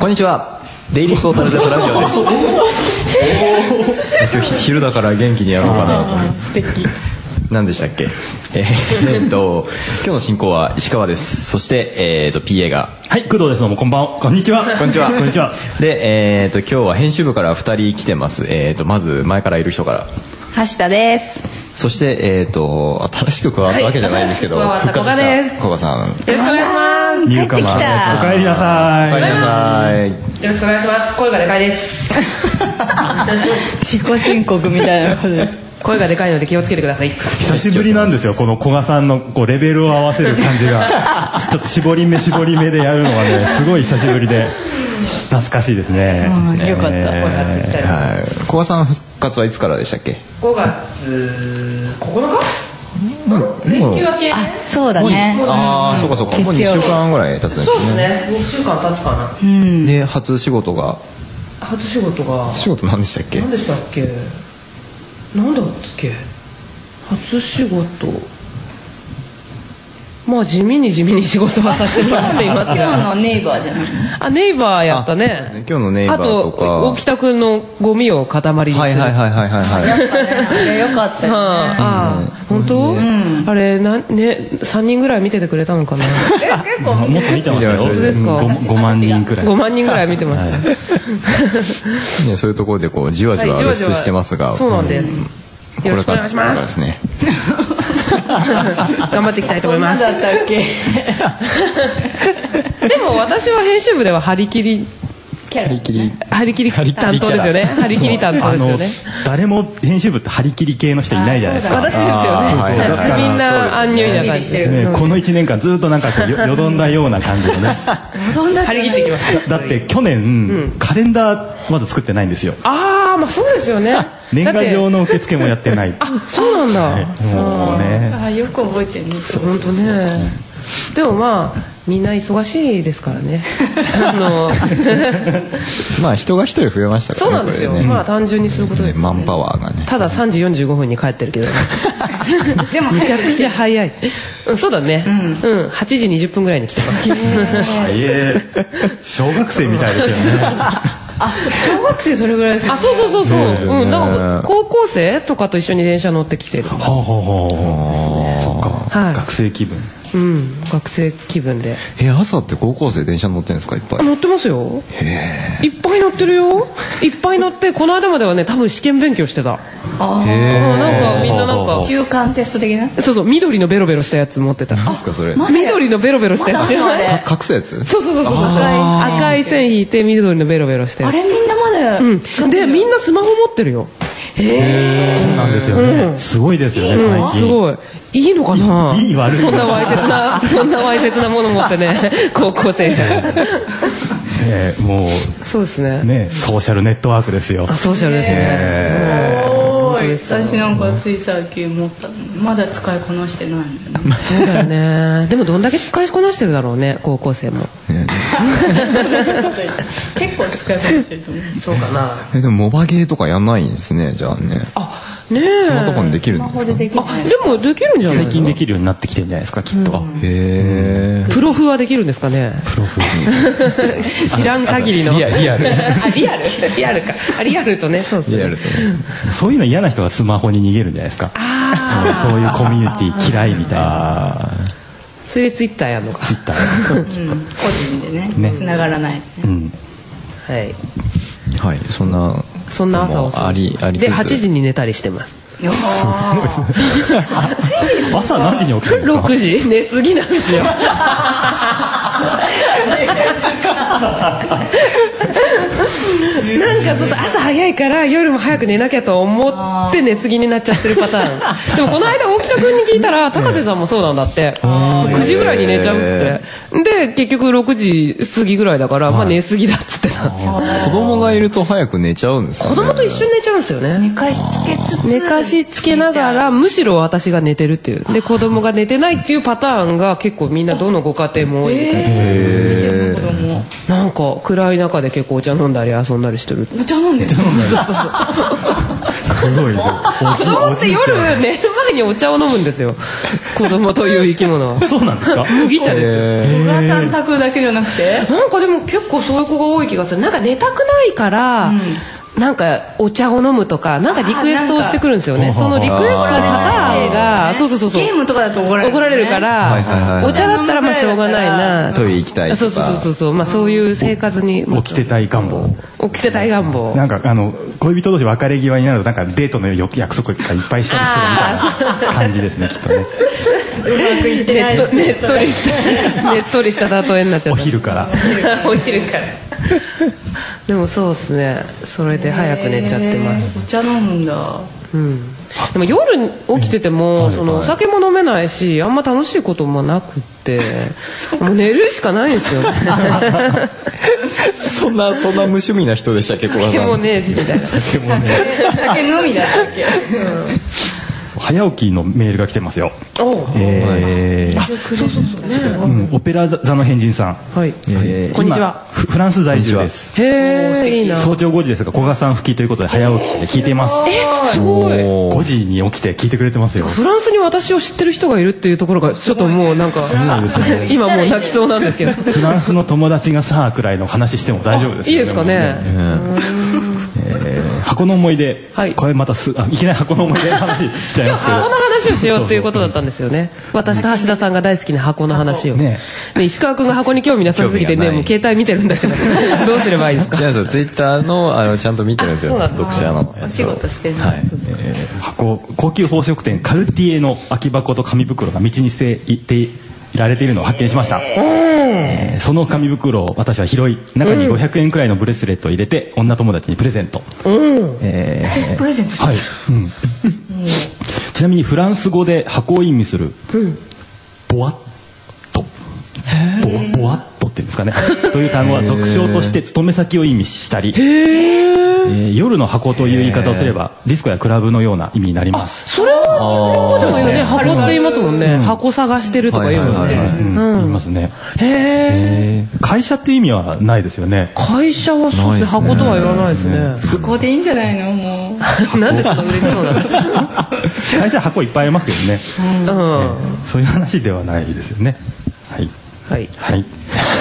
こんにちは。デイリートータルゼロラジオです。今日昼だから元気にやろうかな。 素敵。 何でしたっけ？今日の進行は石川です。そして、PA がはい、工藤です。どうもこんばんは。こんにちは。 こんにちは。 こんにちは。 で、今日は編集部から2人来てます。まず前からいる人から。 橋田です。 そして、新しく加わったわけじゃないんですけど、 はい、復活した古賀さん。 よろしくお願いします。 ニューカマーです。お帰りなさい。 お帰りなさい。 よろしくお願いします。声がでかいです。 自己申告みたいなことです。 声がでかいので気をつけてください。 久しぶりなんですよ。この古賀さんのこうレベルを合わせる感じがちょっと絞り目でやるのがね、すごい久しぶりで懐かしいですね。 よかった。 古賀さん復活はいつからでしたっけ ？5月9日？連休明け。 あ、そうだね。 ああ、そうかそうか。もう2週間ぐらい経つんですね。 そうですね。2週間経つかな。 で、初仕事が仕事何でしたっけ？ 何でしたっけ？なんだっけ？初仕事。まあ地味に仕事はさせてもらっていますが。 今日のネイバーじゃない？ あ、ネイバーやったね。 今日のネイバーとか。 あと大北くんのゴミを塊にする。 はい。 やっぱね、あれよかったよね。 ああ、本当？あれね、3人ぐらい見ててくれたのかな。 結構もっと見てましたよ。 本当ですか 5万人くらい。 5万人ぐらい見てました。 ね、そういうところでこうじわじわ露出してますが、 そうなんです。よろしくお願いします。 ですね。 頑張っていきたいと思います。 そんなだったっけ？ でも私は編集部では張り切り担当ですよね。張り切り担当ですよね。 誰も編集部って張り切り系の人いないじゃないですか。 私ですよね。みんなアンニュイな感じで。 この1年間ずっとなんかこうよどんだような感じのね。 張り切ってきました。 だって去年カレンダーまだ作ってないんですよ。 ああ、まあそうですよね。 年賀状の受付もやってない。 あ、そうなんだ。 もうね。 あ、よく覚えてるね。 本当ね。でもまあみんな忙しいですからね。 まあ人が一人増えましたからね。 そうなんですよ。まあ単純にすることです。 マンパワーがね。 ただ3時45分に帰ってるけど。でもめちゃくちゃ早い。そうだね。8時20分ぐらいに来てます。 小学生みたいですよね。 あ、小学生それぐらいですよ。 あ、そう。なんか高校生とかと一緒に電車乗ってきてる。 そっか。学生気分。 学生気分で。 朝って高校生電車乗ってんですか？いっぱい乗ってますよ。いっぱい乗ってるよ。いっぱい乗って、この間まではね、多分試験勉強してた。なんかみんななんか中間テスト的な。 そう、緑のベロベロしたやつ持ってた。 何ですかそれ？ 緑のベロベロしたやつ。 隠すやつ？ そう。赤い線引いて緑のベロベロして。 あれみんなまだ。 で、みんなスマホ持ってるよ。 そうなんですよね。すごいですよね最近。 すごい。いいのかな。 いい悪い。 そんなわいせつなもの持ってね、高校生で。 もうそうですね。 ね、ソーシャルネットワークですよ。 ソーシャルですね。 私なんかつい最近思ったの。まだ使いこなしてないのよね。 そうだよね。でもどんだけ使いこなしてるだろうね、高校生も。 結構使いこなしてると思う。 そうかな。 でもモバゲーとかやんないんですね、じゃあね。 ねえ。 スマートフォンできるんですか？ でもできるんじゃないですか。 最近できるようになってきてるんじゃないですか、きっと。 プロフはできるんですかね。 プロフ。 知らん限りの。 リアル。 リアルか。リアルとね、そうですね。 リアルとね。 そういうの嫌な人がスマホに逃げるんじゃないですか。そういうコミュニティ嫌いみたいな。 それでツイッターやるのか。 ツイッター。 個人でね、繋がらない。 はい。 はい、そんな朝を過ごしで8時に寝たりしてます。 朝何時に起きるんですか ？6時寝すぎなんですよ。なんかそう朝早いから夜も早く寝なきゃと思って寝すぎになっちゃってるパターン。でもこの間大北くんに聞いたら高瀬さんもそうなんだって。9時ぐらいに寝ちゃうって。で結局6時過ぎぐらいだからまあ寝すぎだっつってた。 子供がいると早く寝ちゃうんですかね。 子供と一緒に寝ちゃうんですよね。 寝かしつけつつ。 寝かしつけながらむしろ私が寝てるっていう。で子供が寝てないっていうパターンが結構みんなどのご家庭も多いみたいです。なんか暗い中で結構お茶飲んだり遊んだりしてる。 お茶飲んでる。 すごいね。 子供って夜寝る前にお茶を飲むんですよ。子供という生き物は。 そうなんですか？ 麦茶ですよ。 小川さん宅だけじゃなくて、 なんかでも結構そういう子が多い気がする。なんか寝たくないから、なんかお茶を飲むとか、なんかリクエストをしてくるんですよね。そのリクエストのパターンが、そうゲームとかだと怒られるから、お茶だったらまあしょうがないな。 トイレ行きたいとか。 そう、まあそういう生活に。 起きてたい願望。 起きてたい願望。 なんか恋人同士別れ際になるとなんかデートの約束がいっぱいしたりするみたいな感じですね、きっとね。 うまくいってないですね。 ねっとりした例えになっちゃった。 お昼から。 お昼から。でもそうですね。それで早く寝ちゃってます。 お茶飲むんだ。 でも夜起きててもお酒も飲めないし、あんま楽しいこともなくってもう寝るしかないんですよね。 そんな無趣味な人でしたっけ？ 酒もねえしみたいな。 酒飲みだったっけ？ 早起きのメールが来てますよ。 そうオペラ座の変人さん。 はい。こんにちは。 フランス在住です。 へえ、いいな。 早朝5時ですが、古賀さん復帰ということで早起きして聞いています。 すごい。 5時に起きて聞いてくれてますよ。 フランスに私を知ってる人がいるっていうところがちょっともうなんか今もう泣きそうなんですけど。 フランスの友達がさあくらいの話しても大丈夫ですよね。 いいですかね。 箱の思い出、これまたいきなり箱の思い出の話しちゃいますけど、 箱の話をしようっていうことだったんですよね。私と橋田さんが大好きな箱の話を。石川君が箱に興味なさすぎてね、もう携帯見てるんだけど、どうすればいいですか？ 違うんですよ、ツイッターのちゃんと見てるんですよ、読者のお仕事してるんです。 箱、高級宝飾店カルティエの空き箱と紙袋が道に捨ていられているのを発見しました。その紙袋を私は拾い、中に500円くらいのブレスレットを入れて女友達にプレゼント。 プレゼントして、 はい。ちなみにフランス語で箱を意味するボワッとボワッとっていうんですかねという単語は俗称として勤め先を意味したり、夜の箱という言い方をすればディスコやクラブのような意味になります。 それはでもね、箱って言いますもんね。箱探してるとか言うもんね。 言いますね。会社っていう意味はないですよね。 会社はそうですね、箱とは言わないですね。 箱でいいんじゃないの？もうなんでそんな嬉しそうなの？ 会社箱いっぱいありますけどね。そういう話ではないですよね。はいはい。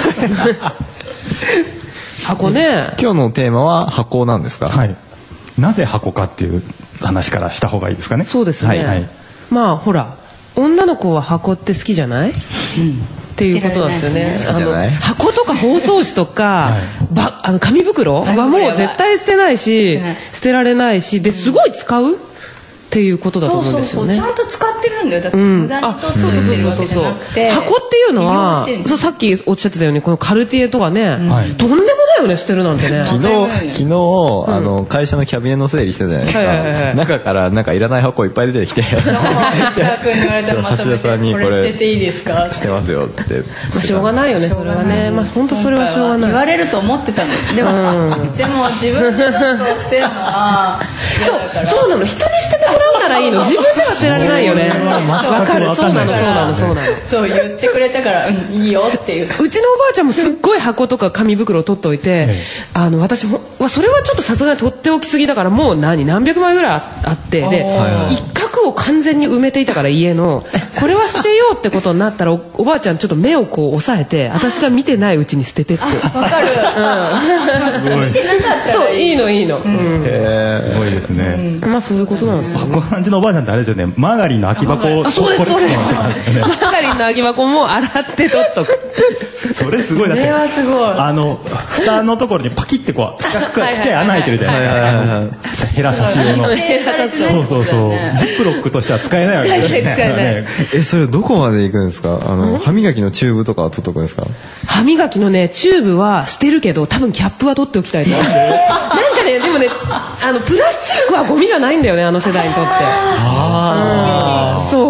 箱ね。 今日のテーマは箱なんですか？ はい。なぜ箱かっていう話からした方がいいですかね。 そうですね。まあほら、女の子は箱って好きじゃない？っていうことなんですよね。箱とか包装紙とか紙袋はもう絶対捨てないし、捨てられないし、ですごい使うっていうことだと思うんですよね。 ちゃんと使ってるんだよ。だって無駄に取ってるわけじゃなくて、 箱っていうのはさっきおっしゃってたようにこのカルティエとかね、とんでもないよね、捨てるなんてね。 昨日会社のキャビネの整理してたじゃないですか。中からなんかいらない箱いっぱい出てきて、橋田さんにこれ捨てていいですか？ 捨てますよって。 しょうがないよね、それはね。まあ本当それはしょうがない。 言われると思ってたの。でも自分で捨てるのはそうなの。人に捨ててもらうならいいの。自分では捨てられないよね。わかる。そうなの。 そう言ってくれたからいいよっていう。 うちのおばあちゃんもすっごい箱とか紙袋を取っておいて、私はそれはちょっとさすがに取っておきすぎだからもう何百枚ぐらいあってで、一角を完全に埋めていたから家のこれは捨てようってことになったらおばあちゃんちょっと目をこう押さえて私が見てないうちに捨ててって。 わかる。見てなかったらそういいの。 すごいですね。 まあそういうことなんですよ。 この感じのおばあちゃんってあれですよね。マーガリンの空き箱をそうです。マーガリンの空き箱も洗って取っとく。 それすごい。だって蓋のところにパキってこう四角くちっちゃい穴開いてるじゃないですか。ヘラ差し用の。そう。ジップロックとしては使えないわけですね。 それどこまで行くんですか？歯磨きのチューブとかは取っとくんですか？ 歯磨きのねチューブは捨てるけど多分キャップは取っておきたいと思う。なんかねでもねプラスチックはゴミじゃないんだよね、あの世代にとって。そう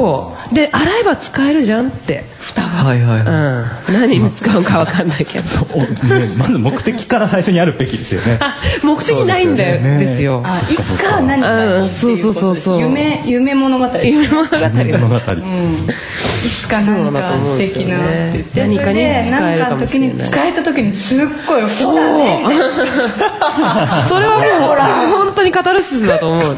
で洗えば使えるじゃんって蓋がはいはいはい。 何に使うか分かんないけどまず目的から最初にあるべきですよね。 目的ないんだよですよ。 いつか何かにっていうことです。夢物語。 夢物語。 物語。 いつか何か素敵なって言って何かに使えるかもしれない。 何かの時に使えた時にすっごいそうだね。 それはもう本当にカタルシスだと思う。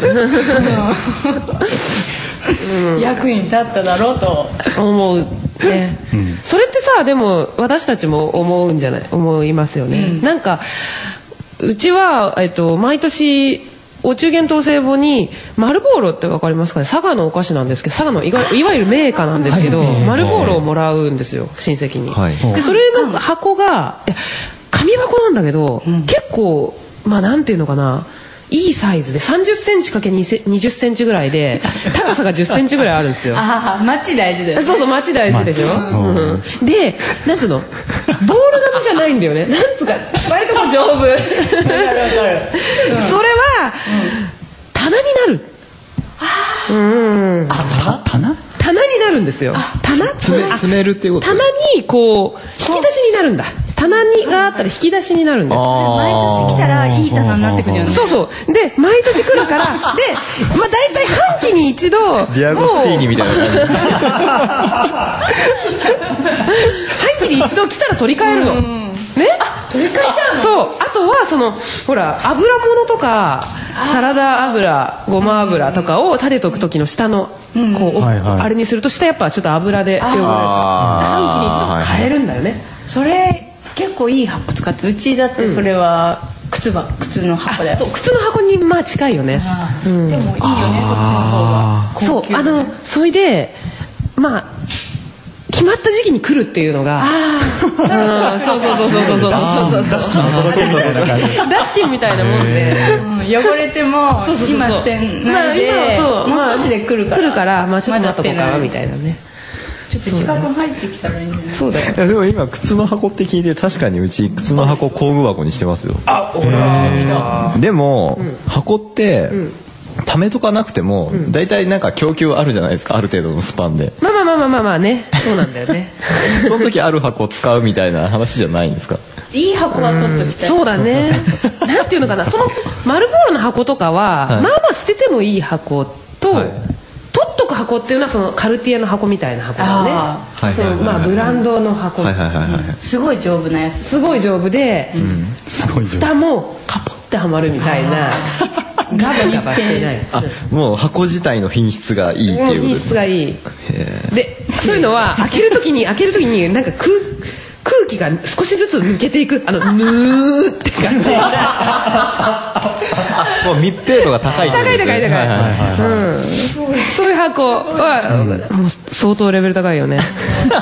役に立っただろうと思うね。それってさでも私たちも思いますよね。なんかうちは毎年お中元当選簿に丸ボーロってわかりますかね。佐賀のお菓子なんですけど、佐賀のいわゆる銘菓なんですけど、丸ボーロをもらうんですよ親戚に。でそれの箱が紙箱なんだけど、結構なんていうのかな。いいサイズで30センチ ×20 センチぐらいで高さが10センチぐらいあるんですよ。 マッチ大事だよね。 そうマッチ大事でしょ。でなんつうのボール並みじゃないんだよね。なんつうか割と丈夫。わかる。それは棚になる。棚になるんですよ。 詰めるっていうこと。 棚にこう引き出しになるんだ。棚にがあったら引き出しになるんです。 毎年来たらいい棚になってくじゃん。 そうで毎年来るからで大体半期に一度ディアゴスティーニみたいな感じ。 半期に一度来たら取り替えるの。ね？ 取り替えちゃうの？ そう。あとはほら油物とかサラダ油、ごま油とかを立てとく時の下のあれにすると下やっぱちょっと油で汚れる。半期に一度変えるんだよね。 それ結構いい箱使ってうちだってそれは靴の箱だよ。 そう靴の箱に近いよね。 でもいいよねそっちの方が。 そうそれで決まった時期に来るっていうのがそうダスキンみたいなもんで汚れても今捨てないでもう少しで来るからちょっと待っとこうかなみたいなね。 ちょっと近く入ってきたらいいんじゃない？ そうだよ。 でも今靴の箱って聞いて確かにうち靴の箱工具箱にしてますよ。でも箱って貯めとかなくても大体なんか供給あるじゃないですか、ある程度のスパンで。 まあね、そうなんだよね。 その時ある箱を使うみたいな話じゃないんですか？ いい箱は取っときたい。 そうだね。なんていうのかな、その丸ボールの箱とかは捨ててもいい箱と取っとく箱っていうのはそのカルティエの箱みたいな箱だね。ブランドの箱。 すごい丈夫なやつ。 すごい丈夫で蓋もカポってはまるみたいな。ガバガバしてない。 もう箱自体の品質がいいっていうことです。 品質がいい。でそういうのは開ける時になんか空気が少しずつ抜けていくヌーって感じ。 もう密閉度が高い。 高い。そういう箱はもう相当レベル高いよね。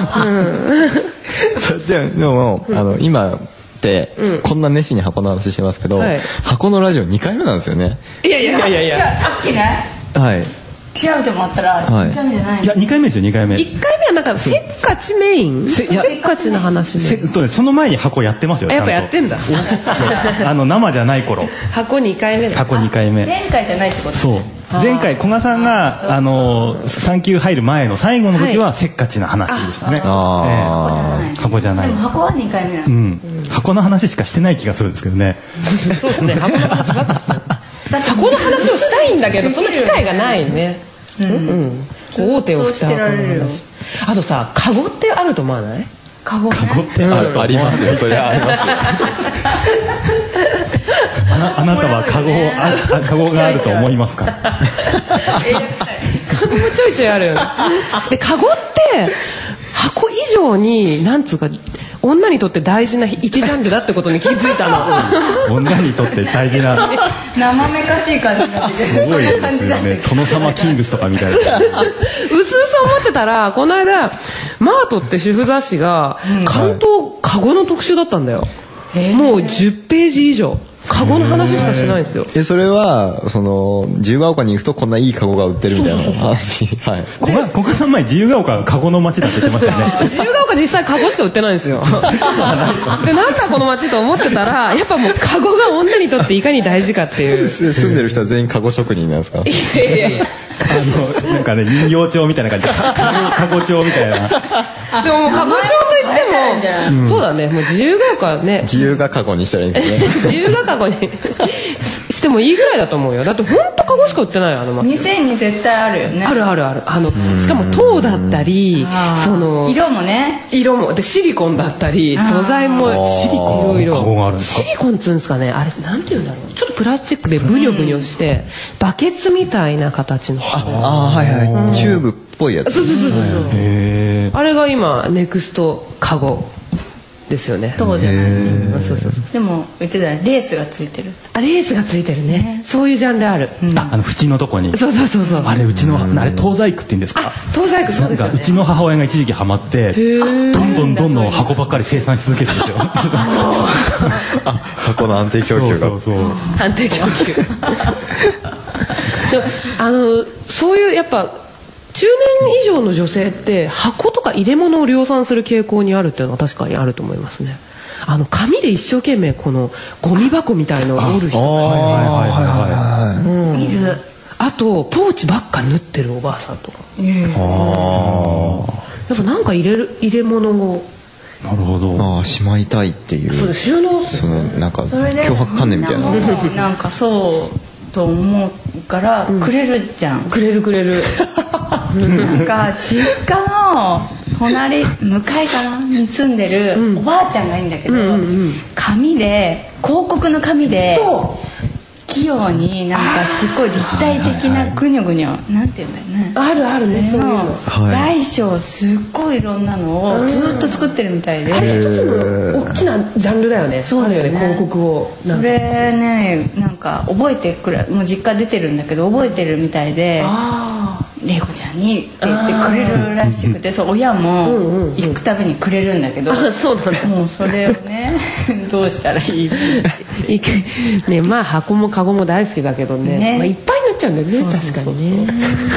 でも今ってこんな熱心に箱の話してますけど、箱のラジオ2回目なんですよね。 いやさっきね違うと思ったら2回目じゃないの。 いや2回目ですよ。2回目。 1回目はなんかせっかちメイン。せっかちの話メイン。 その前に箱やってますよ。 やっぱやってんだ。 生じゃない頃。 箱2回目だ。 箱2回目。 前回じゃないってこと。 そう。前回古賀さんが産休入る前の最後の時はせっかちな話でしたね。箱じゃない。 箱は2回目なの。箱の話しかしてない気がするんですけどね。 そうですね。箱の話ばっかしてる。箱の話をしたいんだけどその機会がないね。大手を振って箱の話。あとさ、カゴってあると思わない？ カゴってありますよ。それはありますよ。 あなたはカゴがあると思いますか？カゴもちょいちょいあるよね。でカゴって箱以上になんつうか女にとって大事な一ジャンルだってことに気づいたの。 女にとって大事な生めかしい感じがしてすごいですよね。殿様キングスとかみたいな。うすうす思ってたらこの間マートって主婦雑誌が関東カゴの特集だったんだよ。もう10ページ以上カゴの話しかしてないんですよ。 それは自由が丘に行くとこんないいカゴが売ってるみたいな話。 古賀さん前自由が丘がカゴの街だって言ってましたよね。 自由が丘実際カゴしか売ってないんですよ。でなんだこの街と思ってたらやっぱもうカゴが女にとっていかに大事かっていう。 住んでる人は全員カゴ職人なんですか？ いやなんかね人形町みたいな感じでかご町みたいな。 でもかご町といっても、そうだね、もう自由が丘ね、 自由がかごにしたらいいんですね。 自由がかごにしてもいいぐらいだと思うよ。だって本当かごしか売ってない、 店に絶対あるよね。 あるあるある。しかも籐だったり、 色もね、 色もでシリコンだったり、素材もシリコンのカゴがあるんですか。 シリコンっつうんですかね、あれなんていうんだろう、ちょっとプラスチックでブニョブニョしてバケツみたいな形の。 はいはい。チューブっぽいやつ。 そう。あれが今ネクストカゴですよね。 そうじゃない。 そうでも言ってたらレースがついてる。 レースがついてるね。そういうジャンルある。 縁のとこに。 そう。 あれうちのあれ東西区って言うんですか。 東西区、そうですよね。 うちの母親が一時期ハマってどんどん箱ばっかり生産し続けてるんですよ。 箱の安定供給が。 そう安定供給。でもそういうやっぱ中年以上の女性って箱とか入れ物を量産する傾向にあるっていうのは確かにあると思いますね。紙で一生懸命このゴミ箱みたいのを折る人いる。 あとポーチばっか縫ってるおばあさんとか。やっぱなんか入れ物を。 なるほど。 しまいたいっていう。 そう収納。 なんか脅迫観念みたいな。 なんかそうと思うからくれるじゃん。 くれる。 なんか実家の向かいかなに住んでるおばあちゃんがいいんだけど、紙で広告の紙で器用になんかすごい立体的なぐにょぐにょなんていうんだよね。 あるね、そういうの。 大小すっごいいろんなのをずっと作ってるみたいで。 あれ一つの大きなジャンルだよね。 そうだよね。 広告を。 それね、なんか覚えてくれ、もう実家出てるんだけど覚えてるみたいで。玲子ちゃんにって言ってくれるらしくて、そう親も行くたびにくれるんだけど、 そうなんだ。 もうそれをねどうしたらいいね、まあ箱もカゴも大好きだけどね、いっぱいになっちゃうんだよね。確かに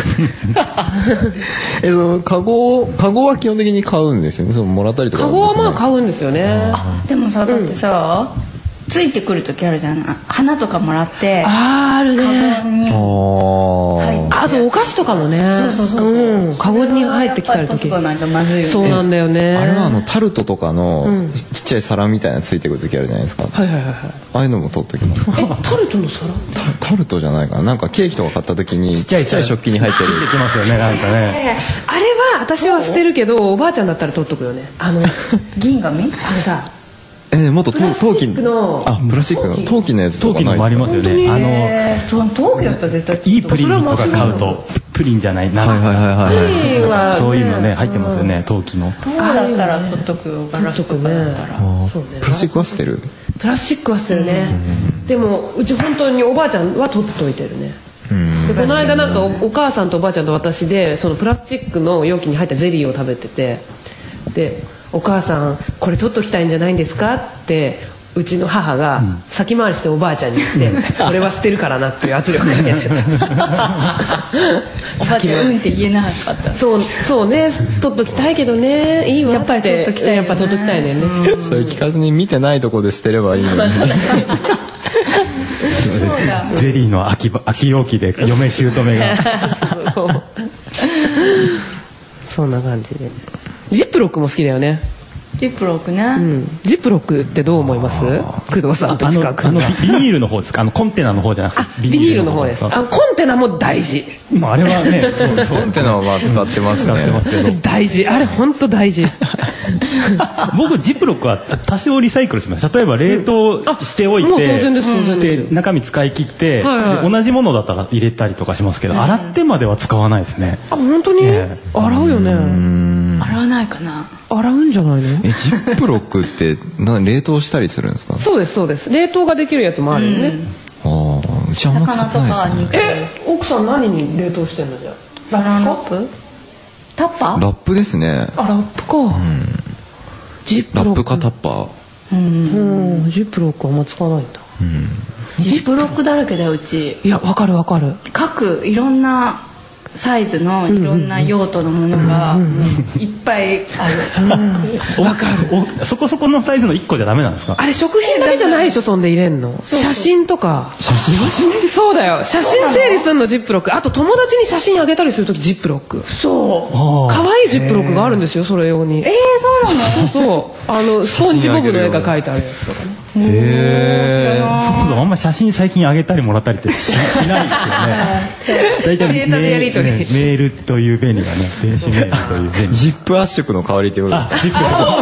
ね。カゴは基本的に買うんですよね。もらったりとか。 カゴはまあ買うんですよね。 でもさ、だってさ、ついてくる時あるじゃん。花とかもらってあるね。 カゴにあとお菓子とかもね。そうカゴに入ってきたり時。そうなんだよね。 あれはタルトとかのちっちゃい皿みたいなついてくる時あるじゃないですか。ああいうのも取っときます。 タルトの皿？ タルトじゃないかな。なんかケーキとか買った時にちっちゃい食器に入ってる。 ついてきますよね、なんかね。 あれは私は捨てるけどおばあちゃんだったら取っとくよね。 銀紙？ さ。 もっと陶器のプラスチックの陶器のやつとか陶器のもありますよね。 陶器だったら絶対いいプリンとか買うとプリンじゃないな。そういうのね入ってますよね、陶器の。 陶だったら取っとくよ、ガラスとかだったら。 プラスチックは捨てる？ プラスチックは捨てるね。でもうち本当におばあちゃんは取っといてるね。でこの間なんかお母さんとおばあちゃんと私でそのプラスチックの容器に入ったゼリーを食べてて、でお母さんこれ取っときたいんじゃないんですかってうちの母が先回りしておばあちゃんに言ってこれは捨てるからなっていう圧力かけてた。 おばあちゃんって言えなかった。 そうね、取っときたいけどね、いいわって。 やっぱり取っときたい。 やっぱ取っときたいね。 それ聞かずに見てないとこで捨てればいいのに。 ゼリーの空き容器で嫁姑が。 そんな感じで。ジップロックも好きだよね。 ジップロックね。 ジップロックってどう思います？工藤さんと近く。 ビニールの方ですか？コンテナの方じゃなくて。 ビニールの方です。コンテナも大事。 あれはね、 コンテナは使ってますね。 大事。あれ本当大事。 僕ジップロックは多少リサイクルします。例えば冷凍しておいて、で中身使い切って同じものだったら入れたりとかしますけど、洗ってまでは使わないですね。 本当に？洗うよね。 洗わないかな。 洗うんじゃないの？ ジップロックって冷凍したりするんですか？ そうです。冷凍ができるやつもあるよね。 うちあんま使ってないですね。 奥さん何に冷凍してんのじゃ？ ラップ？タッパー？ ラップですね。 ラップか。ジップロック。 ラップかタッパー。 ジップロックあんま使わないんだ。 ジップロックだらけだようち。 いやわかる。 各いろんなサイズのいろんな用途のものがいっぱいある。 わかる。そこそこのサイズの1個じゃダメなんですか？ あれ食品だけじゃないでしょ、そんで入れんの。写真とか。写真そうだよ。写真整理するのジップロック。あと友達に写真あげたりするときジップロック。 そう。 可愛いジップロックがあるんですよ、それ用に。 そうなの？ そう。スポンジボブの絵が描いてあるやつとかね。 そうそう、あんま写真最近あげたりもらったりってしないですよね。大体メールという便利がね、電子メールという便利。 ジップ圧縮の代わりってことですか？ ジップ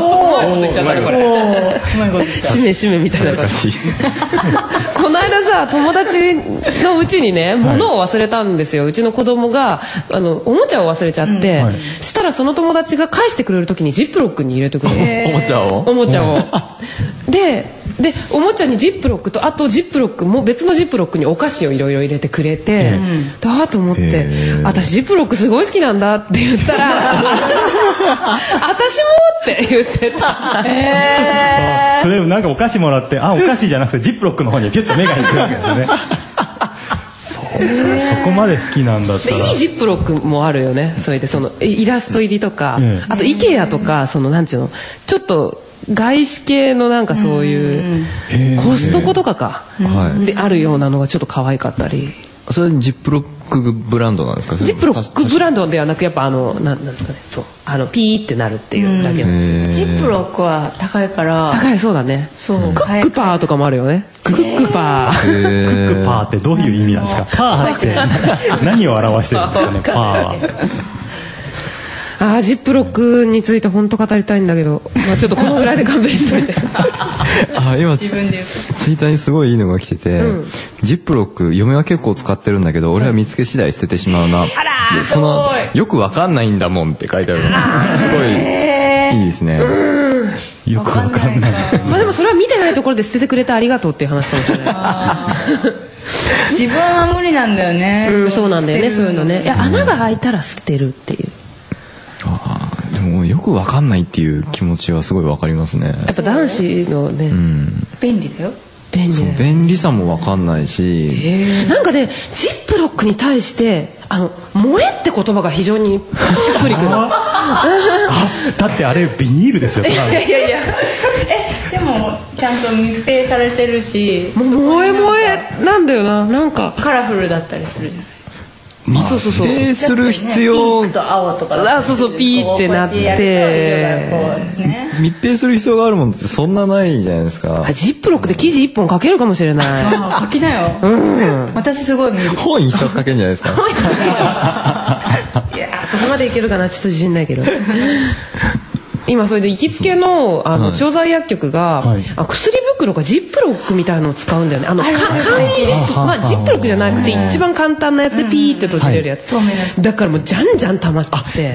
しめみたいな感じ。この間さ、友達のうちにね、物を忘れたんですよ。うちの子供がおもちゃを忘れちゃって、したらその友達が返してくれる時にジップロックに入れてくれる。 おもちゃをでおもちゃにジップロックと、あとジップロックも別のジップロックにお菓子をいろいろ入れてくれて、だと思って、私ジップロックすごい好きなんだって言ったら私もって言ってた。 それなんかお菓子もらって、お菓子じゃなくてジップロックの方にキュッと目がいくわけですね。そこまで好きなんだったら。 いいジップロックもあるよね。それでそのイラスト入りとか、あと IKEA とか、そのなんちゅうの、ちょっと外資系のなんかそういうコストコとかかであるようなのがちょっと可愛かったり。 それジップロックブランドなんですか？ ジップロックブランドではなく、やっぱなんですかね、そうピーってなるっていうだけなんです。 ジップロックは高いから。 高い、そうだね。クックパーとかもあるよね。クックパー。 クックパーってどういう意味なんですか？パーって何を表してるんですかね？パーは。 ジップロックについて本当語りたいんだけど、ちょっとこのぐらいで勘弁しといて。 今ツイッターにすごいいいのが来てて、ジップロック嫁は結構使ってるんだけど、俺は見つけ次第捨ててしまうな。そのよくわかんないんだもんって書いてあるの。すごいいいですね。 よくわかんない。 でもそれは見てないところで捨ててくれてありがとうっていう話かもしれない。 自分は無理なんだよね。 そうなんだよね、そういうのね。穴が開いたら捨てるっていう。 でもよくわかんないっていう気持ちはすごいわかりますね。やっぱ男子のね、 便利だよ。 便利さもわかんないし、 なんかね、ジップロックに対して萌えって言葉が非常にしっくりくる。 だってあれビニールですよ。いやでもちゃんと密閉されてるし、 萌えなんだよな。なんかカラフルだったりするじゃない。 そう密閉する必要、 ピンクと青とか、 そうピーってなって、 密閉する必要があるものってそんなないじゃないですか。 ジップロックで記事1本書けるかもしれない。 書きなよ。私すごい見る。 本1冊書けるんじゃないですか。 いや、そこまでいけるかな、ちょっと自信ないけど。今それで行きつけの調剤薬局が薬袋がジップロックみたいのを使うんだよね。簡易ジップ、ジップロックじゃなくて一番簡単なやつでピーって閉じれるやつ。だからもうじゃんじゃん溜まって。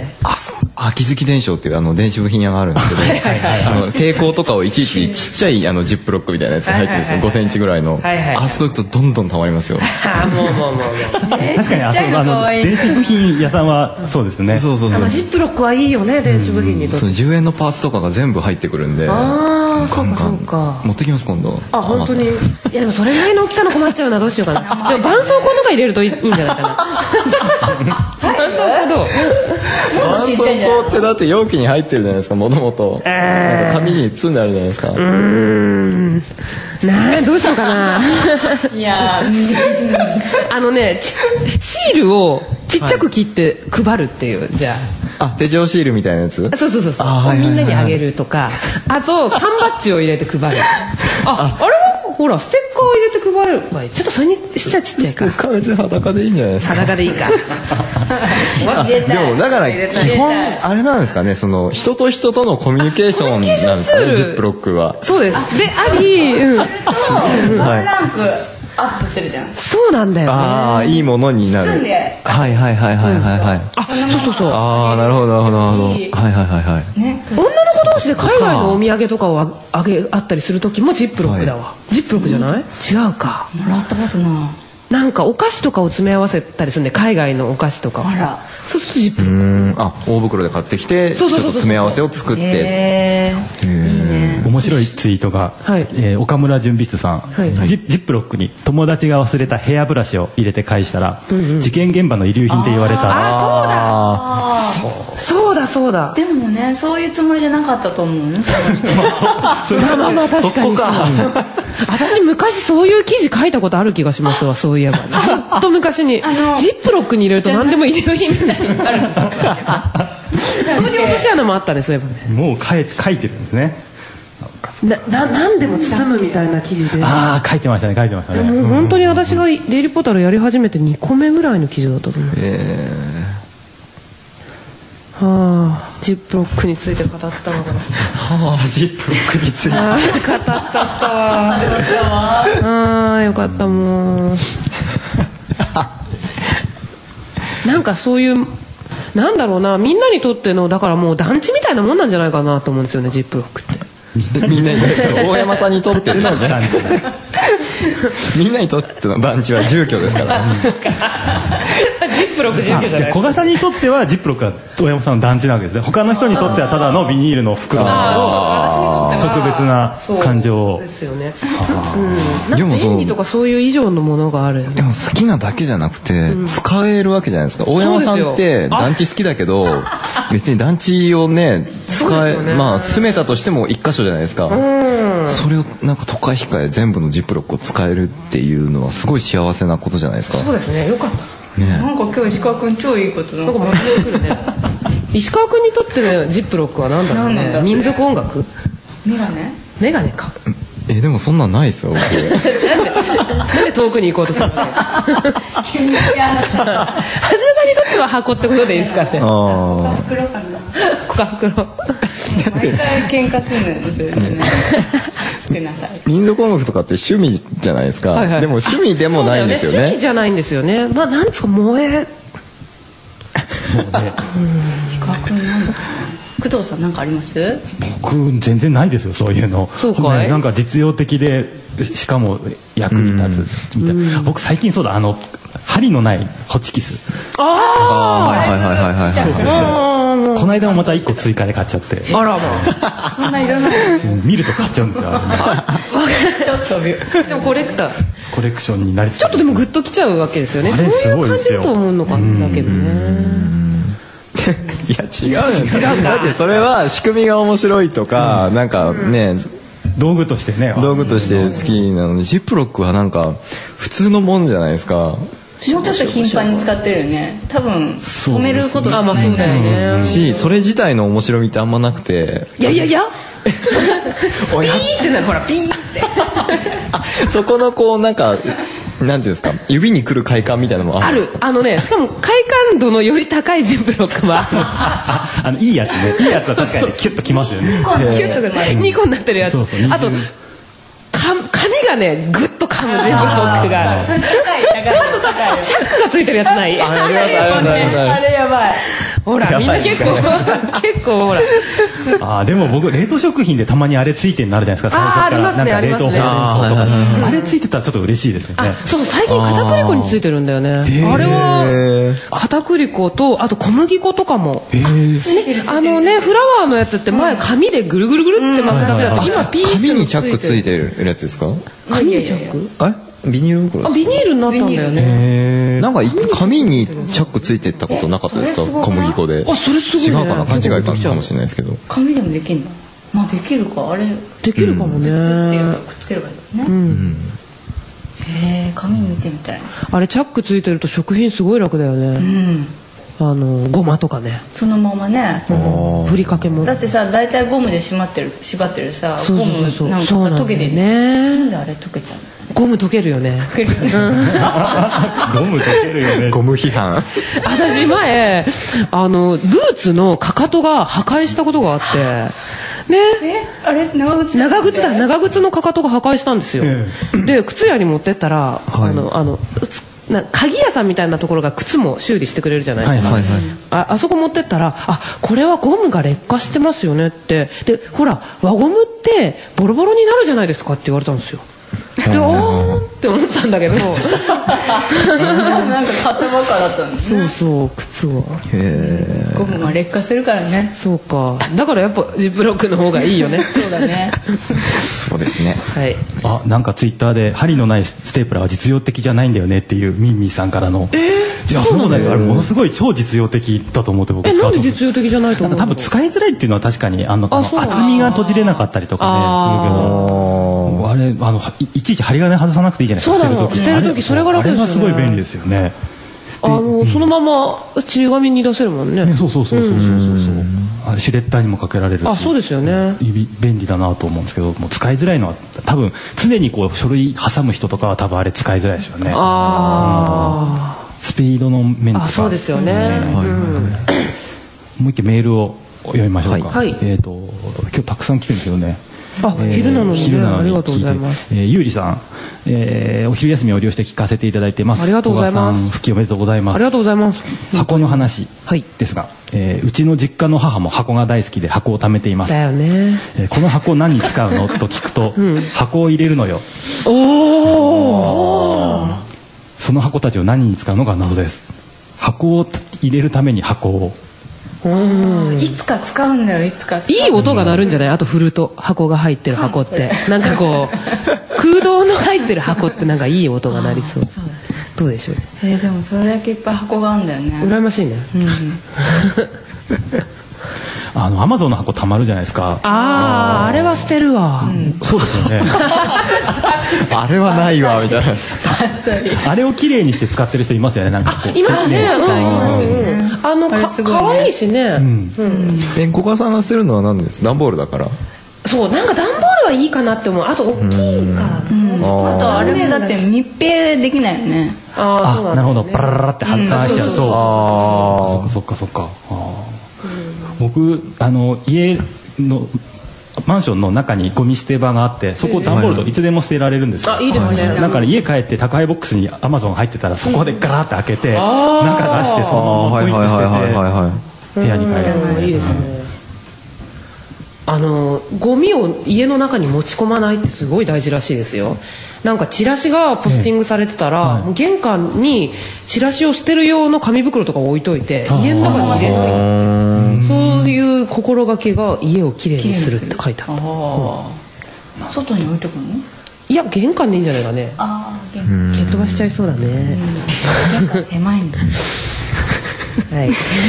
秋月電商っていう電子部品屋があるんですけど、蛍光とかをいちいちちっちゃいジップロックみたいなやつ入ってるんですよ。5センチぐらいの。あそこ行くとどんどん溜まりますよ。 確かに電子部品屋さんはそうですね。 ジップロックはいいよね、電子部品にとって。 10円のパーツとかが全部入ってくるんで、 そうか持ってきます今度。 本当に。いやでもそれぐらいの大きさの困っちゃうな、どうしようかな。でも絆創膏とか入れるといいんじゃないかな。絆創膏どう？ 絆創膏ってだって容器に入ってるじゃないですか、もともと。紙に包んであるじゃないですか。 どうしようかな。 いやシールをちっちゃく切って配るっていう、じゃあ手錠シールみたいなやつ。 そうみんなにあげるとか、あと缶バッジを入れて配る。あれはほらステッカーを入れて配る。ちょっとそれにしちゃちっちゃいか。 ステッカー別に裸でいいんじゃないですか。 裸でいいか。 でもだから基本あれなんですかね、その人と人とのコミュニケーションなんですかね、ジップロックは。 そうです。であり、 ワンランクアップするじゃん。 そうなんだよね。 いいものになる。はい。 そう。 なるほど。はい。 女の子同士で海外のお土産とかをあったりする時もジップロックだわ。ジップロックじゃない？違うか。 もらったことない。 なんかお菓子とかを詰め合わせたりするんで、海外のお菓子とかをさ、そうするとジップロック。 大袋で買ってきてちょっと詰め合わせを作って。 お面白いツイートが、岡村準備室さん、ジップロックに友達が忘れたヘアブラシを入れて返したら、事件現場の遺留品で言われた。 そうだ。 でもね、そういうつもりじゃなかったと思うね。 まあ確かに。私昔そういう記事書いたことある気がしますわ。そういえばずっと昔にジップロックに入れると何でも遺留品みたいになる。そういう落とし穴もあったね、そういえばね。 もう書いてるんですね。 何でも包むみたいな記事で。 書いてましたね。 本当に私がデイリーポータルやり始めて2個目ぐらいの記事だったと思う。ジップロックについて語ったのかな。 ジップロックについて語ったわ。よかったもん。なんかそういうなんだろうな、みんなにとってのだからもう団地みたいなもんなんじゃないかなと思うんですよね、ジップロックって。 みんなに大山さんにとっての団地みんなにとっての団地は住居ですからジップロック住居じゃない。 小笠にとってはジップロックは大山さんの団地なわけですね。他の人にとってはただのビニールの袋なの特別な感情ですよね。 でも便利とかそういう以上のものがある。 でも好きなだけじゃなくて使えるわけじゃないですか。大山さんって団地好きだけど別に団地をねまあ住めたとしても一箇所じゃないですか。それをなんか都会控え全部のジップロックを使えるっていうのはすごい幸せなことじゃないですか。 そうですね、よかったね。なんか今日石川くん超いいことなんかまとめてくるね。石川くんにとってのジップロックは何だろうね。民族音楽？メガネか。 でもそんなんないですよ僕。 なんで遠くに行こうとするの？はじめさんにとっては箱ってことでいいですかね。コカ袋かな。 毎回喧嘩するのよそれでね。つけなさい。 民族音楽とかって趣味じゃないですか。でも趣味でもないんですよね。 趣味じゃないんですよね。まあなんですか萌え。 石川くんなんだ。工藤さんなんかあります？ 僕全然ないですよそういうの。 そうかい。 なんか実用的でしかも役に立つみたいな。僕最近そうだ針のないホチキス。はい。この間もまた1個追加で買っちゃって。 あらまあ。そんないらないですよ。 見ると買っちゃうんですよ。 ちょっとでもコレクター。 コレクションになりつつ。 ちょっとでもグッときちゃうわけですよね。そういう感じだと思うのかだけどね。 いや違うんですよ。だってそれは仕組みが面白いとかなんかね道具としてね道具として好きなのにジップロックはなんか普通のもんじゃないですか。 もうちょっと頻繁に使ってるよね。多分止めること少ないんだよね。 それ自体の面白みってあんまなくて。 いやピーってなる。ほらピーってそこのこうなんかなんていうんですか、指にくる快感みたいなのもあるんですか？ しかも快感度のより高いジップロックはいいやつね。いいやつは確かにキュッときますよね。 2個になってるやつ。あと髪がねグッと噛むジップロックがある。チャックがついてるやつない？ あれやばい。 ほらみんな結構ほら。 でも僕冷凍食品でたまにあれついてるのあるじゃないですか。最初からなんか冷凍保存とかあれついてたらちょっと嬉しいですよね。 そう最近片栗粉についてるんだよね。あれは片栗粉とあと小麦粉とかも。フラワーのやつって前紙でぐるぐるぐるって巻くだけだった。今ピーって紙にチャックついてるやつですか？ 紙にチャック？ ビニール袋？ ビニールになったんだよね。 なんか紙にチャックついてったことなかったですか？小麦粉で。 それすごいね。 違うかな、勘違いかもしれないですけど。 紙でもできるの？まあできるか。あれできるかもね。 くっつければいいのね。紙見てみたい。 あれチャックついてると食品すごい楽だよね。ごまとかね。 そのままね。 ふりかけも。 だってさ、大体ゴムで縛ってるさ、ゴムなんかさ溶けてるね。 なんであれ溶けちゃうの？ ゴム溶けるよね。 ゴム溶けるよね。 ゴム批判。 私前ブーツのかかとが破壊したことがあって。ね。 あれ長靴のかかとが破壊したんですよ。で靴屋に持ってったら鍵屋さんみたいなところが靴も修理してくれるじゃないですか。あそこ持ってったらこれはゴムが劣化してますよねってでほら輪ゴムってボロボロになるじゃないですかって言われたんですよ。でって思ったんだけどなんか買ったばっかだったんですね。 そう靴はゴムが劣化するからね。 そうか、だからやっぱジップロックの方がいいよね。 そうだね。 そうですね。 はい。 なんかツイッターで針のないステープラーは実用的じゃないんだよねっていうミンミーさんからの。いやそうなんですよ。あれものすごい超実用的だと思って僕使なんで実用的じゃないと思うの？ 多分使いづらいっていうのは確かに厚みが閉じれなかったりとかねするけど、あれいちいち針金外さなくていいじゃないですか。 そうなの。捨てる時それが楽ですよね。 あれがすごい便利ですよね。 そのままちり紙に出せるもんね。 そうシュレッダーにもかけられるし。 そうですよね。 便利だなと思うんですけど、もう使いづらいのは多分常にこう書類挟む人とかは多分あれ使いづらいですよね。スピードの面とか。 そうですよね。 もう一回メールを読みましょうか。 はい。 今日たくさん来てるんですけどね。 昼なのにね、ありがとうございます。 ゆうりさん、お昼休みを利用して聞かせていただいてます。 ありがとうございます。 復帰おめでとうございます。 ありがとうございます。 箱の話ですが、うちの実家の母も箱が大好きで箱を貯めています。 だよね。 この箱何に使うのと聞くと、箱を入れるのよ。その箱たちを何に使うのか謎です。箱を入れるために箱を。 いつか使うんだよ。いつかいい音が鳴るんじゃない？あと振ると箱が入ってる箱ってなんかこう空洞の入ってる箱ってなんかいい音が鳴りそう。どうでしょう。 でもそれだけいっぱい箱があるんだよね。 羨ましいね。 アマゾンの箱たまるじゃないですか。 あれは捨てるわ。 そうですよね。 あれはないわみたいな。 あれをきれいにして使ってる人いますよね。なんかこう。 いますね。可愛いしね。 小川さんが捨てるのは何です？段ボールだから。 そう、なんか段ボールはいいかなって思う。あと大きいから。 あとあれもだって密閉できないよね。 なるほど。パラララって剥がしちゃうと。そっか。僕家のマンションの中にゴミ捨て場があって、そこ段ボールといつでも捨てられるんですよ。 いいですね。 なんか家帰って宅配ボックスにアマゾン入ってたら、そこでガラッて開けて中出してそのままポイント捨てて部屋に帰る。 いいですね。ゴミを家の中に持ち込まないってすごい大事らしいですよ。なんかチラシがポスティングされてたら、玄関にチラシを捨てる用の紙袋とか置いといて家の中に入れない。そういう心がけが家をきれいにするって書いてあった。 外に置いとくの？ いや、玄関でいいんじゃないかね。蹴っ飛ばしちゃいそうだね。 玄関狭いんだ。 はい。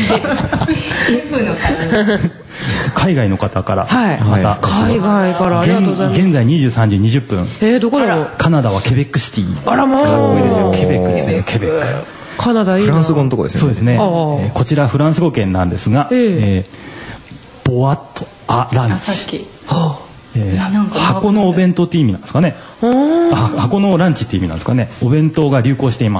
海外の方からまた海外からありがとうございます。 現在23時20分。 どこだろう。 カナダはケベックシティ。 あらまあ。 かっこいいですよ。ケベックですね。ケベック。 カナダいいな。 フランス語のとこですよね。 そうですね。こちらフランス語圏なんですが、ボワッとランチ。箱のお弁当って意味なんですかね。箱のランチって意味なんですかね。お弁当が流行しています。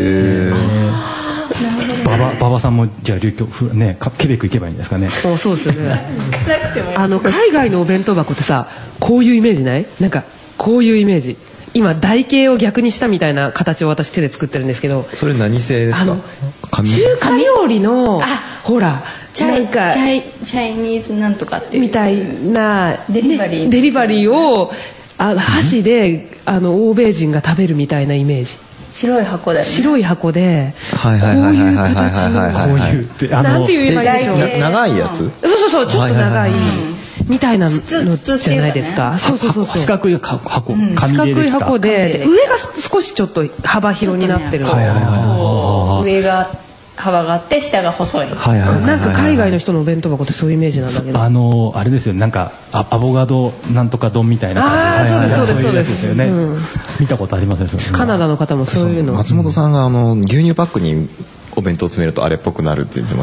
馬場さんもじゃあケベック行けばいいんですかね。 そうですよね。海外のお弁当箱ってさ、こういうイメージない？なんかこういうイメージ。今台形を逆にしたみたいな形を私手で作ってるんですけど。 それ何製ですか？ 中華料理のほらチャイニーズなんとかっていうみたいなデリバリーを箸で欧米人が食べるみたいなイメージ。 白い箱だよね。 白い箱でこういう形のこういうってなんていう今でしょう。 長いやつ？ そうちょっと長いみたいなのじゃないですか。そう四角い箱、紙でできた。 四角い箱で上が少しちょっと幅広になってる。 上が幅があって下が細い。 なんか海外の人のお弁当箱ってそういうイメージなんだけど。 あれですよね。なんかアボカドなんとか丼みたいな感じ。 そうですよね。見たことありますね。 カナダの方もそういうの。 松本さんが牛乳パックにお弁当詰めるとあれっぽくなるって言ってました。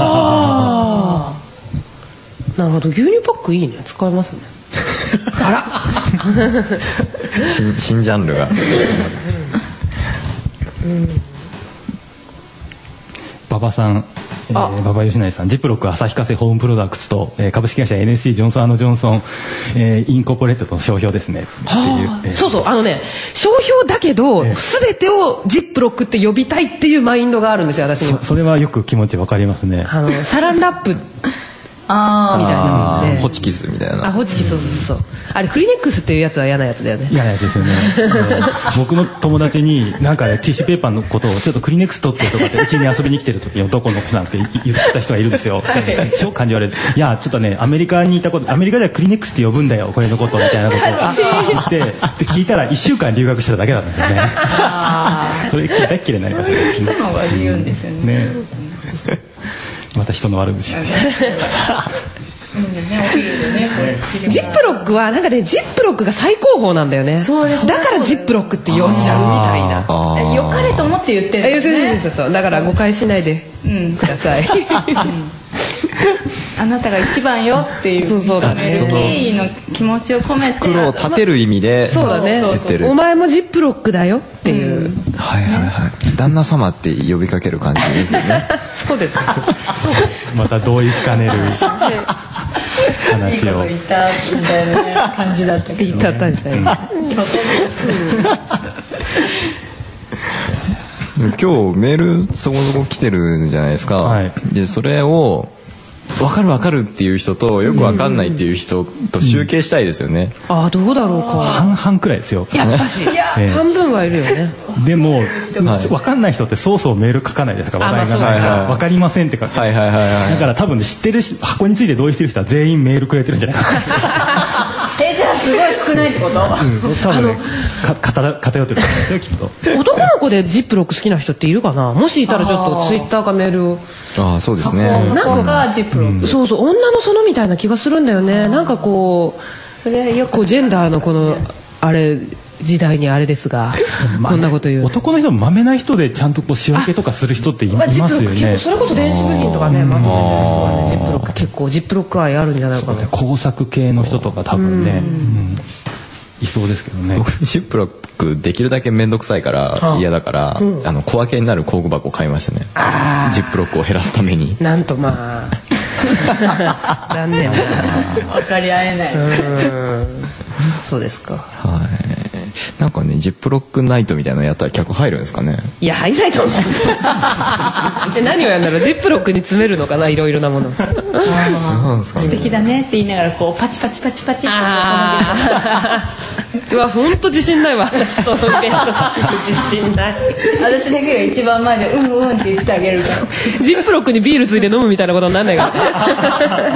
なるほど。牛乳パックいいね。使えますね。あら。 新ジャンルが。 馬場さん、馬場義成さん、ジップロック旭化成ホームプロダクツと、株式会社 NSC ジョンソン&ジョンソン、インコーポレートとの商標ですね。 そう商標だけど、全てをジップロックって呼びたいっていうマインドがあるんですよ、私には。 それはよく気持ちわかりますね。 サランラップたいなもんで、 ホチキスみたいな。 ホチキス、そうあれクリネックスっていうやつは嫌なやつだよね。 嫌なやつですよね。僕の友達になんかティッシュペーパーのことをちょっとクリネックス取ってとかってうちに遊びに来てる時に男の子なんて言った人がいるんですよ。超感じ悪い。いやちょっとねアメリカにいたこと、アメリカではクリネックスって呼ぶんだよこれのことみたいなことを言ってで聞いたら1週間留学してただけだったんですよね。それ大っ嫌いになりましたね。 そういう人の方が言うんですよね。 また人の悪口です。 ジップロックはなんかね、ジップロックが最高峰なんだよね。だからジップロックって呼んじゃうみたいな。 良かれと思って言ってるんですね。 そうだから誤解しないでください。 あなたが一番よっていう敬意の気持ちを込めて袋を立てる意味でそうだね、 言ってる。 お前もジップロックだよっていう、 はいはいはい、旦那様って呼びかける感じですよね。 そうですか。 また同意しかねる話を言ったみたいな感じだったけど、 言ったみたいな。 今日メールそこそこ来てるじゃないですか、はい、でそれを分かる分かるっていう人とよく分かんないっていう人と集計したいですよね。 どうだろうか。 半々くらいですよ。 やっぱし、半分はいるよね。 でも、分かんない人ってそうそうメール書かないですか。話題がないから分かりませんって書く。だから多分知ってる箱について同意してる人は全員メールくれてるんじゃないかな。 じゃあすごい少ないってこと？ 多分ね、偏ってるんですよきっと。 男の子でジップロック好きな人っているかな。もしいたらちょっとツイッターかメールを。 そうですね。 なんかジップロック。 そうそう、女の園みたいな気がするんだよね。なんかこう、それよくジェンダーのこのあれ時代にあれですが、こんなこと言う。 男の人もまめな人でちゃんとこう仕分けとかする人っていますよね。 それこそ電子部品とかね、まとめてる人はね、ジップロック結構ジップロック愛あるんじゃないかな。 工作系の人とか多分ね、いそうですけどね。 僕ジップロックできるだけ面倒くさいから嫌だから、小分けになる工具箱を買いましたね。ジップロックを減らすために。 なんとまあ残念な。 分かり合えない。 そうですか。 はい。なんかね、ジップロックナイトみたいなのやったら客入るんですかね。 いや、入んないと思う。何をやるんだろう。ジップロックに詰めるのかな、いろいろなもの。 素敵だねって言いながらこうパチパチパチパチって。 うわ、本当自信ないわ。ストーンベッドしてる自信ない。 私だけが一番前でうんって言ってあげるから。 ジップロックにビールついて飲むみたいなことになんないから。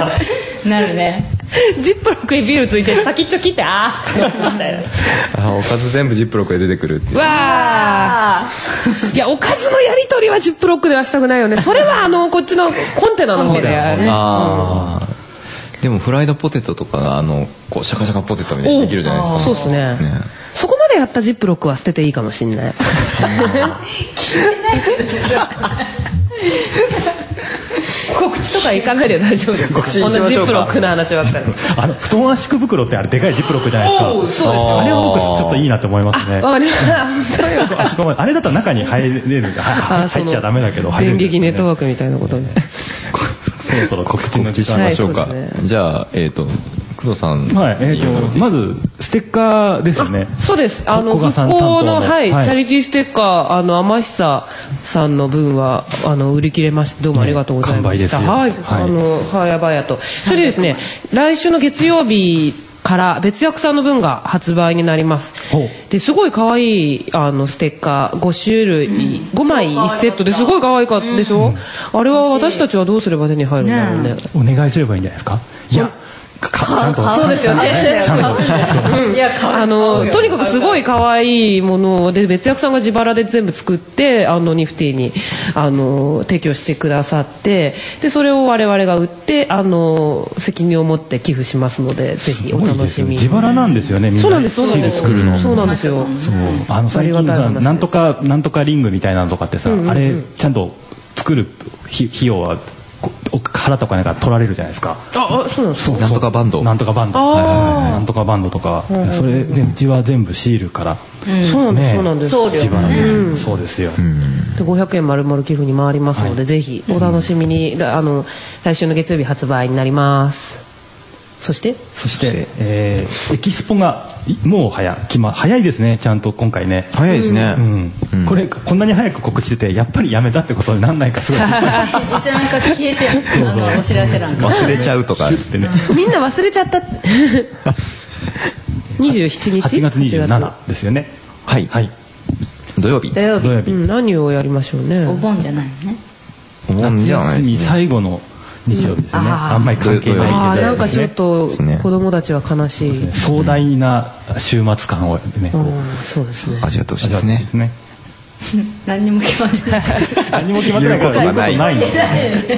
なるね。 ジップロックにビールついて先っちょ切ってみたいな。 おかず全部ジップロックで出てくるっていう。 わー。いや、おかずのやり取りはジップロックではしたくないよね。それはこっちのコンテナの方でやるね。 でもフライドポテトとかこうシャカシャカポテトみたいにできるじゃないですか。 そうですね。そこまでやったジップロックは捨てていいかもしんない。告知とか行かないで大丈夫ですか。このジップロックの話ばっかり。 布団圧縮袋ってあれでかいジップロックじゃないですか。そうですよ。あれは僕ちょっといいなと思いますね。 わかりました。 あれだったら中に入れる。入っちゃダメだけど。 電撃ネットワークみたいなことで。 そろそろ告知しましょうか。じゃあ工藤さん。 まずステッカーですよね。 そうです。復興のチャリティーステッカー天久さんの分は売り切れまして、どうもありがとうございました。やばいやと。それでですね、来週の月曜日から別役さんの分が発売になります。ですごい可愛いステッカー5種類5枚1セットですごい可愛かったでしょ。あれは私たちはどうすれば手に入るんだろうね。 お願いすればいいんじゃないですか。いや。 そうですよね。とにかくすごい可愛いもので別役さんが自腹で全部作ってニフティに提供してくださって、でそれを我々が売って責任を持って寄付しますので、ぜひお楽しみに。 自腹なんですよね。みんなシール作るの。 そうなんですよ。 最近さ、なんとかリングみたいなのとかってさ、あれちゃんと作る費用は腹とかなんか取られるじゃないですか。 そうなんですか。 なんとかバンドなんとかバンドとか、それでうちは全部シールから。 そうなんです。 自腹です。そうですよ。 で500円丸々寄付に回りますので、ぜひお楽しみに。来週の月曜日発売になります。 そしてエキスポがもう早いですね。ちゃんと今回ね早いですね、 これこんなに早く告知しててやっぱりやめたってことになんないかすごいいつなんか消えてお知らせ欄が忘れちゃうとかってね。 みんな忘れちゃった27日 8月27ですよね。 はい、土曜日、 何をやりましょうね。 お盆じゃないのね。 お盆じゃない夏休み最後の日曜日ですよね。あんまり関係ないけど、 なんかちょっと子供たちは悲しい、 壮大な週末感をねそうですね、 味わってほしいですね。 何にも決まってない何も決まってないから言うことないんですね。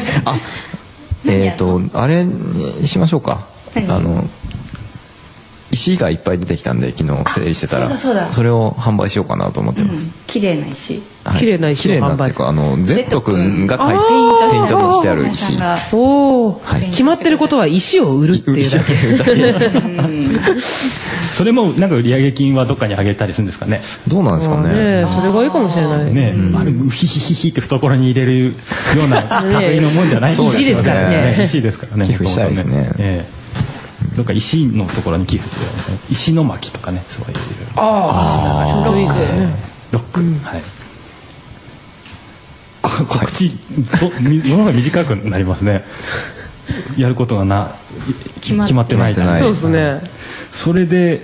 あれにしましょうか。石がいっぱい出てきたんで昨日整理してたら、それを販売しようかなと思ってます。 綺麗な石、 綺麗な石を販売する。 Z 君がペイントにしてある石。 決まってることは石を売るっていうだけ。 それもなんか売上金はどっかにあげたりするんですかね。 どうなんですかね。 それがいいかもしれないね。あれヒヒヒヒって懐に入れるような類のもんじゃない。 石ですからね。 石ですからね。 寄付したいですね。 どっか石のところに寄付するよね。石の巻とかね、そういう。 ロック、 はい。告知ものが短くなりますね。やることが決まってない。 そうですね。 それで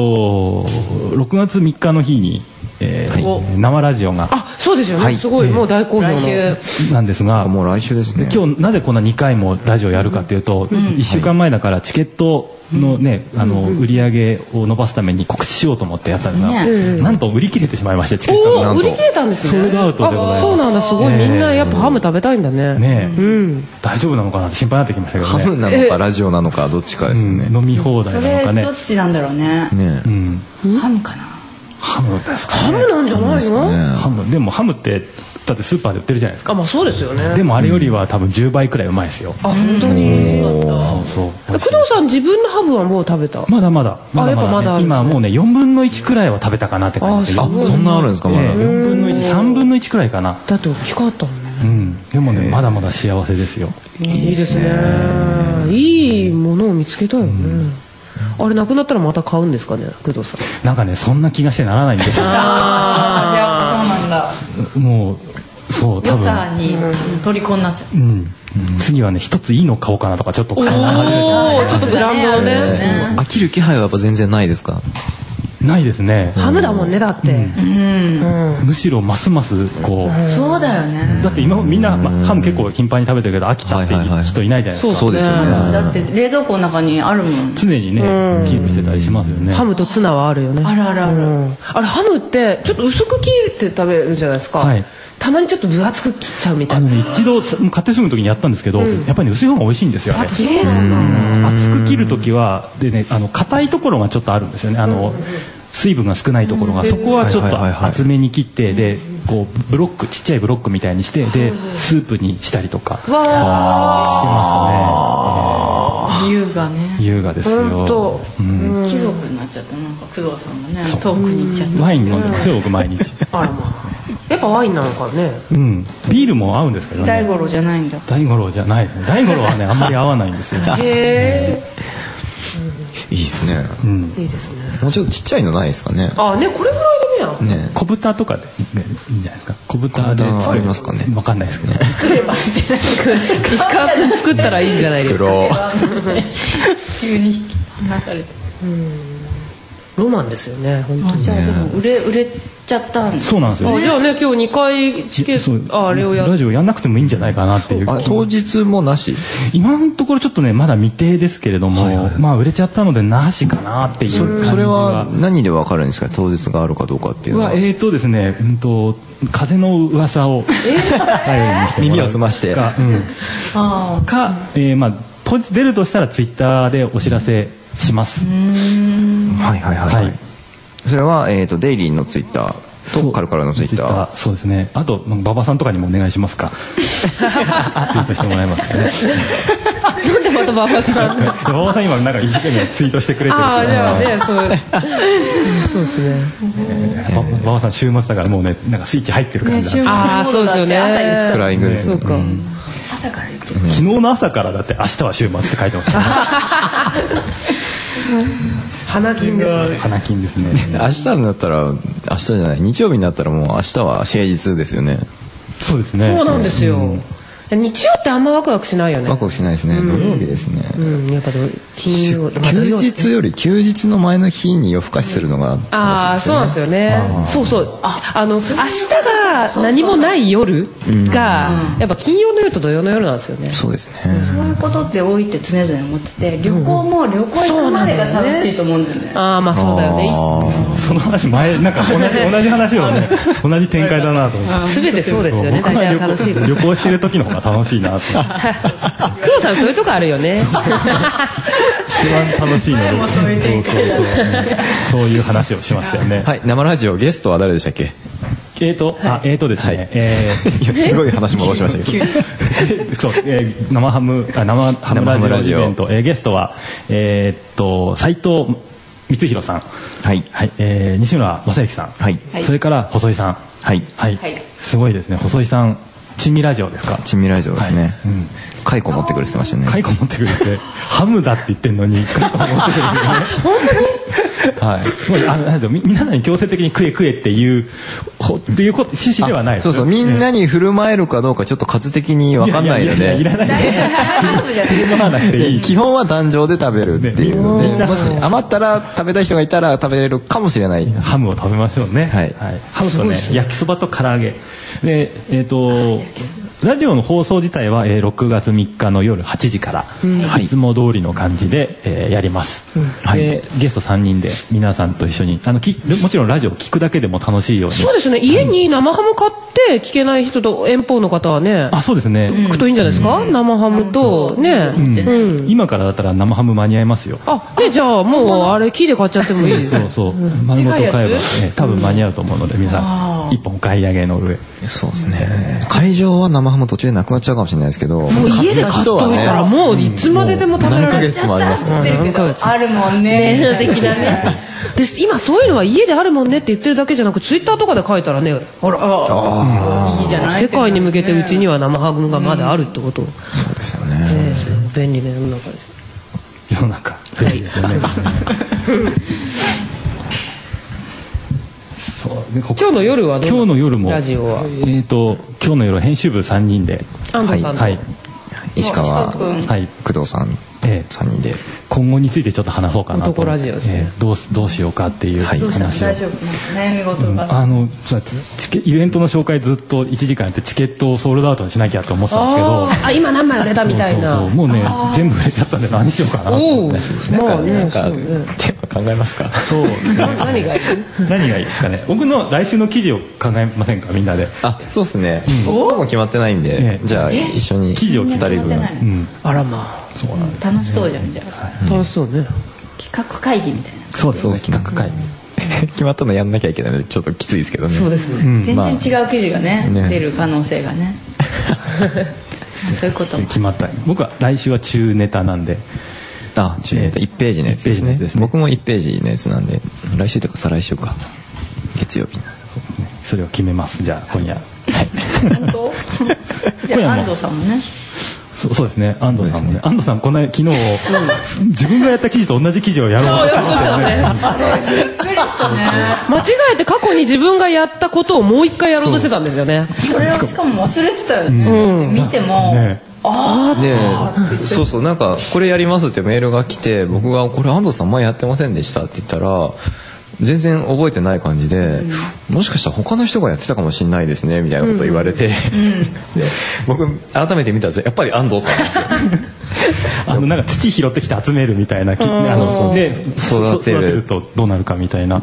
6月3日の日に生ラジオがそうですよね。すごいもう大好評なんですが、 もう来週ですね。 今日なぜこんな2回もラジオやるかというと、1週間前だからチケットのね売り上げを伸ばすために告知しようと思ってやったんですが、なんと売り切れてしまいまして、チケットが売り切れたんですね。 ソールドアウトでございます。 そうなんだ。すごいみんなやっぱハム食べたいんだね。 大丈夫なのかなって心配になってきましたけどね。 ハムなのかラジオなのかどっちかですね。 飲み放題なのかね。 それどっちなんだろうね。ハムかな。 ハムですかね。 ハムなんじゃないの？ ハムでもハムってだってスーパーで売ってるじゃないですか。 まあそうですよね。 でもあれよりは多分10倍くらいうまいですよ。 本当に。 そう。 工藤さん自分のハムはもう食べた？ まだまだ。今もうね4分の1くらいは食べたかなって感じで。 そんなあるんですかまだ。 4分の1、3分の1くらいかな。 だって大きかったもんね。 でもねまだまだ幸せですよ。 いいですね。いいものを見つけたよね。あれなくなったらまた買うんですかね、工藤さん。 なんかねそんな気がしてならないんですよ。 やっぱそうなんだ。 もうそう多分。 良さに虜になっちゃう。 次はね一ついいの買おうかなとかちょっと考え始めて。 ちょっとブランドのね。 飽きる気配はやっぱ全然ないですか。 ないですね。 ハムだもんねだって。 むしろますますこう。 そうだよね。 だって今みんなハム結構頻繁に食べてるけど飽きたっていう人いないじゃないですか。 そうですよね。 だって冷蔵庫の中にあるもん。 常にねキープしてたりしますよね。 ハムとツナはあるよね。 ある。あれハムってちょっと薄く切って食べるじゃないですか。たまにちょっと分厚く切っちゃうみたいな。 一度買ってすぐの時にやったんですけど、やっぱり薄い方が美味しいんですよあれ。厚く切る時はでね硬いところがちょっとあるんですよね。水分が少ないところがそこはちょっと厚めに切ってでこうブロックちっちゃいブロックみたいにしてでスープにしたりとかしてますね。 優雅ね。 優雅ですよ。 貴族になっちゃったなんか工藤さんがね遠くに行っちゃった。 ワイン飲んでますよ僕毎日。 やっぱワインなのかね。 ビールも合うんですけどね。 大五郎じゃないんだ。 大五郎じゃない。大五郎はねあんまり合わないんですよ。 へー。いいですね。 いいですね。 もうちょっとちっちゃいのないですかね。 ねこれぐらいでもや。 小豚とかでいいんじゃないですか。小豚で作りますかね。 わかんないですけど。 作ればって石川君作ったらいいんじゃないですか。 急に話されて。 ロマンですよね本当に。 じゃあでも売れちゃったんです。 そうなんですよ。 じゃあね今日2回チケットあれをやラジオやんなくてもいいんじゃないかなっていう。 当日もなし。 今のところちょっとねまだ未定ですけれども、まあ売れちゃったのでなしかなっていう感じ。 それは何でわかるんですか当日があるかどうかっていうのは。 ですね風の噂を耳を澄ましてまあ当日出るとしたらツイッターでお知らせします。 それはデイリーのツイッターとカルカルのツイッター。 そうですね。あと馬場さんとかにもお願いしますか。ツイートしてもらえますかね。 なんでまた馬場さん。 馬場さん今なんか一生懸命ツイートしてくれてる。 じゃあねそうですね。 馬場さん週末だからもうねなんかスイッチ入ってる感じ。 そうですよね。 フライングです。 そうか。 朝から言ってる。 昨日の朝からだって明日は週末って書いてますからね。 花金ですね。 花金ですね。 明日になったら、明日じゃない、日曜日になったらもう明日は平日ですよね。 そうですね。 そうなんですよ。日曜ってあんまワクワクしないよね。 ワクワクしないですね。土曜日ですね。 やっぱ金曜、 休日より休日の前の日に夜更かしするのが楽しいですよね。 ああ、そうなんですよね。そうそう。明日が何もない夜がやっぱ金曜の夜と土曜の夜なんですよね。 そうですね。 そういうことって多いって常々思ってて、旅行も旅行行くまでが楽しいと思うんだよね。 ああ、まあそうだよね。 その話前なんか同じ話をね、同じ展開だなと思って。 すべてそうですよね。大体楽しい。 旅行してる時の方が楽しいなと。 黒さんそういうとこあるよね。 一番楽しいので、そういう話をしましたよね。 はい、生ラジオゲストは誰でしたっけ？ ですね。 すごい話戻しましたけど。 そう、生ハムラジオイベント、ゲストは斉藤光弘さん、はい、西村正幸さん、はい、それから細井さん、はい、すごいですね。細井さん、珍味ラジオですか？珍味ラジオですね。蚕持ってくれてましたね。蚕持ってくれて、ハムだって言ってんのに蚕持ってくれてね。本当に？はい。皆さんに強制的に食えっていう趣旨ではないです。そうそう、みんなに振る舞えるかどうかちょっと数的に分かんないので。いらない。振る舞わなくていい。基本は壇上で食べるっていうので、もし余ったら食べたい人がいたら食べれるかもしれない。ハムを食べましょうね。はい。ハムとね、焼きそばと唐揚げ。で、ラジオの放送自体は6月3日の夜8時から、いつも通りの感じでやります。で、ゲスト3人で皆さんと一緒にもちろんラジオを聞くだけでも楽しいように。そうですね。家に生ハム買って聞けない人と遠方の方はね。あ、そうですね。行くといいんじゃないですか？生ハムとね。今からだったら生ハム間に合いますよ。じゃあもうあれ木で買っちゃってもいいですね。そう。丸ごと買えば多分間に合うと思うので、皆さん一本買い上げの上。そうですね。会場は生ハム途中でなくなっちゃうかもしれないですけど、もう家で買っといたらもういつまででも食べられる。何ヶ月もありますからね。 あるもんね。的なね。 今そういうのは家であるもんねって言ってるだけじゃなく、ツイッターとかで書いたらね、いいじゃない。世界に向けてうちには生ハムがまだあるってこと。そうですよね。便利な世の中です。世の中。便利ですよね。今日の夜はどう？今日の夜もラジオは今日の夜は編集部3人で、安藤さんと石川、工藤さん3人で今後についてちょっと話そうかなと。男ラジオですね。どうしようかっていう話を。大丈夫？悩み事が。イベントの紹介ずっと1時間やってチケットをソールドアウトにしなきゃと思ってたんですけど、今何枚売れたみたいな。もうね全部売れちゃったんで何しようかなと思って。なんかテーマ考えますか？そう。何がいいですかね。僕の来週の記事を考えませんか、みんなで。そうですね。僕も決まってないんで、じゃあ一緒に記事を2人分。あらまあ。 楽しそうじゃん。じゃあ楽しそうね。 企画会議みたいな。 そうです。企画会議。決まったのやんなきゃいけないのでちょっときついですけどね。そうですね。 全然違う記事がね出る可能性がね。そういうことも決まった。僕は来週は中ネタなんで。中ネタ1ページのやつですね。僕も1ページのやつなんで、来週とか再来週か月曜日。それを決めます。じゃあ今夜。 本当？じゃあ安藤さんもね。 そうですね。安藤さんもね。安藤さん昨日自分がやった記事と同じ記事をやろうとしてましたよね。 間違えて過去に自分がやったことをもう一回やろうとしてたんですよね。 それをしかも忘れてたよね。見ても。 そうなんかこれやりますってメールが来て、僕がこれ安藤さん前やってませんでしたって言ったら、全然覚えてない感じで、もしかしたら他の人がやってたかもしれないですねみたいなこと言われて、で僕改めて見たらやっぱり安藤さんなんですよ。なんか土拾ってきて集めるみたいな、で育てるとどうなるかみたいな。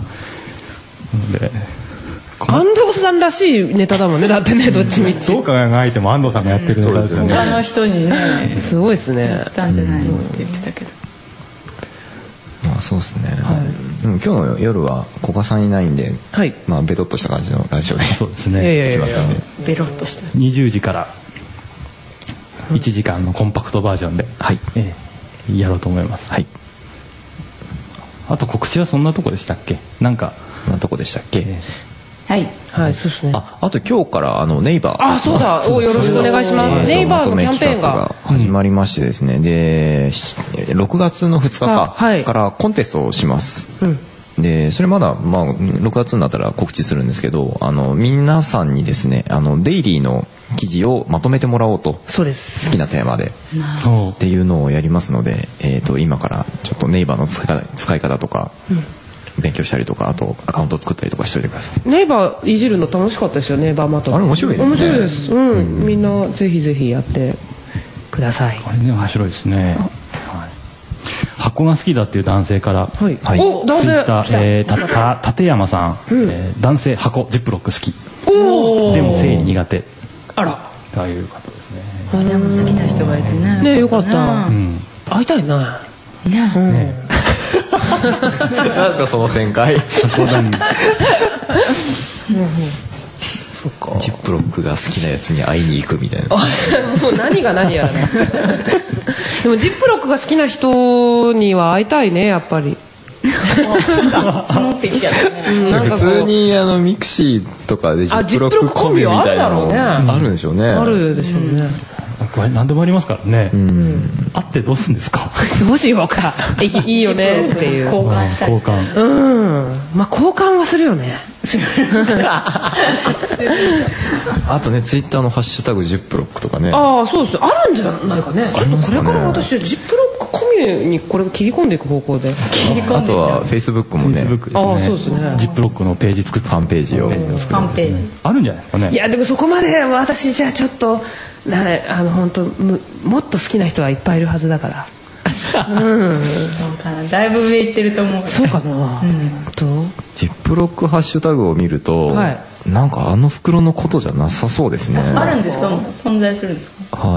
安藤さんらしいネタだもんね。だってね、どっちみち。 どう考えても安藤さんがやってるネタですよね。 他の人にね、 すごいですね。 したんじゃないのって言ってたけど。 まあそうですね。今日の夜は古賀さんいないんで、まあベトっとした感じのラジオで。そうですね。 ベロっとした。 20時から1時間のコンパクトバージョンでやろうと思います。はい。あと告知はそんなとこでしたっけ？なんかそんなとこでしたっけ？ はいはい、そうですね。 あと今日からネイバー。 そうだ。よろしくお願いします。ネイバーのキャンペーンが始まりましてですね。で、6月の2日からコンテストをします。で、それまだ6月になったら告知するんですけど、皆さんにですね、デイリーの記事をまとめてもらおうと。 そうです。 好きなテーマでっていうのをやりますので、今からちょっとネイバーの使い方とか。勉強したりとか、あとアカウント作ったりとかしといてください。 ネイバーいじるの楽しかったですよ。ネイバーまとめ。 あれ面白いですね。 面白いです。みんなぜひぜひやってください。 あれね、面白いですね。箱が好きだっていう男性から、 お、男性立山さん、男性箱ジップロック好き。でも生理苦手。 あら、 という方ですね。 でも好きな人がいてね。 ね、よかった。会いたいな。 ね。 何ですかその展開。 そっか。 ジップロックが好きなやつに会いに行くみたいな。 もう何が何やらね。でもジップロックが好きな人には会いたいね、やっぱり。 募ってきちゃったね。 普通にミクシーとかでジップロックコミュみたいなのあるんでしょうね。 あるでしょうね。 何でもありますからね。会ってどうするんですか。 どうしようか。いいよねっていう。 交換したり。 交換。 まあ交換はするよね。 あとね、ツイッターのハッシュタグジップロックとかね。 そうです。あるんじゃないかね。ちょっとこれから私ジップロックコミュにこれ切り込んでいく方向で。 あとはフェイスブックもね。 そうですね。 ジップロックのページ作ってファンページを。 ファンページ。 あるんじゃないですかね。 いやでもそこまで私じゃあちょっと本当もっと好きな人はいっぱいいるはずだから。 そうかな。だいぶ上行ってると思う。 そうかな。 ジップロックハッシュタグを見ると、なんか袋のことじゃなさそうですね。 あるんですか。存在するんですか。 はい。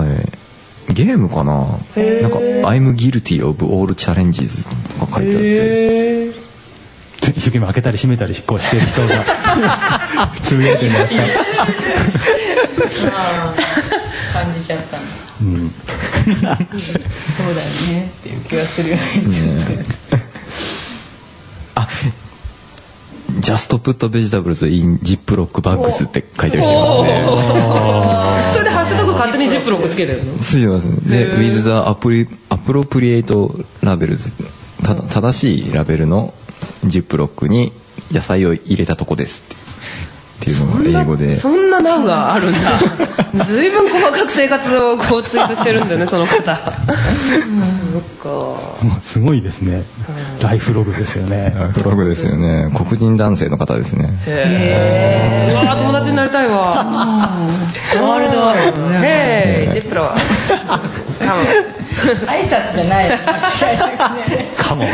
ゲームかな。なんか I'm guilty of all challenges とか書いてあって。 一生懸命開けたり閉めたりこうしてる人がつぶやいてるんじゃないですか。 感じちゃったそうだよねっていう気がするよね。 Just put vegetables in Ziploc bags って書いてる人いますね。 それでハッシュタグ勝手にジップロックつけてるの。 ついてますね。で with the appropriate labels 正しいラベルのジップロックに野菜を入れたとこですっていうのが英語で。 そんななんがあるんだ。ずいぶん細かく生活をこうツイートしてるんだよね、その方。 すごいですね。ライフログですよね。 ライフログですよね。黒人男性の方ですね。 うわ、友達になりたいわ。 ワールドあるもんね。ジップロ。 挨拶じゃない。間違いなくね。 カモンって。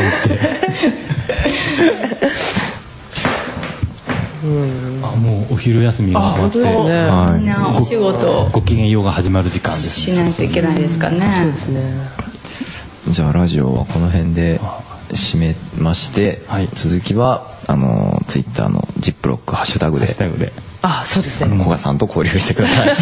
もうお昼休みが終わって、 みんなお仕事ご機嫌ようが始まる時間ですね。しないといけないですかね。 そうですね。 じゃあラジオはこの辺で締めまして、続きはツイッターのジップロックハッシュタグで。 そうですね。 古賀さんと交流してくださ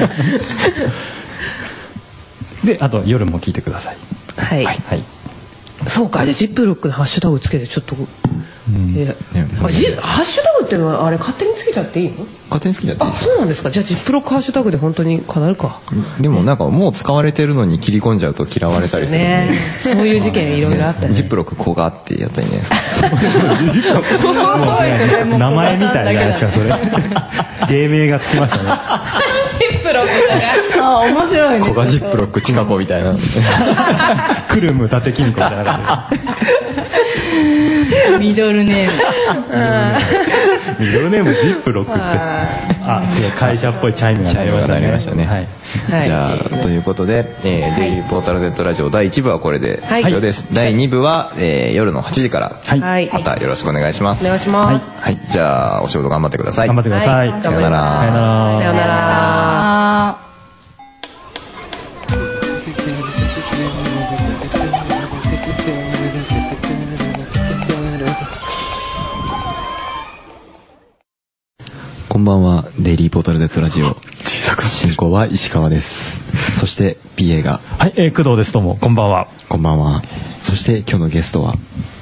い。で、あと夜も聞いてください。 はい。そうか、じゃあジップロックのハッシュタグつけてちょっと。ハッシュタグってのはあれ勝手につけちゃっていいの？ 勝手につけちゃっていいです。 そうなんですか。じゃあジップロックハッシュタグで本当にかなるか。 でもなんかもう使われてるのに切り込んじゃうと嫌われたりするね。 そういう事件いろいろあったね。 ジップロックこがってやったらいいんじゃないですか。名前みたいじゃないですかそれ。芸名がつきましたね。 ジップロックだが。面白いね。 こがジップロックチカコみたいな。 クルム伊達金庫みたいな。 ミドルネーム。ミドルネームジップロックって。違う、会社っぽいチャイムが鳴りましたね。 じゃあということで、デイリーポータル Z ラジオ第1部はこれで以上です。第2部は夜の8時からまたよろしくお願いします。 お願いします。 はい、じゃあお仕事頑張ってください。 頑張ってください。 さよなら。 さよなら。 こんばんは。デイリーポータル Z ラジオ進行は石川です。そして PA が工藤です。どうもこんばんは。 こんばんは。そして今日のゲストは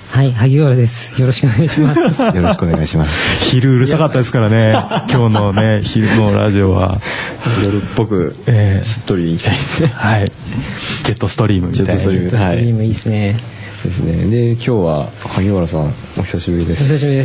はい、萩原です。よろしくお願いします。 よろしくお願いします。 昼うるさかったですからね。今日のね、昼のラジオは夜っぽくしっとりいきたいですね。 はい。ジェットストリームみたいな。 ジェットストリームいいですね。 ですね。で、今日は萩原さんお久しぶりです。 お久しぶりです。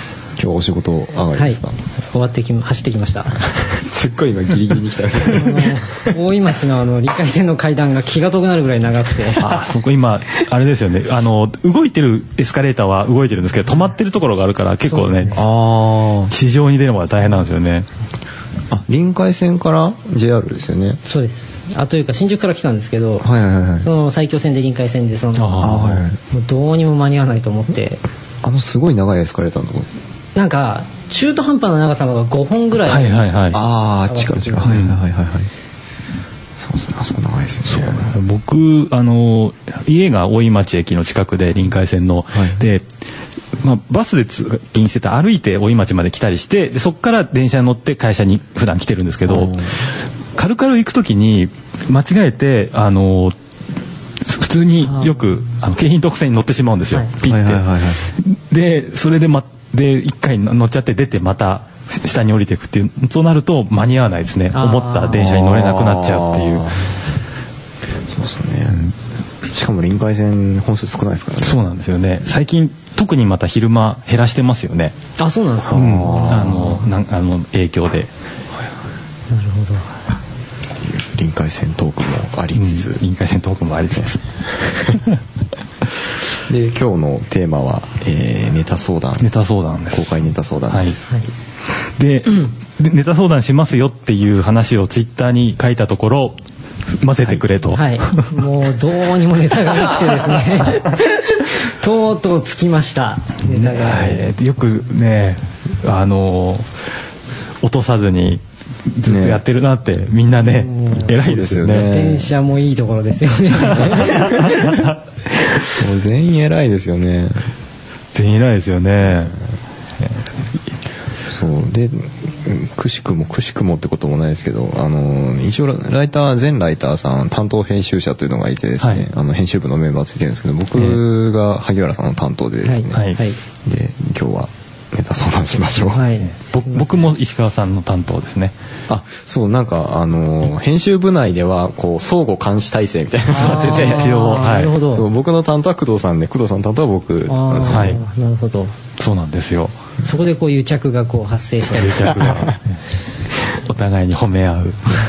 今日お仕事上がりですか？ はい、終わって走ってきました。 すっごい今ギリギリに来たんですけど大井町の臨海線の階段が気が遠くなるぐらい長くて、 そこ今あれですよね、動いてるエスカレーターは動いてるんですけど、止まってるところがあるから結構ね、地上に出るのが大変なんですよね。 臨海線から JR ですよね。 そうです。というか新宿から来たんですけど、 はいはいはい、 その埼京線で臨海線でもうどうにも間に合わないと思って、 すごい長いエスカレーターのところ、 なんか中途半端な長さが5本ぐらいあるんですよ。 はいはいはい。近々、はいはいはいはい。そうですね、あそこ長いですよね。 僕家が大井町駅の近くで臨海線の、で、バスで通勤してた歩いて大井町まで来たりして、でそこから電車に乗って会社に普段来てるんですけど、カルカル行く時に間違えて普通によく京浜特線に乗ってしまうんですよ、ピッて。でそれで一回乗っちゃって出てまた下に降りていくっていう、そうなると間に合わないですね。思った電車に乗れなくなっちゃうっていう。 そうですね、しかも臨海線本数少ないですからね。 そうなんですよね。最近特にまた昼間減らしてますよね。 そうなんですか。 影響で。 なるほど。 臨海線トークもありつつ、 臨海線トークもありつつで今日のテーマは、ネタ相談です。公開ネタ相談です、はい。 でネタ相談しますよっていう話をツイッターに書いたところ、混ぜてくれと、 もうどうにもネタがなくてですねとうとうつきました、ネタが。 よくね落とさずにずっとやってるなって、みんなね、偉いですよね。 自転車もいいところですよね。 もう全員偉いですよね。 全員偉いですよね。 そうで、くしくもってこともないですけど、一応全ライターさん担当編集者というのがいてですね、編集部のメンバーついてるんですけど、僕が萩原さんの担当でですね、で今日はネタ相談しましょう。 僕も石川さんの担当ですね。 そう、なんか編集部内ではこう相互監視体制みたいなのがあってて、一応、そう僕の担当は工藤さんで、工藤さんの担当は僕。 なるほど。 そうなんですよ。 そこでこう癒着がこう発生したり、 お互いに褒め合う。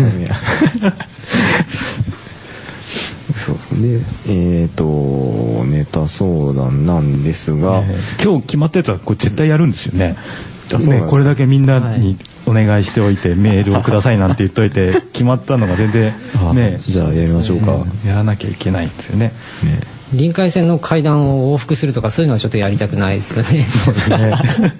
そうで、ネタ相談なんですが、 今日決まったやつはこれ絶対やるんですよね。これだけみんなにお願いしておいて、メールをくださいなんて言っといて決まったのが全然ね。 じゃあやりましょうか。 やらなきゃいけないんですよね。 臨海線の階段を往復するとか、そういうのはちょっとやりたくないですよね。 そうですね。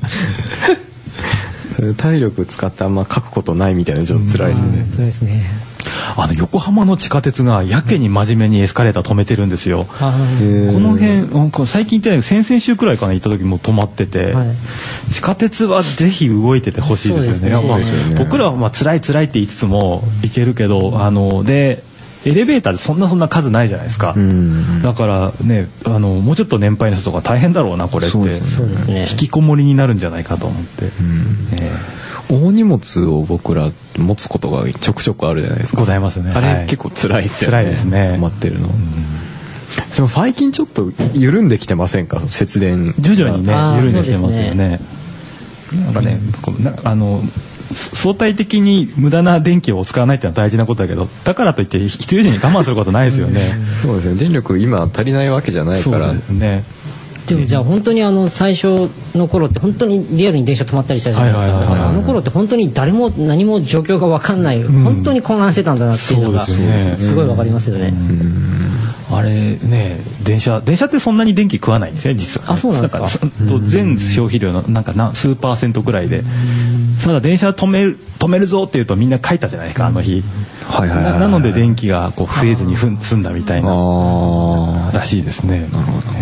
体力使ってあんま書くことないみたいな、ちょっと辛いですね。 辛いですね。 横浜の地下鉄がやけに真面目にエスカレーター止めてるんですよ。この辺最近行ってない、先々週くらいかな、行った時も止まってて、地下鉄はぜひ動いててほしいですよね。僕らは辛いって言いつつも行けるけど、でエレベーターでそんな数ないじゃないですか。だからね、もうちょっと年配の人とか大変だろうな、これって。 そうですね。 引きこもりになるんじゃないかと思って。 大荷物を僕ら持つことがちょくちょくあるじゃないですか。 ございますね。 あれ結構辛いですよね。 辛いですね。 止まってるの。でも最近ちょっと緩んできてませんか、節電。 徐々にね、緩んできてますよね。なんかね、相対的に無駄な電気を使わないっていうのは大事なことだけど、だからといって必要以上に我慢することないですよね。 そうですね。電力今足りないわけじゃないから。 そうですね。 でもじゃあ本当に最初の頃って本当にリアルに電車止まったりしたじゃないですか。だから頃って本当に誰も何も状況が分かんない、本当に混乱してたんだなっていうのがすごい分かりますよね。 あれね、電車ってそんなに電気食わないんですね、実は。 そうなんですか。 全消費量の数%ぐらいで、ただ電車止めるぞっていうとみんな書いたじゃないですか、あの日。なので電気がこう増えずに済んだみたいならしいですね。 なるほど。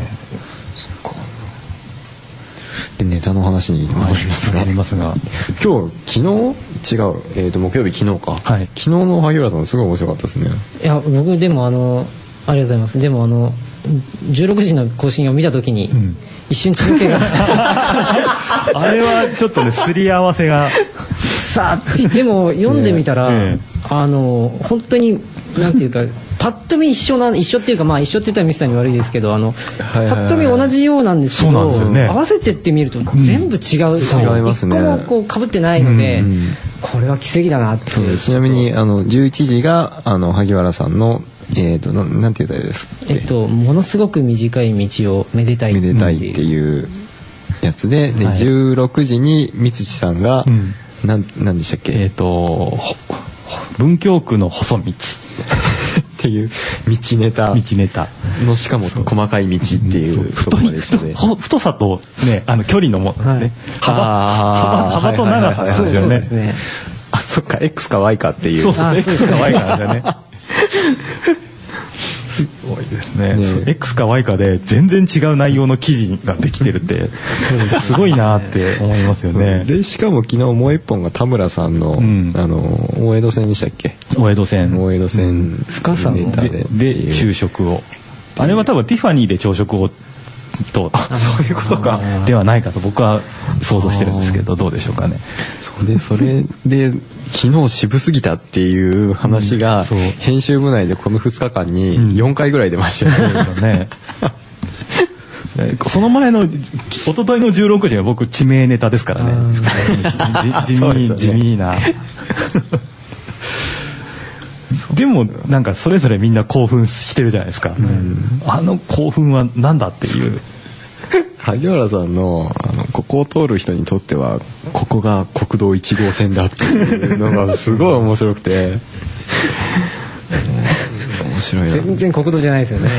でネタの話に戻りますが、今日昨日違う、木曜日昨日か、昨日の萩原さんすごい面白かったですね。 いや僕でもありがとうございます。でも 16時の更新を見た時に、一瞬血の気があれはちょっとねすり合わせがさあってでも読んでみたら、本当になんていうかパッと見一緒っていうか、まあ一緒って言ったらミスさんに悪いですけど、パッと見同じようなんですけど、合わせてってみると全部違う、 違いますね。 一個もこう被ってないので、これは奇跡だなって。 ちなみに11時が萩原さんのなんて言ったらいいですか、 ものすごく短い道をめでたいっていうやつで、16時に三土さんが何でしたっけ、 文京区の細道っていう道ネタの、しかも細かい道っていう太さとね距離のもね、幅と長さですよね。 あ、そっか、 X か Y かっていう。 そうそう、X か Y かなんだよね。すごいですね。X か Y かで全然違う内容の記事ができてるってすごいなって思いますよね。 でしかも昨日もう一本が田村さんの大江戸線でしたっけ？ 大江戸線深さネタで昼食を、あれは多分ティファニーで朝食をとそういうことかではないかと僕は想像してるんですけど、どうでしょうかね。 それで昨日渋すぎたっていう話が編集部内でこの2日間に4回ぐらい出ましたね。 その前の一昨日の16時は僕地名ネタですからね。地味な。でもなんかそれぞれみんな興奮してるじゃないですか。あの興奮はなんだっていう。 萩原さんのここを通る人にとってはここが国道1号線だっていうのがすごい面白くて面白いな。 全然国道じゃないですよね。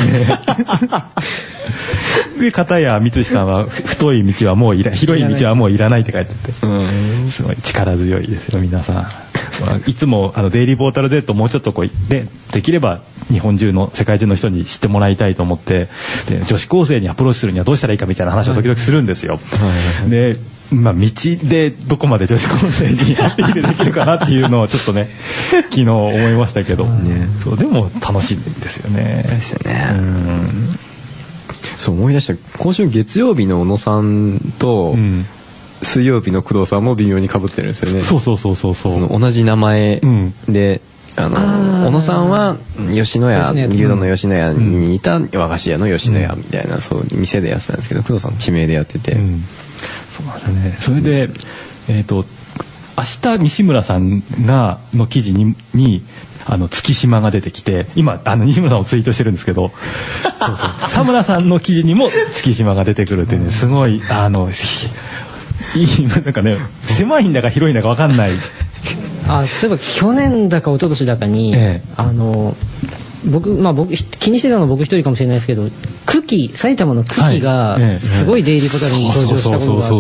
で片や三土さんは太い道はもう広い道はもういらないって書いてて、すごい力強いですよ皆さん。いつもデイリーポータル Z もうちょっとできれば日本中の世界中の人に知ってもらいたいと思って、で女子高生にアプローチするにはどうしたらいいかみたいな話を時々するんですよ。で道でどこまで女子高生にアピールできるかなっていうのをちょっとね昨日思いましたけど、そうでも楽しいんですよね。 ですよね。そう思い出した。今週月曜日の小野さんと、水曜日の工藤さんも微妙に被ってるんですよね。 そう。 その同じ名前で、小野さんは吉野家、牛丼の吉野家にいた和菓子屋の吉野家みたいな、そう店でやってたんですけど、工藤さん地名でやってて、 そうなんだね。それで明日西村さんの記事に月島が出てきて、今西村さんをツイートしてるんですけど、田村さんの記事にも月島が出てくるっていうね、すごいなんかね、狭いんだか広いんだか分かんない。 そういえば去年だか一昨年だかに、僕気にしてたのは僕一人かもしれないですけど、埼玉の久喜がすごいデイリーポータルに登場したことがあって、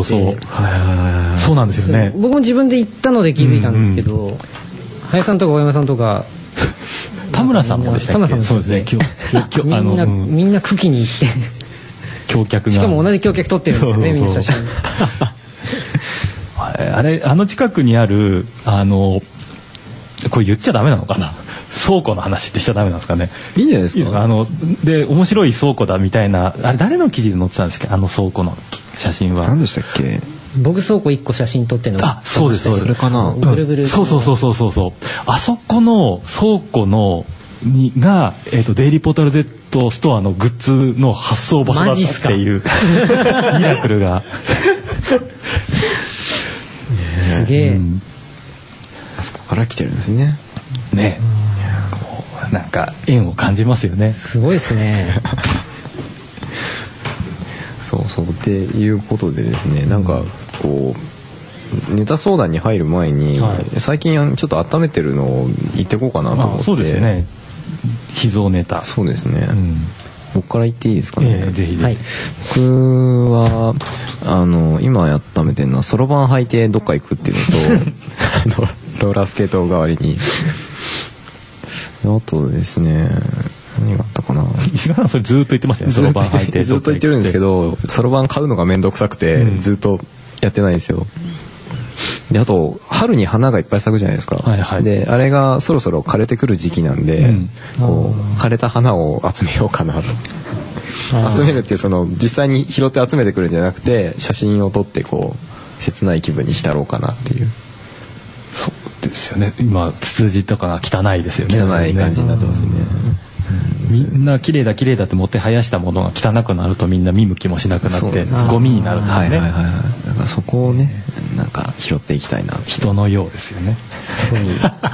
そうなんですよね。 僕も自分で行ったので気づいたんですけど、林さんとか大山さんとか田村さんもでしたっけ？そうですね。 みんな久喜に行って橋脚が、 しかも同じ橋脚撮ってるんですよね、みんな写真。 近くにあるこれ言っちゃダメなのかな、倉庫の話ってしちゃダメなんですかね。 いいんじゃないですか。 で面白い倉庫だみたいな、あれ誰の記事で載ってたんですか、倉庫の写真は。 何でしたっけ。 僕倉庫1個写真撮ってるの。 そうです。 それかな。 ぐるぐる。 そう。あそこの倉庫のがデイリーポータル Z ストアのグッズの発送場所だったっていうミラクルが。 すげえ。 あそこから来てるんですね。 ね。なんか縁を感じますよね。 すごいですね。 そうっていうことでですね、なんかこうネタ相談に入る前に、最近ちょっと温めてるのを言ってこうかなと思って。 そうですね。秘蔵ネタ。 そうですね。僕から言っていいですかね。 ぜひ。 僕は今温めてるのはそろばん履いてどっか行くっていうのとローラースケート代わりに、あとですね、何があったかな。 石川さんそれずっと言ってますね。そろばん履いてずっと言ってるんですけど、そろばん買うのが面倒くさくて、ずっとやってないんですよ。であと春に花がいっぱい咲くじゃないですか。であれがそろそろ枯れてくる時期なんで、こう枯れた花を集めようかなと。 集めるっていうその実際に拾って集めてくるんじゃなくて写真を撮ってこう切ない気分に浸ろうかなっていう。 そうですよね。今ツツジとかが汚いですよね。 汚い感じになってますね。 みんな綺麗だ綺麗だってもてはやしたものが汚くなるとみんな見向きもしなくなってゴミになるんですよね。 だからそこをねなんか拾っていきたいな。 人のようですよね。 すごい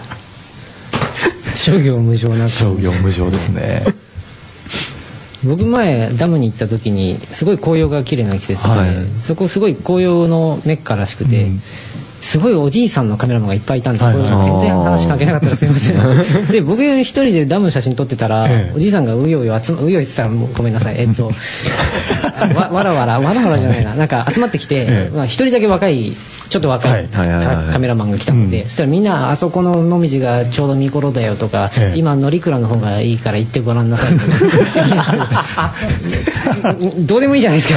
商業無常な商業無常ですね。 僕前ダムに行った時にすごい紅葉が綺麗な季節で、そこすごい紅葉のメッカらしくて、すごいおじいさんのカメラマンがいっぱいいたんですけど、全然話関係なかったらすいませんで僕一人でダムの写真撮ってたら、おじいさんがうよいよって言ったらもうごめんなさいわらわらじゃないな、なんか集まってきて、一人だけちょっと若いカメラマンが来たので、そしたらみんなあそこのもみじがちょうど見頃だよとか、今乗鞍の方がいいから行ってごらんなさいとかどうでもいいじゃないですか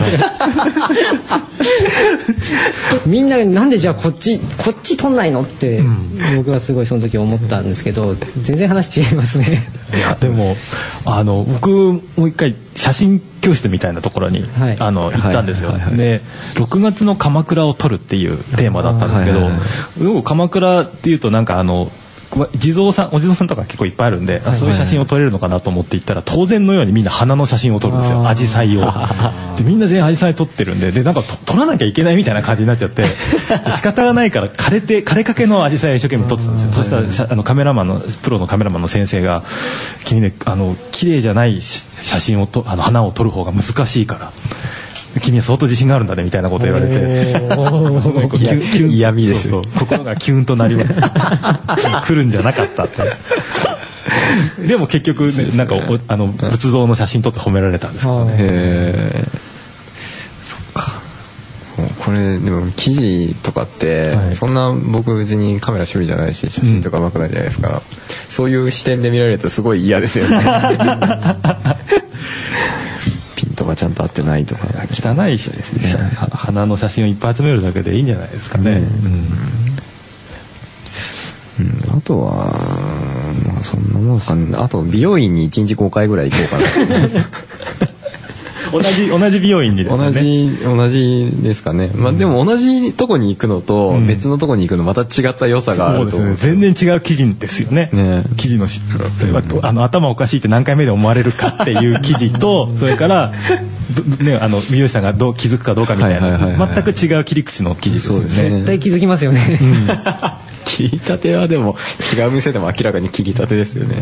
みんななんでじゃあこっち撮んないのって、僕はすごいその時思ったんですけど、全然話違いますね。 いやでも僕もう一回写真教室みたいなところに、行ったんですよ。で6月の鎌倉を撮るっていうテーマだったんですけど、鎌倉っていうとなんかお地蔵さんとか結構いっぱいあるんで、そういう写真を撮れるのかなと思って行ったら、当然のようにみんな花の写真を撮るんですよ。紫陽花をでみんな全員紫陽花撮ってるんで、なんか撮らなきゃいけないみたいな感じになっちゃって仕方がないから枯れかけの紫陽花を一生懸命撮ってたんですよ。そしたらプロのカメラマンの先生が「君ね綺麗じゃない写真を花を撮る方が難しいから君は相当自信があるんだね」みたいなこと言われて嫌味ですよ。 心がキュンとなります来るんじゃなかったってでも結局、ね、なんか仏像の写真撮って褒められたんですけどね。 そっか。これでも記事とかって、そんな僕別にカメラ趣味じゃないし写真とか上手くないじゃないですか、そういう視点で見られるとすごい嫌ですよねピントがちゃんと合ってないとか汚いしですね、花の写真をいっぱい集めるだけでいいんじゃないですかね。 あとはそんなもんですかね。あと美容院に1日5回ぐらい行こうかな同じ美容院にですね。 同じですかね。でも同じとこに行くのと別のとこに行くのまた違った良さがあると思うんですよ。 全然違う記事ですよね。記事の頭おかしいって何回目で思われるかっていう記事とそれから美容師さんがどう気づくかどうかみたいな全く違う切り口の記事ですよね。 絶対気づきますよね切りたてはでも違う店でも明らかに切りたてですよね。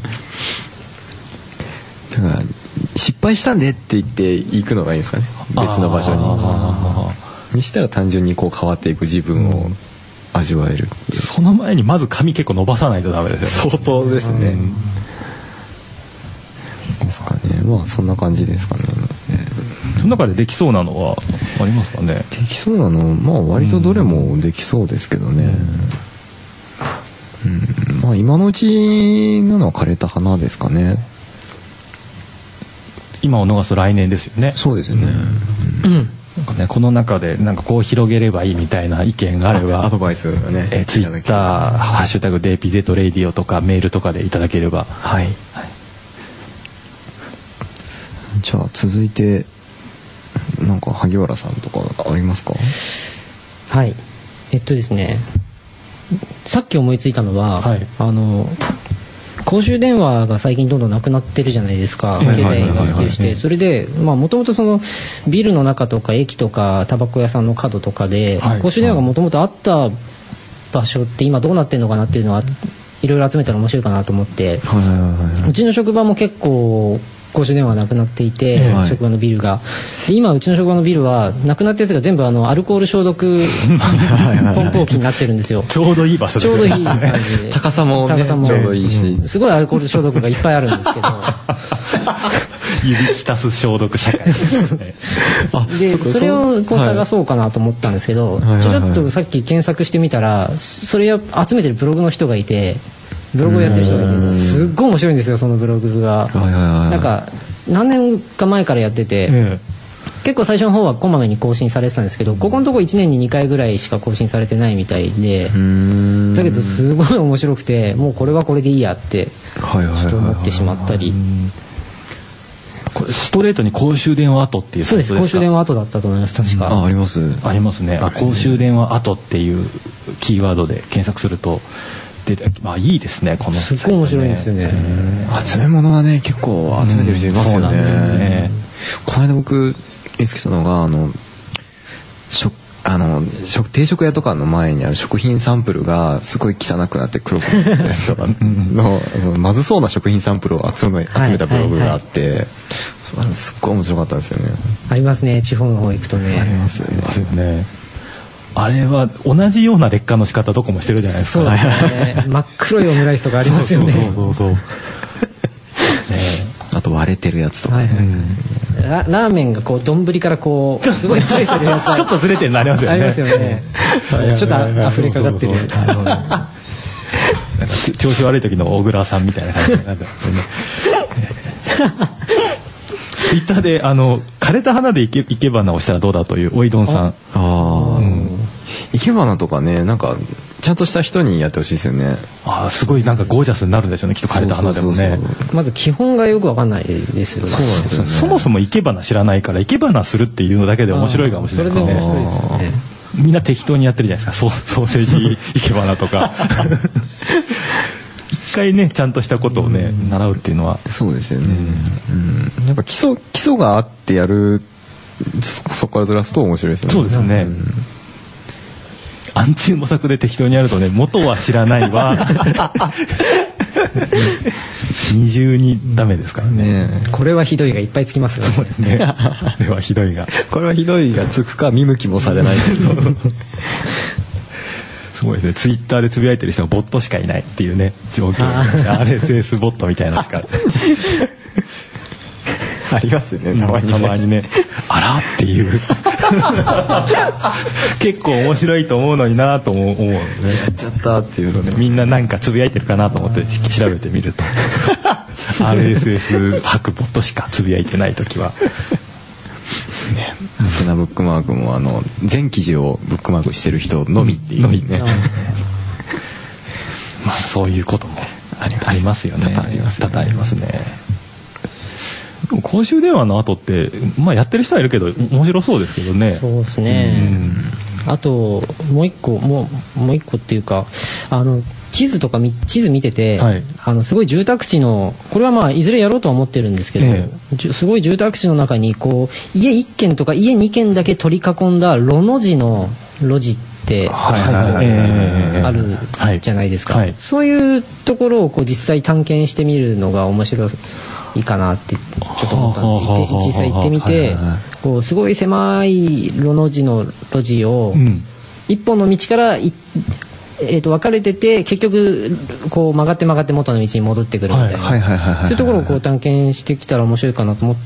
だから失敗したんでって言って行くのがいいんですかね、別の場所にしたら単純にこう変わっていく自分を味わえる。 その前にまず髪結構伸ばさないとダメですよね。 相当ですね。ですかね。そんな感じですかね。 その中でできそうなのはありますかね。 できそうなの割とどれもできそうですけどね。今のうちなのは枯れた花ですかね。 今を逃すと来年ですよね。 そうですよね。 なんかね、この中でなんかこう広げればいいみたいな意見があればアドバイスがね、 ツイッターハッシュタグ DPZ レディオとかメールとかでいただければ。 じゃあ続いてなんか萩原さんとかありますか。 ですね、さっき思いついたのは、公衆電話が最近どんどんなくなってるじゃないですか。携帯が普及して、それでもともとそのビルの中とか駅とかタバコ屋さんの角とかで、公衆電話がもともとあった場所って今どうなってるのかなっていうのはいろいろ集めたら面白いかなと思って、うちの職場も結構公衆電話なくなっていて、職場のビルがで今うちの職場のビルはなくなったやつが全部アルコール消毒梱包機になってるんですよ。 ちょうどいい場所ですね。 ちょうどいい感じで高さもちょうどいいし、 すごいアルコール消毒がいっぱいあるんですけど指浸す消毒社会ですねでそれをこう探そうかなと思ったんですけど、ちょっとさっき検索してみたらそれを集めてるブログの人がいて、ブログをやってる人がいてすっごい面白いんですよ、そのブログが。なんか何年か前からやってて、結構最初の方はこまめに更新されてたんですけど、ここのとこ1年に2回ぐらいしか更新されてないみたいで、だけどすごい面白くて、もうこれはこれでいいやってちょっと思ってしまったり。 これストレートに公衆電話跡っていうそうです、公衆電話跡だったと思います、確か。 ありますね。公衆電話跡っていうキーワードで検索すると出て、いいですね、このすっごい面白いですよね。 集め物はね結構集めてる人いますよね。 そうなんですね。 この間僕見つけたのが定食屋とかの前にある食品サンプルがすごい汚くなって黒くなったやつとかのまずそうな食品サンプルを集めたブログがあって、すっごい面白かったんですよね。 ありますね、地方の方行くとね。 ありますよね。 あれは同じような劣化の仕方どこもしてるじゃないですか。 そうですね。真っ黒いオムライスとかありますよね。 そうあと割れてるやつとか、 ラーメンがこう丼からこうすごいずれてるやつちょっとずれてるのありますよね。 ありますよね。ちょっと溢れかかってる。 なんか調子悪い時の大倉さんみたいな感じになってますね。ツイッターで枯れた花で生け花をしたらどうだというおいどんさん。 生け花とかね、なんかちゃんとした人にやってほしいですよね。 すごいなんかゴージャスになるんでしょうね、きっと枯れた花でもね。 まず基本がよくわかんないですよね。 そうなんですよね。 そもそも生け花知らないから生け花するっていうのだけで面白いかもしれないですね。 それで面白いですよね。 みんな適当にやってるじゃないですか、ソーセージ生け花とか。一回ねちゃんとしたことをね、習うっていうのはそうですよね。やっぱ基礎があってやる、そこからずらすと面白いですよね。 そうですね。暗中模索で適当にやるとね、元は知らないわ。二重にダメですからね。 これはひどいがいっぱいつきますよね。 そうですね。これはひどいが。 これはひどいがつくか見向きもされない。 すごいですね。ツイッターでつぶやいてる人がボットしかいないっていうね状況。RSS ボットみたいなしか。 ありますよね。 たまにね、あらっていう結構面白いと思うのになと思うね。やっちゃったっていうのね。 みんななんかつぶやいてるかなと思って調べてみるとRSS ハクボットしかつぶやいてない時はね、スナブックマークも全記事をブックマークしてる人のみっていうね。 まあそういうこともありますよね。多々ありますね。公衆電話の後ってやってる人はいるけど面白そうですけどね。 そうですね。あともう一個っていうか地図見てて、すごい住宅地のこれはいずれやろうとは思ってるんですけど、すごい住宅地の中にこう家1軒とか家2軒だけ取り囲んだロの字の路地ってあるじゃないですか。そういうところをこう実際探検してみるのが面白いかなってちょっと思ったんで、実際行ってみて、こうすごい狭いロの字の路地を一本の道から分かれてて、結局こう曲がって元の道に戻ってくるみたいな、そういうところをこう探検してきたら面白いかなと思って、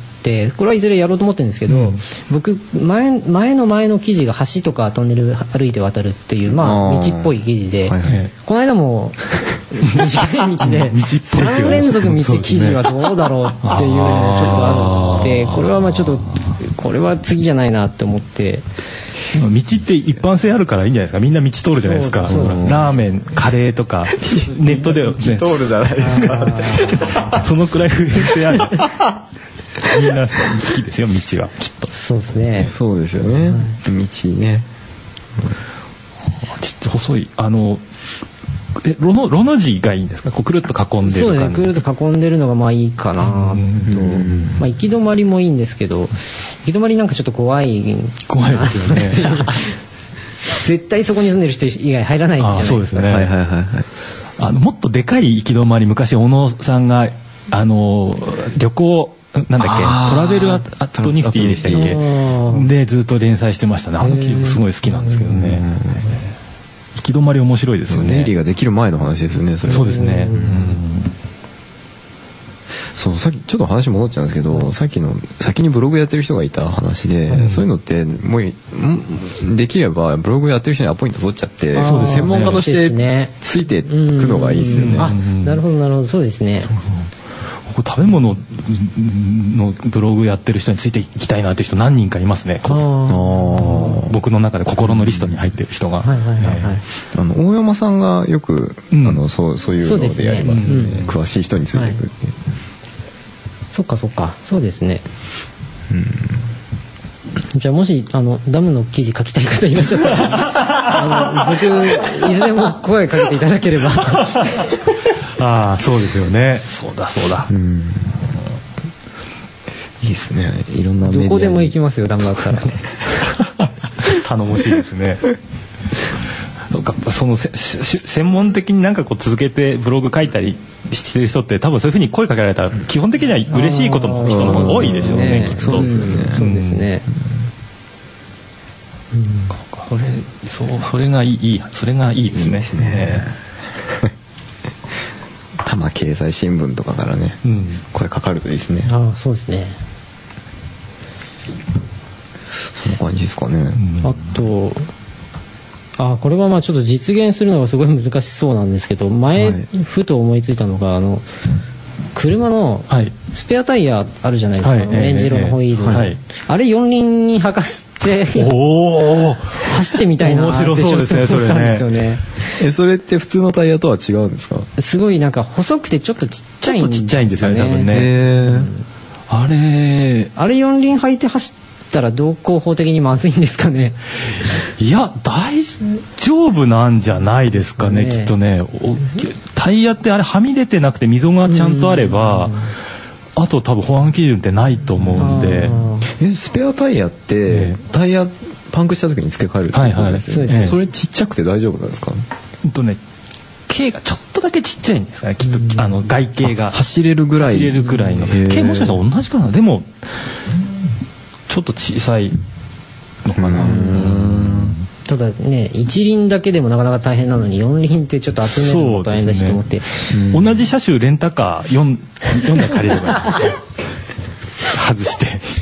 これはいずれやろうと思ってるんですけど、僕前の記事が橋とかトンネル歩いて渡るっていう道っぽい記事で、この間も短い道で3連続道記事はどうだろうっていうのがちょっとあって、これはちょっとこれは次じゃないなって思って。 道って一般性あるからいいんじゃないですか。みんな道通るじゃないですか。ラーメンカレーとかネットで、ね、 通るじゃないですか。 そのくらい普遍性ある。みんな好きですよ、道はきっと。 そうですね。 そうですよね。道ね。 ちょっと細いロの字がいいんですか。こうくるっと囲んでる感じ。 そうですね。くるっと囲んでるのがいいかなと。行き止まりもいいんですけど、行き止まりなんかちょっと怖いですよね。 絶対そこに住んでる人以外入らないじゃないですか。 そうですね。もっとでかい行き止まり、昔小野さんが旅行なんだっけ、トラベルアットニフティでしたっけでずっと連載してましたね。記事すごい好きなんですけどね。行き止まり面白いですよね。 ネイリーができる前の話ですよね。 そうですね。 そう、さっきちょっと話戻っちゃうんですけど、先にブログやってる人がいた話で、そういうのってもうできればブログやってる人にアポイント取っちゃって、専門家としてついていくのがいいですよね。 なるほどそうですね。 食べ物のブログやってる人についていきたいなって人何人かいますね。僕の中で心のリストに入ってる人が。 大山さんがよくそういうのでやりますよね。詳しい人についていくって。 そっかそうですね。じゃあもしダムの記事書きたい方いらっしゃったら僕いつでも声かけていただければああそうですよね。そうだ、 いいですね。いろんなメディアどこでも行きますよ、ダムだったら頼もしいですね。その専門的になんかこう続けてブログ書いたりしてる人って多分そういうふうに声かけられたら基本的には嬉しいことの人の方が多いでしょうね、きっと。 そうですね。 それがいいですね。 多摩経済新聞とかからね、声かかるといいですね。 そうですね。 そんな感じですかね。 あとこれはまあちょっと実現するのがすごい難しそうなんですけど、前ふと思いついたのが車のスペアタイヤあるじゃないですか、オレンジ色のホイール、あれ四輪に履かせて走ってみたいなってちょっと思ったんですよね。 それって普通のタイヤとは違うんですか？ すごいなんか細くてちょっとちっちゃいんですよね。 多分ね。あれ四輪履いて走ったら道交法的にまずいんですかね？ いや大丈夫なんじゃないですかね、きっとね。タイヤってあれはみ出てなくて溝がちゃんとあれば、あと多分保安基準ってないと思うんで。 スペアタイヤって、タイヤパンクした時に付け替えるってことですよね。それちっちゃくて大丈夫なんですか？ 径がちょっとだけちっちゃいんですかね、きっと外径が走れるぐらいの径もしかしたら同じかな。でもちょっと小さいのかな。 ただね、一輪だけでもなかなか大変なのに四輪ってちょっと集めるのも大変だしと思って、 同じ車種レンタカー4台借りれば外して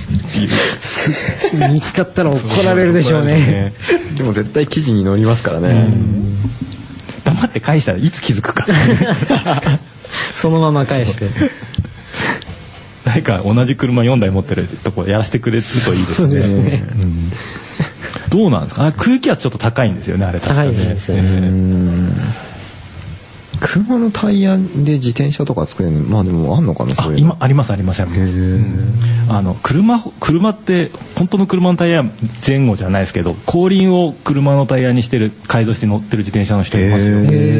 見つかったら怒られるでしょうね。 でも絶対記事に載りますからね。 黙って返したらいつ気づくかそのまま返して誰か同じ車4台持ってるとこやらせてくれるといいですね。そうですね。どうなんですか？空気圧ちょっと高いんですよね、あれ確かに。 高いですよね。 車のタイヤで自転車とか作れるの、まあでもあんのかな、そういうの。 今あります。車って本当の車のタイヤ前後じゃないですけど、後輪を車のタイヤにして改造して乗ってる自転車の人いますよ。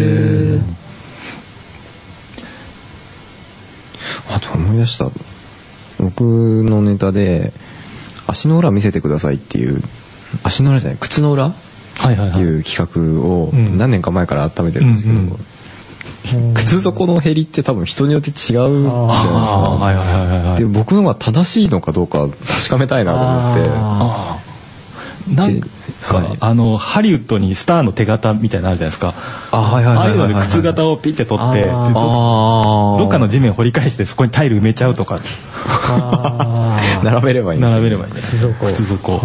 あと思い出した。僕のネタで足の裏見せてくださいっていう、足の裏じゃない、靴の裏っていう企画を何年か前から温めてるんですけど、靴底の減りって多分人によって違うじゃないですか。で僕のが正しいのかどうか確かめたいなと思って。 なんかハリウッドにスターの手形みたいなのあるじゃないですか。ああいうので靴型をピッて取ってどっかの地面を掘り返してそこにタイル埋めちゃうとか並べればいいんですよ。 靴底。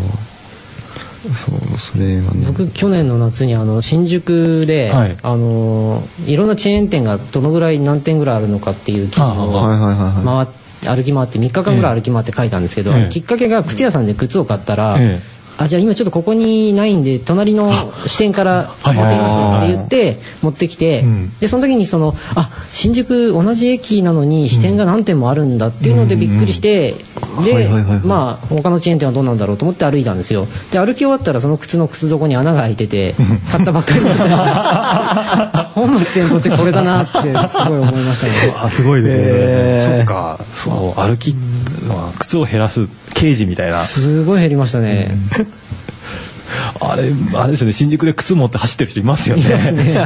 それがね、 僕去年の夏に新宿で、いろんなチェーン店がどのぐらい何店ぐらいあるのかっていう記事を歩き回って3日間ぐらい歩き回って書いたんですけど、きっかけが靴屋さんで靴を買ったら、じゃあ今ちょっとここにないんで隣の支店から持ってきますって言って持ってきて、でその時に新宿同じ駅なのに支店が何店もあるんだっていうのでびっくりして、でまあ他のチェーン店はどうなんだろうと思って歩いたんですよ。で歩き終わったらその靴の靴底に穴が開いてて買ったばっかりだった本末転倒ってこれだなってすごい思いましたね。 すごいですね。そっか、靴を減らす刑事みたいな。 すごい減りましたね。 あれですよね、新宿で靴持って走ってる人いますよね。 そうですね。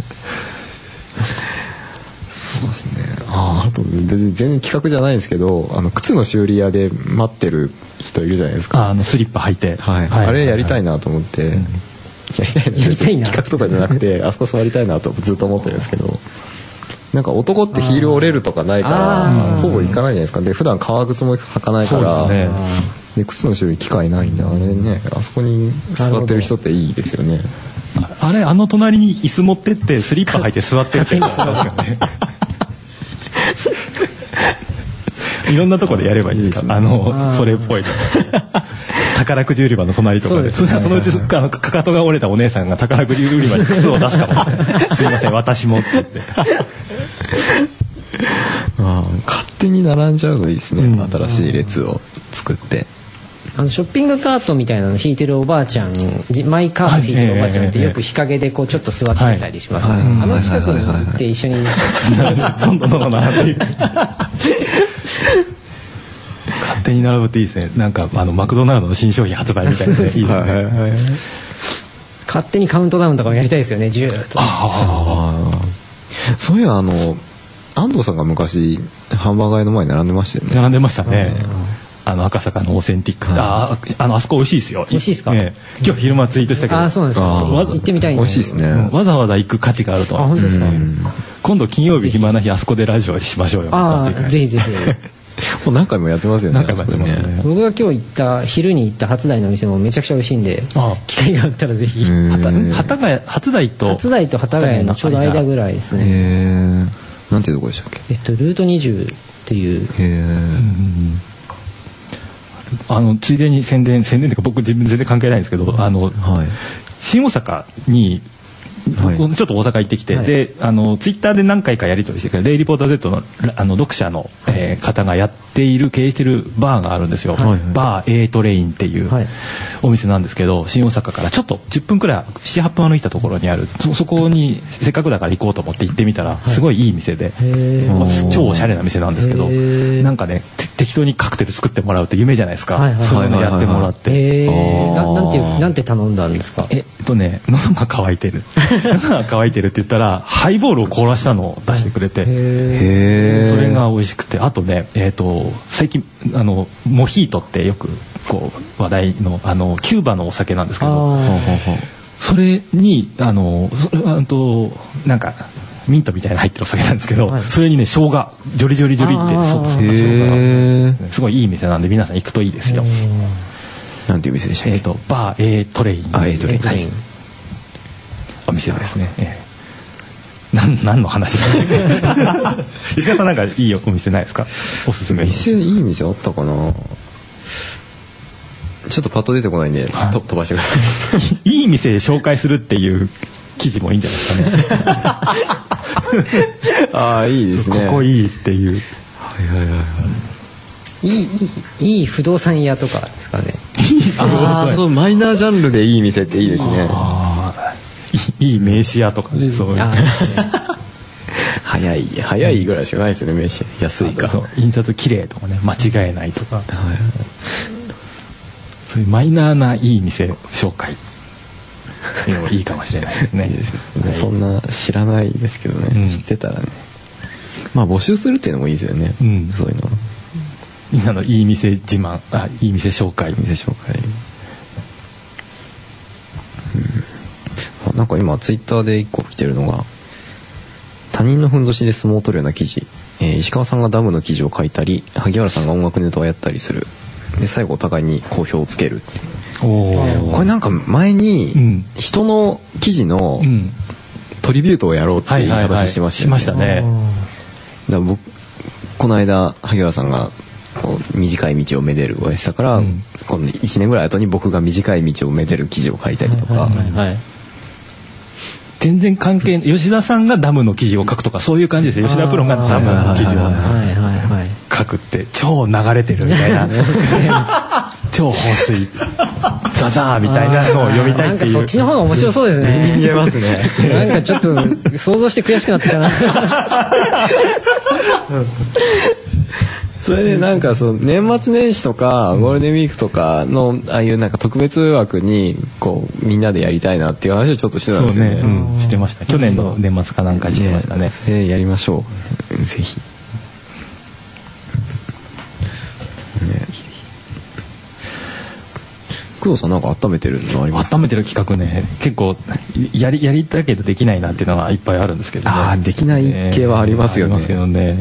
あと全然企画じゃないんですけど、靴の修理屋で待ってる人いるじゃないですか。 スリッパ履いて、 あれやりたいなと思って、やりたいな企画とかじゃなくてあそこ座りたいなとずっと思ってるんですけど、なんか男ってヒール折れるとかないからほぼ行かないじゃないですか。で普段革靴も履かないから、で靴の修理機会ないんで、あれね、あそこに座ってる人っていいですよね。 隣に椅子持ってってスリッパ履いて座ってるってことですよね。いろんなところでやればいいですか。それっぽい宝くじ売り場の隣とかで、そのうちかかとが折れたお姉さんが宝くじ売り場に靴を出すかも。すいません私もって言って。 買って手に並んじゃうのいいですね、新しい列を作って。 ショッピングカートみたいなの引いてるおばあちゃん、マイカート引いてるおばあちゃんってよく日陰でこうちょっと座ってたりしますね。あの近くに行って一緒にどんどん並んでいく。勝手に並ぶっていいですね。なんかマクドナルドの新商品発売みたいなね。いいですね。 勝手にカウントダウンとかもやりたいですよね。10とか。 そういや安藤さんが昔ハンバーガー屋の前に並んでましたよね。 並んでましたね。赤坂のオーセンティック、あそこ美味しいですよ。 美味しいですか？ 今日昼間ツイートしたけど。 そうなんですか。行ってみたいね。 美味しいですね。 わざわざ行く価値があると。 本当ですか？ 今度金曜日暇な日あそこでラジオしましょうよ。 ぜひぜひ。 もう何回もやってますよね。 何回もやってますね。 僕が今日昼に行った初台の店もめちゃくちゃ美味しいんで、機会があったらぜひ。 初台と幡ヶ谷のちょうど間ぐらいですね。 なんていうとこでしたっけ？ ルート20っていう。 ついでに宣伝っていうか僕自分全然関係ないんですけど、新大阪にちょっと大阪行ってきて、でツイッターで何回かやり取りしてデイリーポーター Z の読者の方がやっている経営してるバーがあるんですよ。バー A トレインっていうお店なんですけど、新大阪からちょっと10分くらい 7,8 分歩いたところにある。そこにせっかくだから行こうと思って行ってみたらすごいいい店で、超おしゃれな店なんですけど、なんかね適当にカクテル作ってもらうって夢じゃないですか。そういうのやってもらって、 なんて頼んだんですか？ 喉が渇いてる喉が渇いてるって言ったらハイボールを凍らしたのを出してくれて、それが美味しくて、あとね最近モヒートってよくこう話題のキューバのお酒なんですけど、それになんかミントみたいな入ってるお酒なんですけど、それにね生姜ジョリジョリジョリってそうですね、すごいいい店なんで皆さん行くといいですよ。 なんていう店でしたっけ？ バー A トレイン。 A トレイン。はい。 お店ですね。何の話ですか？石川さんなんかいいお店ないですか？おすすめ。 いい店あったかな。ちょっとパッと出てこないんで飛ばしてください。 いい店紹介するっていう記事もいいんじゃないですかね。 いいですね。 ここいいっていう。 いい不動産屋とかですかね。 そうマイナージャンルでいい店っていいですね。 いい名刺屋とかね、そういう。 早いぐらいしかないですよね、名刺。安いか。 印刷綺麗とかね、間違えないとか。そういうマイナーないい店紹介っていうのもいいかもしれないですね。 いいですね。そんな知らないですけどね、知ってたらね。募集するっていうのもいいですよね。そういうの。 みんなのいい店自慢、いい店紹介。 なんか今ツイッターで1個来てるのが、他人のふんどしで相撲を取るような記事、石川さんがダムの記事を書いたり、萩原さんが音楽ネタをやったりする。で最後お互いに好評をつける。これなんか前に人の記事のトリビュートをやろうっていう話してましたよね。 しましたね。 だからこの間萩原さんが短い道をめでるをやってたから、この1年ぐらい後に僕が短い道をめでる記事を書いたりとか。 全然関係ない。吉田さんがダムの記事を書くとかそういう感じですよ。吉田プロがダムの記事を書くって超流れてるみたいな、超放水ザザーみたいなのを読みたいっていう。 なんかそっちの方が面白そうですね。 見えますね。 なんかちょっと想像して悔しくなってきたな。 それでなんか年末年始とかゴールデンウィークとかのああいうなんか特別枠にこうみんなでやりたいなっていう話をちょっとしてたんですよね。 してました。去年の年末かなんかにしてましたね。 やりましょう。ぜひ。工藤さんなんか温めてるのありますか？ 温めてる企画ね、結構やりたいけどできないなっていうのがいっぱいあるんですけどね。 できない系はありますよね。 ありますけどね。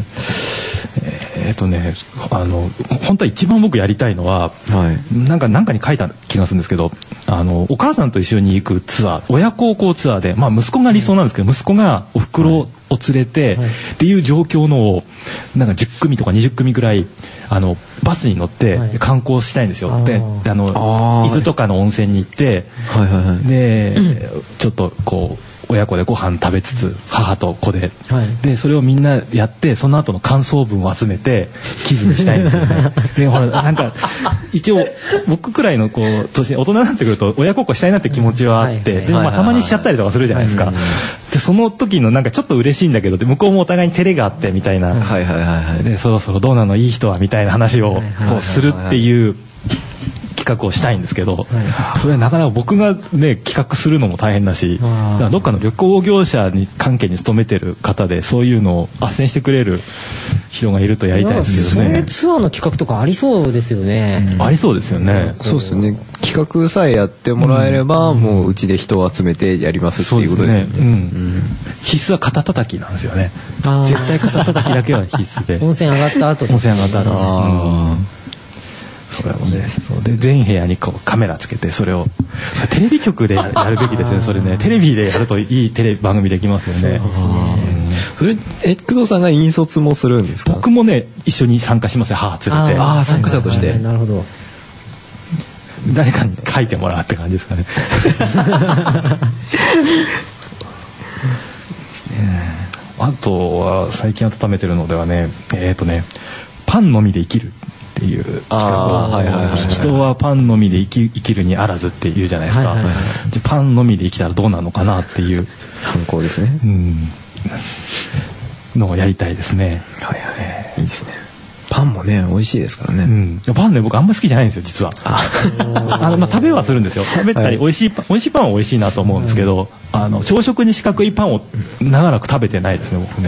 本当は一番僕やりたいのは、なんかに書いた気がするんですけど、お母さんと一緒に行くツアー、親孝行ツアーで、息子が理想なんですけど、息子がお袋を連れて、っていう状況のをなんか10組とか20組ぐらいバスに乗って観光したいんですよ。で伊豆とかの温泉に行って、でちょっとこう親子でご飯食べつつ母と子で、 はい、 でそれをみんなやってその後の感想文を集めて記事にしたいんですよね。でほらなんか一応僕くらいのこう年大人になってくると親孝行したいなって気持ちはあって、でもまあたまにしちゃったりとかするじゃないですか。でその時のなんかちょっと嬉しいんだけど、で向こうもお互いに照れがあってみたいな、でそろそろどうなのいい人はみたいな話をこうするっていう企画をしたいんですけど、それなかなか僕がね企画するのも大変だし、だからどっかの旅行業者に関係に勤めてる方でそういうのを斡旋してくれる人がいるとやりたいですけどね。 そういうツアーの企画とかありそうですよね。 ありそうですよね。 そうですよね。企画さえやってもらえれば、もううちで人を集めてやりますっていうことですよね。 必須は肩叩きなんですよね。絶対肩叩きだけは必須で。 温泉上がった後。 温泉上がった後。それもね、そうで全部屋にこうカメラつけてそれをテレビ局でやるべきですね。それねテレビでやるといい番組できますよね。 それ工藤さんが引率もするんですか？ 僕もね一緒に参加しますよ。母連れて。 ああ参加者として。 なるほど。 誰かに書いてもらうって感じですかね。あとは最近温めてるのではねパンのみで生きるっていう企画を、人はパンのみで生きるにあらずっていうじゃないですか。でパンのみで生きたらどうなのかなっていう反抗ですね。 のをやりたいですね。 いいですね。パンもね美味しいですからね。 パンね僕あんま好きじゃないんですよ実は。食べはするんですよ。食べたり美味しいパンは美味しいなと思うんですけど、朝食に四角いパンを長らく食べてないですね僕ね。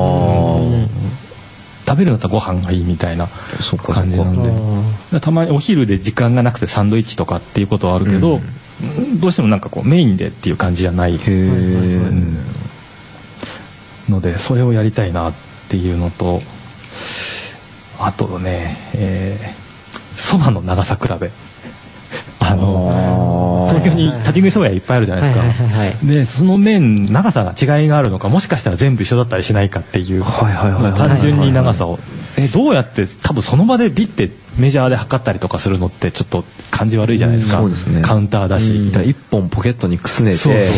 食べるんだったらご飯がいいみたいな感じなんで、たまにお昼で時間がなくてサンドイッチとかっていうことはあるけど、どうしてもなんかこうメインでっていう感じじゃないので、それをやりたいなっていうのと、あとねそばの長さ比べ。東京に立ち食いそば屋いっぱいあるじゃないですか。でその麺長さが違いがあるのか、もしかしたら全部一緒だったりしないかっていう、単純に長さをどうやって多分その場でビッてメジャーで測ったりとかするのってちょっと感じ悪いじゃないですか。カウンターだし、 一本ポケットにくすねて外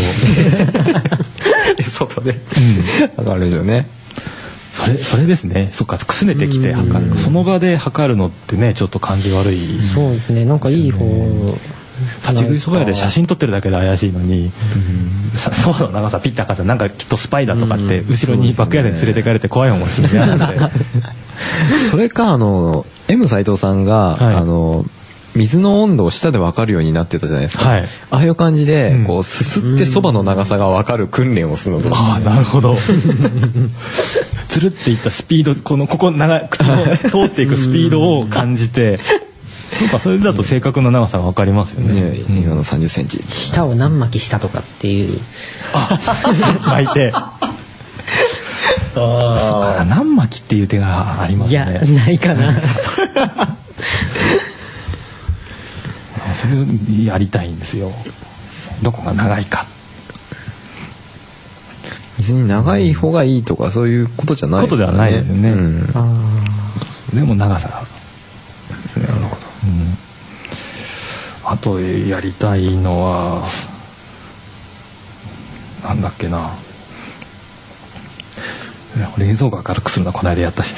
で測るんですよね。 それですね。そっか、くすねてきて測る、その場で測るのってねちょっと感じ悪い。 そうですね。なんかいい方。 立ち食いそば屋で写真撮ってるだけで怪しいのに、そばの長さピッて測ったらなんかきっとスパイだとかって後ろにバックヤードに連れてかれて怖い思いするの嫌なので。 それかM 斎藤さんが、水の温度を舌で分かるようになってたじゃないですか。ああいう感じでこうすすってそばの長さが分かる訓練をするのとか。 なるほど。つるっていったスピード、ここ口の通っていくスピードを感じて。それだと正確な長さが分かりますよね。 今の30センチ。 舌を何巻きしたとかっていう。 巻いて。そうか、何巻きっていう手がありますね。 いやないかな。 それをやりたいんですよ。どこが長いか。 別に長い方がいいとかそういうことじゃないですからね。 ことではないですよね。でも長さがですね。なるほど。あとやりたいのはなんだっけな。冷蔵庫明るくするのはこの間やったし。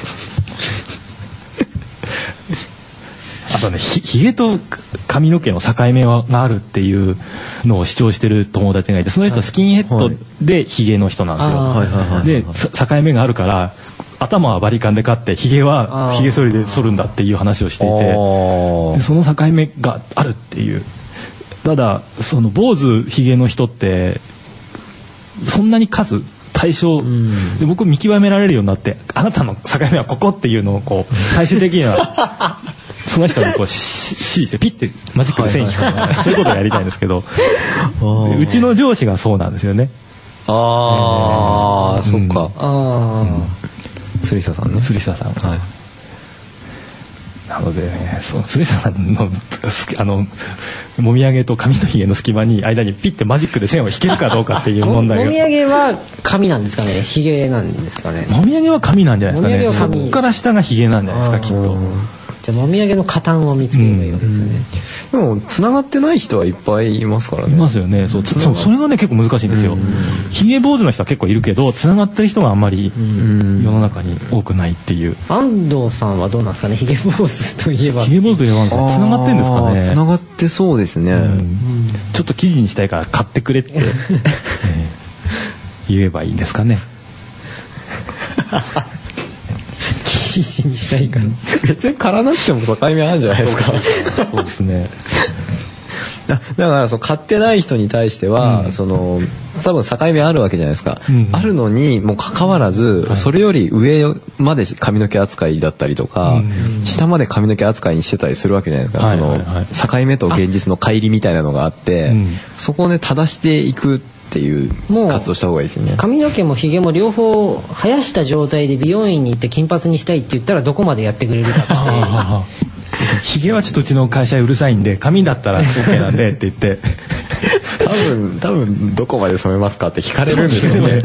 あとね、ひげと髪の毛の境目があるっていうのを主張してる友達がいて、その人はスキンヘッドでひげの人なんですよ。で境目があるから頭はバリカンで刈ってひげはひげ剃りで剃るんだっていう話をしていて、でその境目があるっていう。ただその坊主ひげの人ってそんなに数対象で僕見極められるようになって、あなたの境目はここっていうのをこう最終的にはその人がこう指示してピッてマジックで線引くとか、そういうことをやりたいんですけど、うちの上司がそうなんですよね。 そっか。釣下さんね。 釣下さん。なのでね、釣下さんのもみあげと髪のひげの隙間に間にピッてマジックで線を引けるかどうかっていう問題が。 もみあげは髪なんですかね、ひげなんですかね。 もみあげは髪なんじゃないですかね。そこから下がひげなんじゃないですか、きっと。 じゃあもみあげの加担を見つければいいわけですよね。 でも繋がってない人はいっぱいいますからね。 いますよね。それがね結構難しいんですよ。ひげ坊主の人は結構いるけど繋がってる人があんまり世の中に多くないっていう。 安藤さんはどうなんですかね。ひげ坊主といえば。 ひげ坊主といえば繋がってんですかね。 繋がってそうですね。 ちょっと記事にしたいから買ってくれって言えばいいんですかね。 記事にしたいから。 別に刈らなくても境目あるんじゃないですか。 そうですね。 だからその買ってない人に対しては、その多分境目あるわけじゃないですか、あるのにもかかわらず、それより上まで髪の毛扱いだったりとか、下まで髪の毛扱いにしてたりするわけじゃないですか、その境目と現実の乖離みたいなのがあって、そこをね正していくっていう活動した方がいいですね。 髪の毛もひげも両方生やした状態で美容院に行って金髪にしたいって言ったらどこまでやってくれるかってひげはちょっとうちの会社うるさいんで髪だったら OK なんでって言って多分どこまで染めますかって聞かれるんですよね。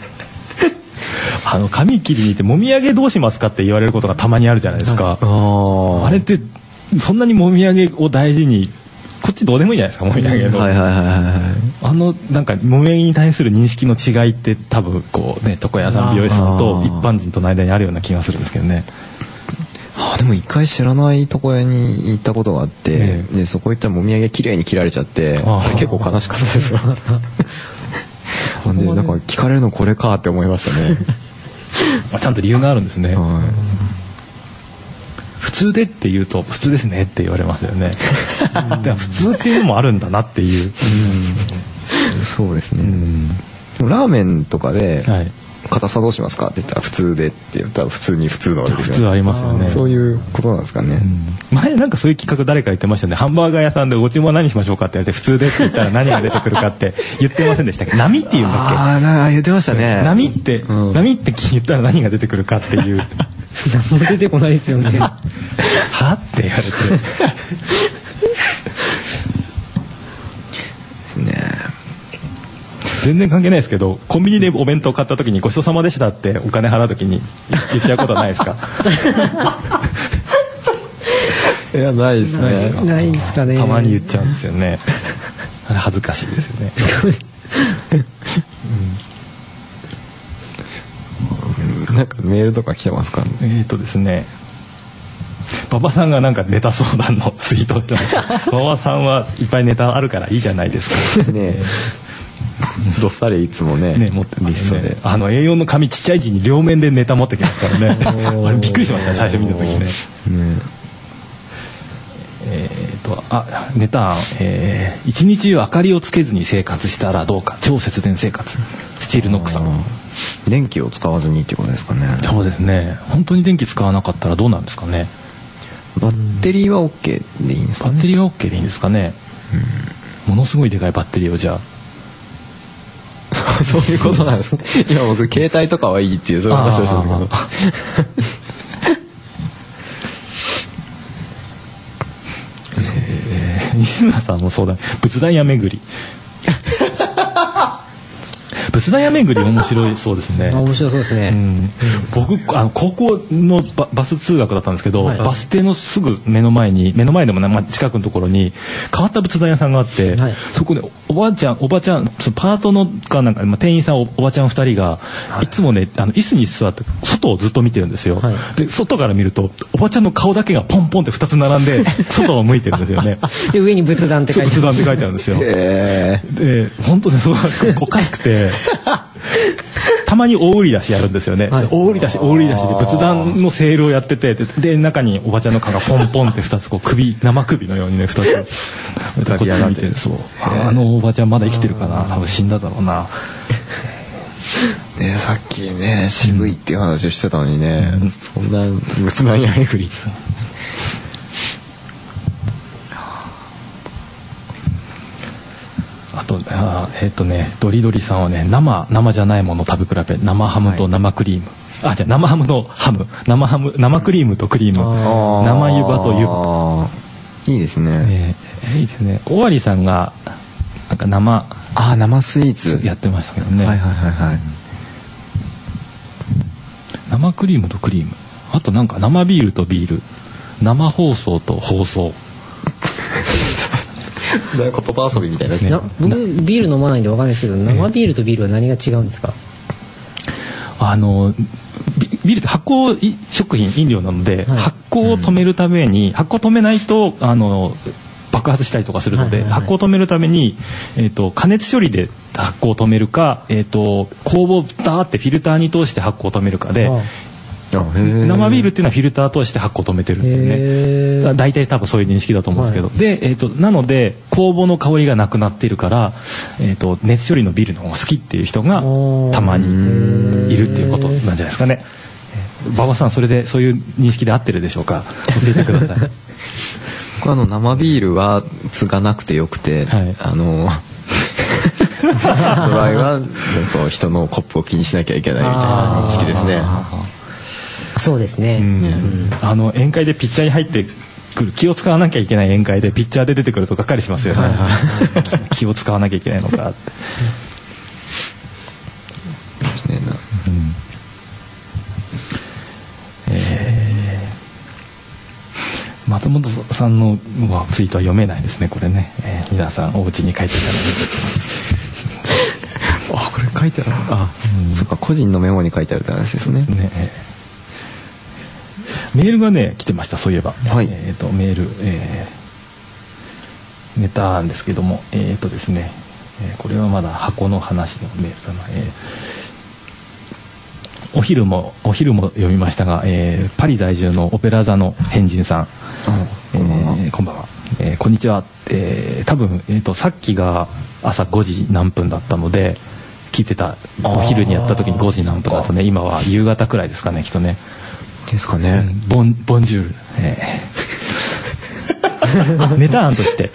髪切りに行ってもみあげどうしますかって言われることがたまにあるじゃないですか、あれってそんなにもみあげを大事にこっちどうでもいいじゃないですかもみあげの、なんかもみあげに対する認識の違いって多分こうね床屋さん美容師さんと一般人との間にあるような気がするんですけどね。 でも一回知らない床屋に行ったことがあって、でそこ行ったらもみあげ綺麗に切られちゃって、結構悲しかったですよ。でなんか聞かれるのこれかって思いましたね。 ちゃんと理由があるんですね。普通でって言うと普通ですねって言われますよね。普通っていうのもあるんだなっていう。 そうですね。ラーメンとかで、硬さどうしますかって言ったら普通でって言ったら普通に普通のわけですよね。 普通ありますよね。 そういうことなんですかね。 前なんかそういう企画誰か言ってましたね。ハンバーガー屋さんでご注文は何しましょうかって言われて普通でって言ったら何が出てくるかって言ってませんでしたっけ。波って言うんだっけ。 言ってましたね。 波って言ったら何が出てくるかっていう。 何も出てこないですよね。 はって言われて。 ですね。 全然関係ないですけどコンビニでお弁当買った時にごちそうさまでしたってお金払う時に言っちゃうことはないですか。 いやないですね。 ないですかね。 たまに言っちゃうんですよね。あれ恥ずかしいですよね。 なんかメールとか来てますか。 ですね。馬場さんがなんかネタ相談のツイートしてました。馬場さんはいっぱいネタあるからいいじゃないですか。ね。 どっさりいつもね持ってますね。A4 の紙ちっちゃい字に両面でネタ持ってきますからね。あれびっくりしましたね最初見た時にね。ネタ案、一日中明かりをつけずに生活したらどうか超節電生活スチールノックさん。 電気を使わずにっていうことですかね。 そうですね。本当に電気使わなかったらどうなんですかね。 バッテリーは OK でいいんですかね。 バッテリーは OK でいいんですかね。ものすごいでかいバッテリーをじゃあそういうことなんです。今僕携帯とかはいいっていうそういう話をしたんだけど。 西村さんもそうだ。仏壇屋巡り。仏壇屋巡り面白いそうですね。 面白そうですね。 僕高校のバス通学だったんですけど、バス停のすぐ目の前でもね、近くのところに変わった仏壇屋さんがあって、そこでおばちゃんそのパートのかなんか、店員さんおばちゃん2人がいつもね椅子に座って外をずっと見てるんですよ。で外から見るとおばちゃんの顔だけがポンポンって2つ並んで外を向いてるんですよね。 で上に仏壇って書いてある。 仏壇って書いてあるんですよ。で本当にそうおかしくて。たまに大売り出しやるんですよね。大売り出しで仏壇のセールをやってて、で中におばちゃんの顔がポンポンって2つこう生首のようにね2つこっち見て、そうおばちゃんまだ生きてるかな。多分死んだだろうな。 さっきね渋いっていう話をしてたのにね、そんな仏壇や巡り。 あとドリドリさんはね生じゃないもの食べ比べ、生ハムと生クリーム、じゃあ生ハムのハム、生クリームとクリーム、生湯葉と湯葉。 いいですね。 いいですね。尾張さんがなんか生スイーツやってましたけどね。 生クリームとクリーム。 あとなんか生ビールとビール、 生放送と放送言葉遊びみたいな、ね、 僕ビール飲まないんで分かんないですけど、生ビールとビールは何が違うんですか？ ビールって発酵食品飲料なので、はい、発酵を止めるために、発酵を止めないと爆発したりとかするので、発酵を止めるために、加熱処理で発酵を止めるか、酵母をダーってフィルターに通して発酵を止めるかで、生ビールっていうのはフィルター通して発酵を止めてるんですよね。大体多分そういう認識だと思うんですけど、で、なので酵母の香りがなくなっているから、熱処理のビールの方が好きっていう人がたまにいるっていうことなんじゃないですかね。馬場さん、それでそういう認識で合ってるでしょうか？教えてください。 生ビールは継がなくてよくて、はい、ドライは人のコップを気にしなきゃいけないみたいな認識ですね。 そうですね、 宴会でピッチャーに入ってくる、気を使わなきゃいけない宴会でピッチャーで出てくるとがっかりしますよね。気を使わなきゃいけないのかって。松本さんのツイートは読めないですね、これね。皆さんお家に帰ってからこれ書いてある。そっか、個人のメモに書いてあるって話ですね。 メールがね来てました、そういえば。はい、メール、ネタなんですけども、ですね、これはまだ箱の話のメールだな。お昼も読みましたが、パリ在住のオペラ座の変人さん、こんばんは、こんにちは。多分、さっきが朝5時何分だったので聞いてた。お昼にやった時に5時何分だとね、今は夕方くらいですかね、きっとね。 ですかね。 ボンジュール、ネタ案として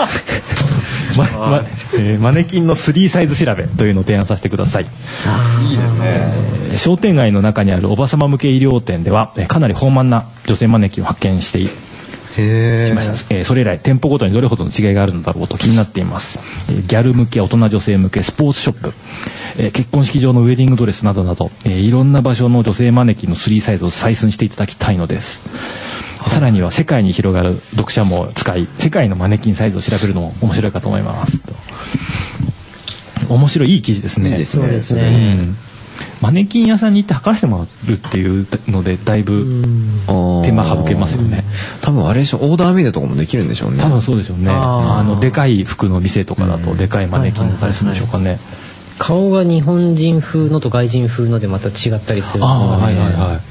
マネキンの3サイズ調べというのを提案させてください。 いいですね。 商店街の中にあるおばさま向け衣料店ではかなり豊満な女性マネキンを発見してきました。それ以来店舗ごとにどれほどの違いがあるのだろうと気になっています。ギャル向け、大人女性向け、スポーツショップ、結婚式場のウェディングドレスなどなど、いろんな場所の女性マネキンの3サイズを採寸していただきたいのです。さらには世界に広がる読者も使い、世界のマネキンサイズを調べるのも面白いかと思います。面白い、いい記事ですね。いいですね。そうですね。マネキン屋さんに行って測らせてもらうっていうのでだいぶ手間省けますよね。 多分あれでしょ、オーダーメイドとかもできるんでしょうね。 多分そうでしょうね。でかい服の店とかだとでかいマネキンだったりするんでしょうかね。 顔が日本人風のと外人風のでまた違ったりするんですかね。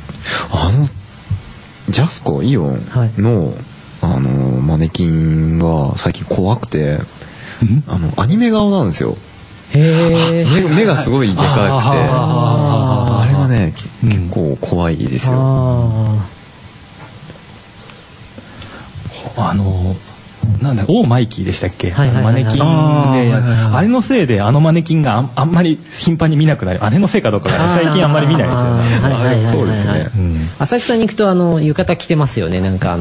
ジャスコイオンの、マネキンが最近怖くて、アニメ顔なんですよ。目がすごいでかくて、あれがね結構怖いですよ。 なんだ、オーマイキーでしたっけ、マネキンで、あれのせいでマネキンがあんまり頻繁に見なくなる。あれのせいかどうか最近あんまり見ないですよね。 そうですね。 浅草に行くと浴衣着てますよね、なんか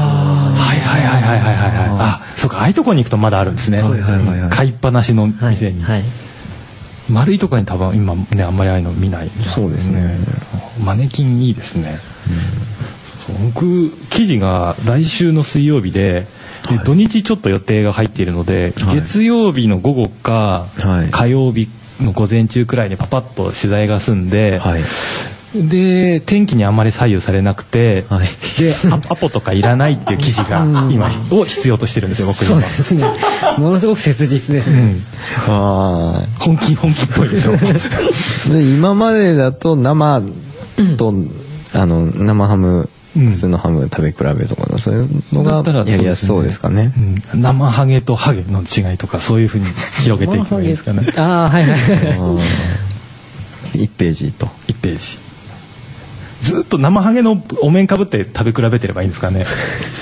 そうか、ああいうとこに行くとまだあるんですね。買いっぱなしの店に。丸いとこに多分今ねあんまりああいうの見ない。 そうですね。 マネキンいいですね。僕記事が来週の水曜日で土日ちょっと予定が入っているので、月曜日の午後か火曜日の午前中くらいにパパッと取材が済んで、で天気にあんまり左右されなくて、でアポとかいらないっていう記事が今を必要としてるんですよ、僕今。そうですね。ものすごく切実ですね。 本気っぽいでしょ。 今までだと生と生ハム、普通のハム食べ比べとかそういうのがやりやすそうですかね。 生ハゲとハゲの違いとかそういうふうに広げていけばいいですかね。 1ページと 1ページずっと生ハゲのお面かぶって食べ比べてればいいんですかね。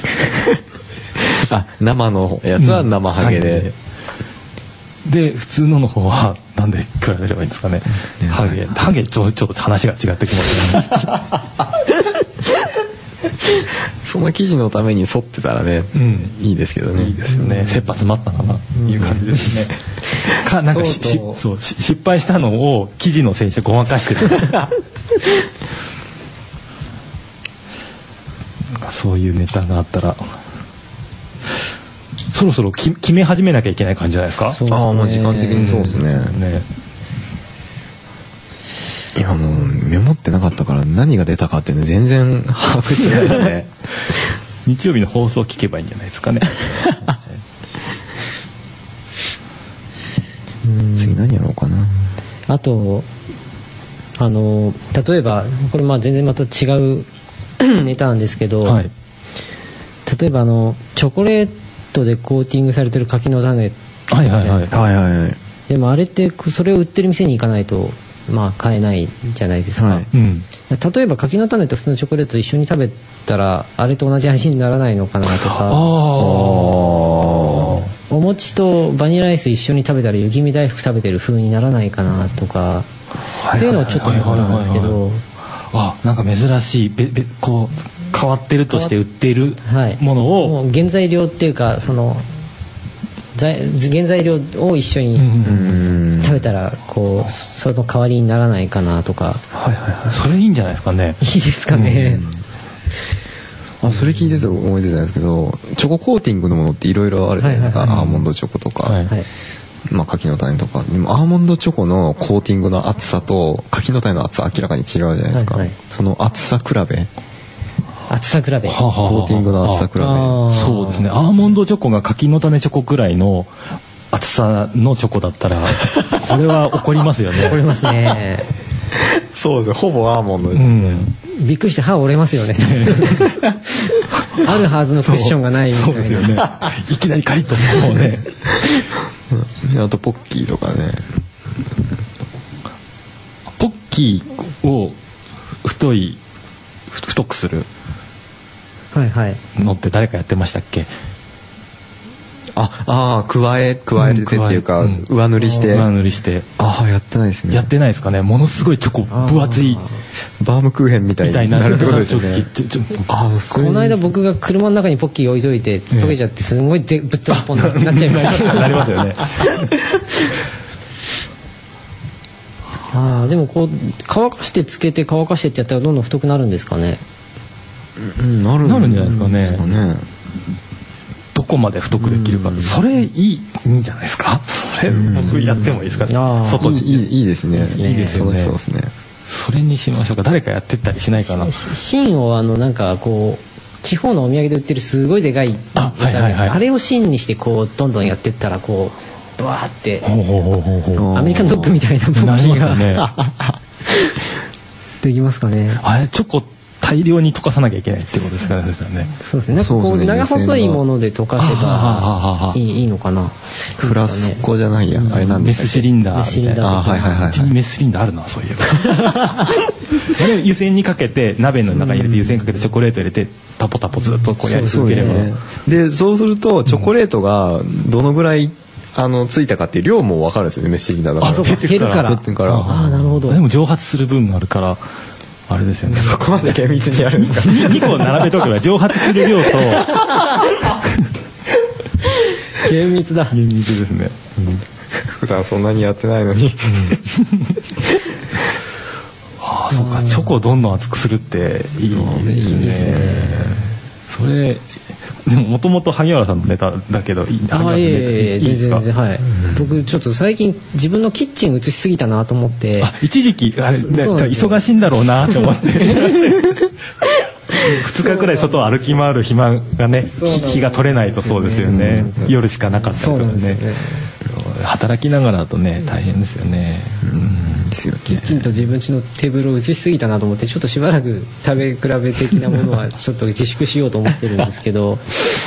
生のやつは生ハゲで、 で普通の方はなんで比べればいいんですかね。ハゲちょっと話が違ってきますよね。 その記事のために沿ってたらね、いいですけどね。 いいですよね。切羽詰まったかないう感じですね。なんか失敗したのを記事のせいにしてごまかしてる。 そういうネタがあったらそろそろ決め始めなきゃいけない感じじゃないですか。 ああ、もう時間的にそうですね。今もうメモってなかったから何が出たかってね全然把握してないですね。 日曜日の放送聞けばいいんじゃないですかね。 次何やろうかな。 あと例えばこれ全然また違うネタなんですけど、はい、例えばチョコレートでコーティングされてる柿の種じゃないですか。でもあれってそれを売ってる店に行かないと買えないじゃないですか、はい、例えば柿の種と普通のチョコレートと一緒に食べたらあれと同じ味にならないのかなとか、お餅とバニラアイス一緒に食べたら雪見大福食べてる風にならないかなとかっていうのをちょっと思ったんですけど、 なんか珍しいこう変わってるとして売っているものを、 もう原材料っていうかその原材料を一緒に食べたらその代わりにならないかなとか、 それいいんじゃないですかね。 いいですかね。 それ聞いてて思い出たんですけど、チョココーティングのものっていろいろあるじゃないですか。アーモンドチョコとか、柿の種とか。でもアーモンドチョコのコーティングの厚さと柿の種の厚さ明らかに違うじゃないですか、その厚さ比べ、コーティングの厚さ比べ。 そうですね。アーモンドチョコが柿の種チョコくらいの厚さのチョコだったらこれは怒りますよね。 怒りますね。 そうですね。ほぼアーモンドですね。 びっくりして歯折れますよね。あるはずのクッションがないみたいな。 そうですよね。いきなりカリッともうね。 あとポッキーとかね。 ポッキーを太くするのって誰かやってましたっけ？ 加えてっていうか、上塗りして。やってないですね。 やってないですかね。ものすごいチョコ分厚いバームクーヘンみたいになるってことですよね。 この間僕が車の中にポッキー置いといて溶けちゃってすごいぶっと一本になっちゃいました。 なりますよね。 でも乾かしてつけて乾かしてってやったらどんどん太くなるんですかね。 なるんじゃないですかね。どこまで太くできるか、それいいんじゃないですか。それ僕やってもいいですかね。 外にいいですね。 いいですよね。 そうですね。 それにしましょうか。誰かやってったりしないかな。 芯をなんか地方のお土産で売ってるすごいでかいあれを芯にしてどんどんやってったらバーってアメリカンドッグみたいなポッキーができますかね。 チョコ大量に溶かさなきゃいけないってことですかね。 そうですね。長細いもので溶かせばいいのかな。 フラスコじゃないや、あれなんですか。 メスシリンダー。うちにメスシリンダーあるな、そういえば。湯煎にかけて鍋の中に入れて湯煎かけてチョコレート入れてタポタポずっとやり続ければ。 でそうするとチョコレートがどのぐらいついたかっていう量も分かるんですよね。メスシリンダーだから。 減るから。なるほど。 でも蒸発する分があるから。あれですよね。 そこまで厳密にやるんですか。 2個並べとけば蒸発する量と厳密だ。 厳密ですね。 普段そんなにやってないのに。 そうか。チョコをどんどん厚くするっていいですね。それでももともと萩原さんのネタだけどいいですか。 全然僕ちょっと最近自分のキッチン映しすぎたなと思って。 一時期忙しいんだろうなと思って。2日くらい外を歩き回る暇がね、日が取れないとそうですよね。夜しかなかったりとかね。働きながらだとね大変ですよね。 キッチンと自分家のテーブルを映しすぎたなと思ってちょっとしばらく食べ比べ的なものはちょっと自粛しようと思ってるんですけど。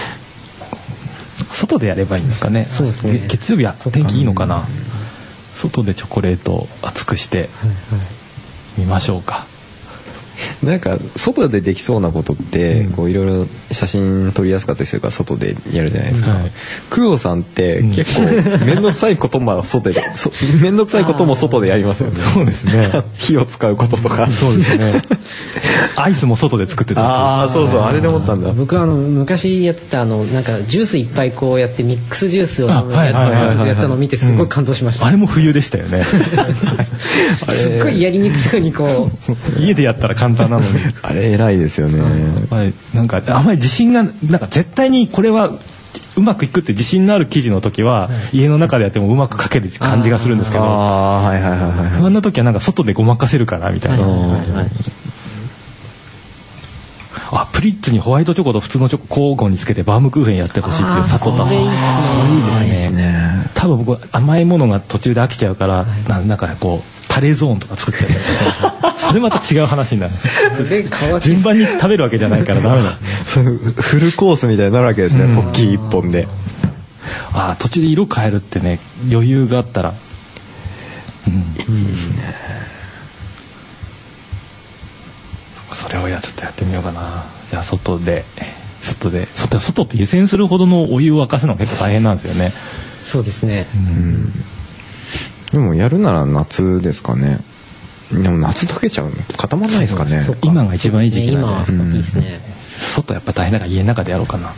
外でやればいいんですかね。 そうですね。 月曜日は天気いいのかな。外でチョコレートを厚くしてみましょうか。 なんか外でできそうなことっていろいろ写真撮りやすかったりするから外でやるじゃないですか。工藤さんって結構面倒くさいことも外で面倒くさいことも外でやりますよね。 そうですね。 火を使うこととか。 そうですね。アイスも外で作ってた。 そうあれで思ったんだ。 僕昔やってたなんかジュースいっぱいやってミックスジュースを飲むやつをやったのを見てすごい感動しました。 あれも冬でしたよね。 すっごいやりにくそうに家でやったら簡単なのにあれ偉いですよね。 なんかあんまり自信がなんか絶対にこれはうまくいくって自信のある記事の時は、家の中でやってもうまく書ける感じがするんですけど、不安な時はなんか外でごまかせるかなみたいな。プリッツにホワイトチョコと普通のチョコ交互につけてバームクーヘンやってほしいっていう佐藤田さん。 いいですね。 多分僕甘いものが途中で飽きちゃうから、なんかこうタレゾーンとか作っちゃったりそれまた違う話になる。順番に食べるわけじゃないからダメだ。 フルコースみたいになるわけですね、ポッキー1本で。 途中で色変えるってね、余裕があったら、いいですね。それをちょっとやってみようかな。じゃあ外って湯煎するほどのお湯を沸かすのが結構大変なんですよね。 そうですね。 でもやるなら夏ですかね。でも夏溶けちゃうの固まらないですかね。 今が一番いい時期なんで。 今いいですね。 外やっぱ大変だから家の中でやろうかな。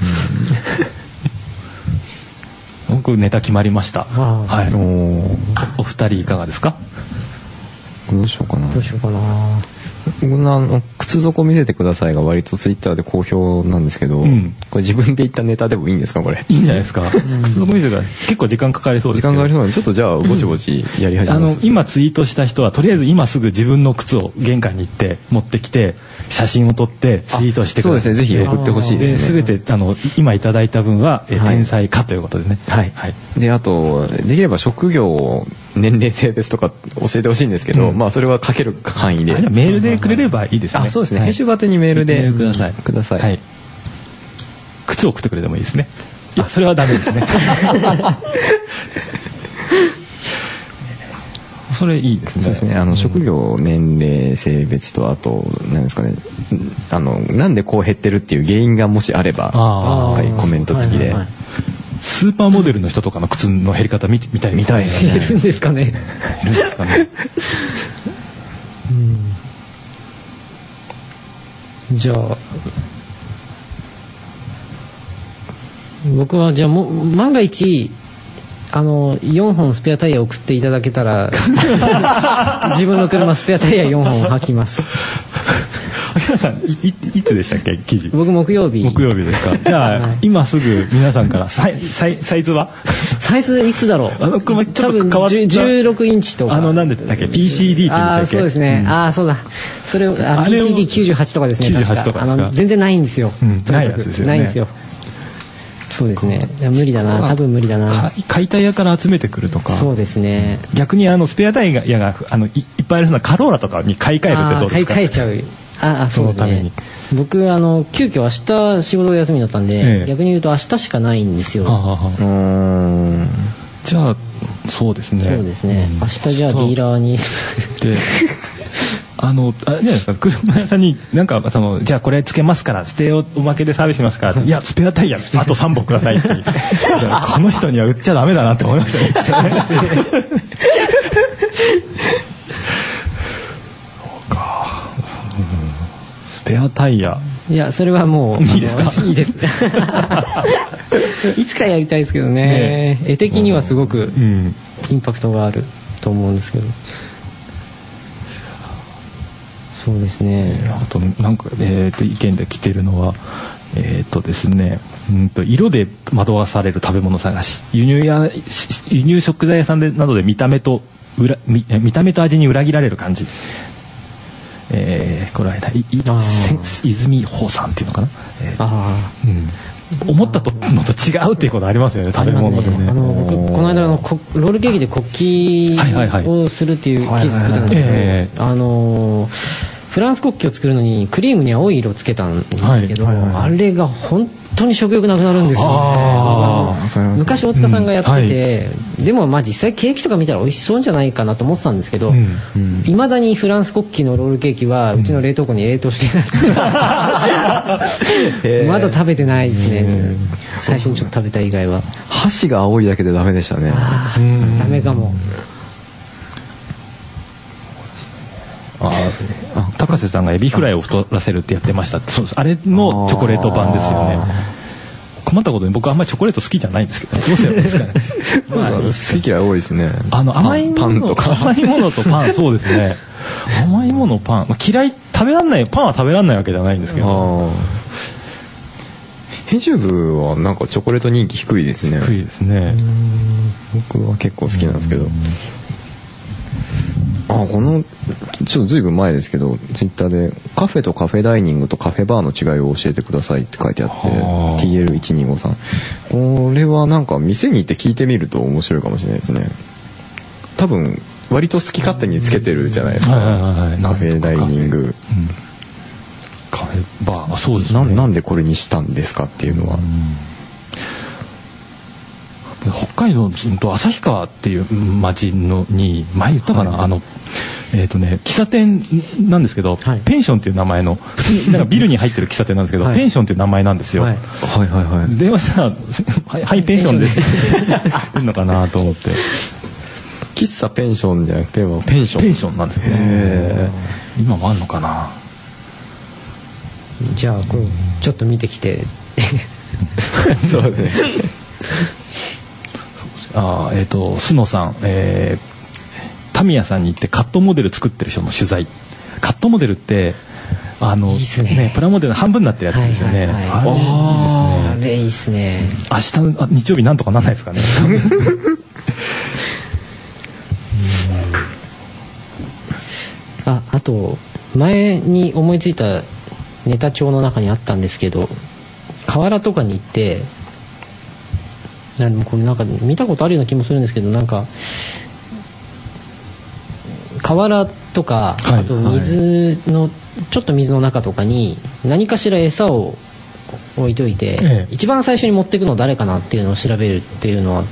僕ネタ決まりました。はい。お二人いかがですか？ どうしようかな。僕の靴底見せてくださいが割とツイッターで好評なんですけど、これ自分で言ったネタでもいいんですか？これいいんじゃないですか。靴底見せて結構時間かかりそうですけど。 時間かかりそうなんでちょっとじゃあぼちぼちやり始めます。 今ツイートした人はとりあえず今すぐ自分の靴を玄関に行って持ってきて写真を撮ってツイートしてください。 そうですね、ぜひ送ってほしいですね。 全て今いただいた分は天才かということでね。 はい。であとできれば職業年齢性別とか教えてほしいんですけど、それは書ける範囲で。 じゃあメールでくれればいいですね。 そうですね。編集宛てにメールでください。はい。靴を送ってくれてもいいですね。いやそれはダメですね。それいいですね。 そうですね。職業年齢性別とあと何ですかね。なんでこう減ってるっていう原因がもしあればコメント付きで。 スーパーモデルの人とかの靴の減り方見たいですね。 減るんですかね。じゃあ僕はじゃあ万が一4本スペアタイヤ送っていただけたら自分の車スペアタイヤ4本履きます。 秋山さんいつでしたっけ記事？ 僕木曜日ですか。じゃあ、今すぐ皆さんからサイズは？ サイズいくつだろう？ 車ちょっと変わった 16インチとか。 なんでだっけ PCD って言うんでしたっけ？ そうですね。そうだ。それをPCD98 とかですね。98とか全然ないんですよ。 ないやつですよね。 ないんですよ。そうですね。無理だな。多分無理だな。 買いタイヤから集めてくるとか。 そうですね。 逆にスペアタイヤがいっぱいあるようなカローラとかに買い替えるってどうですか？ 買い替えちゃう。そのために。僕急遽明日仕事休みだったんで、逆に言うと明日しかないんですよ。 じゃあそうですね。 そうですね。明日じゃあディーラーに。 で車屋さんになんかじゃあこれつけますからステをおまけでサービスしますからいやスペアタイヤあと3本くださいってこの人には売っちゃダメだなって思いましたね。そうか。スペアタイヤ。 いやそれはもういいですか？ いいです。いつかやりたいですけどね。絵的にはすごくインパクトがあると思うんですけど。そうですね。 あとなんか意見で来てるのはですね、色で惑わされる食べ物探し、輸入食材屋さんなどで見た目と味に裏切られる感じ。これは泉宝さんっていうのかな。思ったのと違うっていうことありますよね。食べ物でね。 僕この間ロールケーキで国旗をするっていう記事作ったんですけど、フランス国旗を作るのにクリームに青い色をつけたんですけど、あれが本当に食欲なくなるんですよね。昔大塚さんがやってて、でも実際ケーキとか見たら美味しそうじゃないかなと思ってたんですけど、いまだにフランス国旗のロールケーキはうちの冷凍庫に冷凍してない。まだ食べてないですね。最初にちょっと食べた以外は。 箸が青いだけでダメでしたね。 ダメかも。 高瀬さんがエビフライを太らせるってやってました。そうです。あれのチョコレート版ですよね。困ったことに僕はあんまりチョコレート好きじゃないんですけど、どうすればいいですかね。 好き嫌い多いですね。 甘いものパンとか甘いものとパン。そうですね。甘いものパン、嫌いっ食べらんない、パンは食べらんないわけじゃないんですけど。 編集部はなんかチョコレート人気低いですね。 低いですね。 僕は結構好きなんですけど。このちょっとずいぶん前ですけど、ツイッターでカフェとカフェダイニングとカフェバーの違いを教えてくださいって書いてあって、TL125 さん、これはなんか店に行って聞いてみると面白いかもしれないですね。多分割と好き勝手につけてるじゃないですか。カフェダイニング、 カフェバー、そうですね。 なんでこれにしたんですかっていうのは。 北海道の旭川っていう町に前言ったかな、喫茶店なんですけど、ペンションっていう名前の普通になんかビルに入ってる喫茶店なんですけど、ペンションっていう名前なんですよ。電話したらはいペンションですいいのかなと思って。 喫茶ペンションじゃなくてペンションなんですよね。今もあんのかな。 じゃあこれちょっと見てきてそうですね。 須野さん、タミヤさんに行ってカットモデル作ってる人の取材。カットモデルっていいっすね、プラモデルの半分になってるやつですよね。 あれいいっすね。 明日日曜日なんとかなんないですかね。 あと前に思いついたネタ帳の中にあったんですけど、河原とかに行ってこれなんか見たことあるような気もするんですけど、なんか河原とか、あと水の、ちょっと水の中とかに何かしら餌を置いといて、一番最初に持っていくの誰かなっていうのを調べるっていうのは、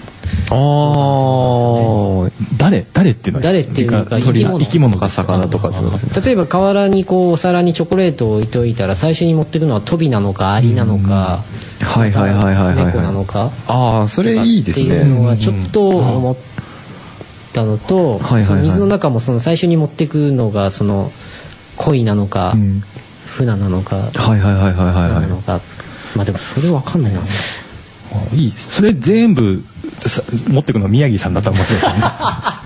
誰っていうのは誰っていうか生き物か魚とかってことですね。 例えば河原にこうお皿にチョコレートを置いといたら最初に持っていくのはトビなのかアリなのか猫なのか、 それいいですねっていうのはちょっと思ったのと、その水の中もその最初に持っていくのがその鯉なのか船なのか何なのか、でもそれ分かんないな。 いい、それ全部持ってくの宮城さんだったら面白いですね。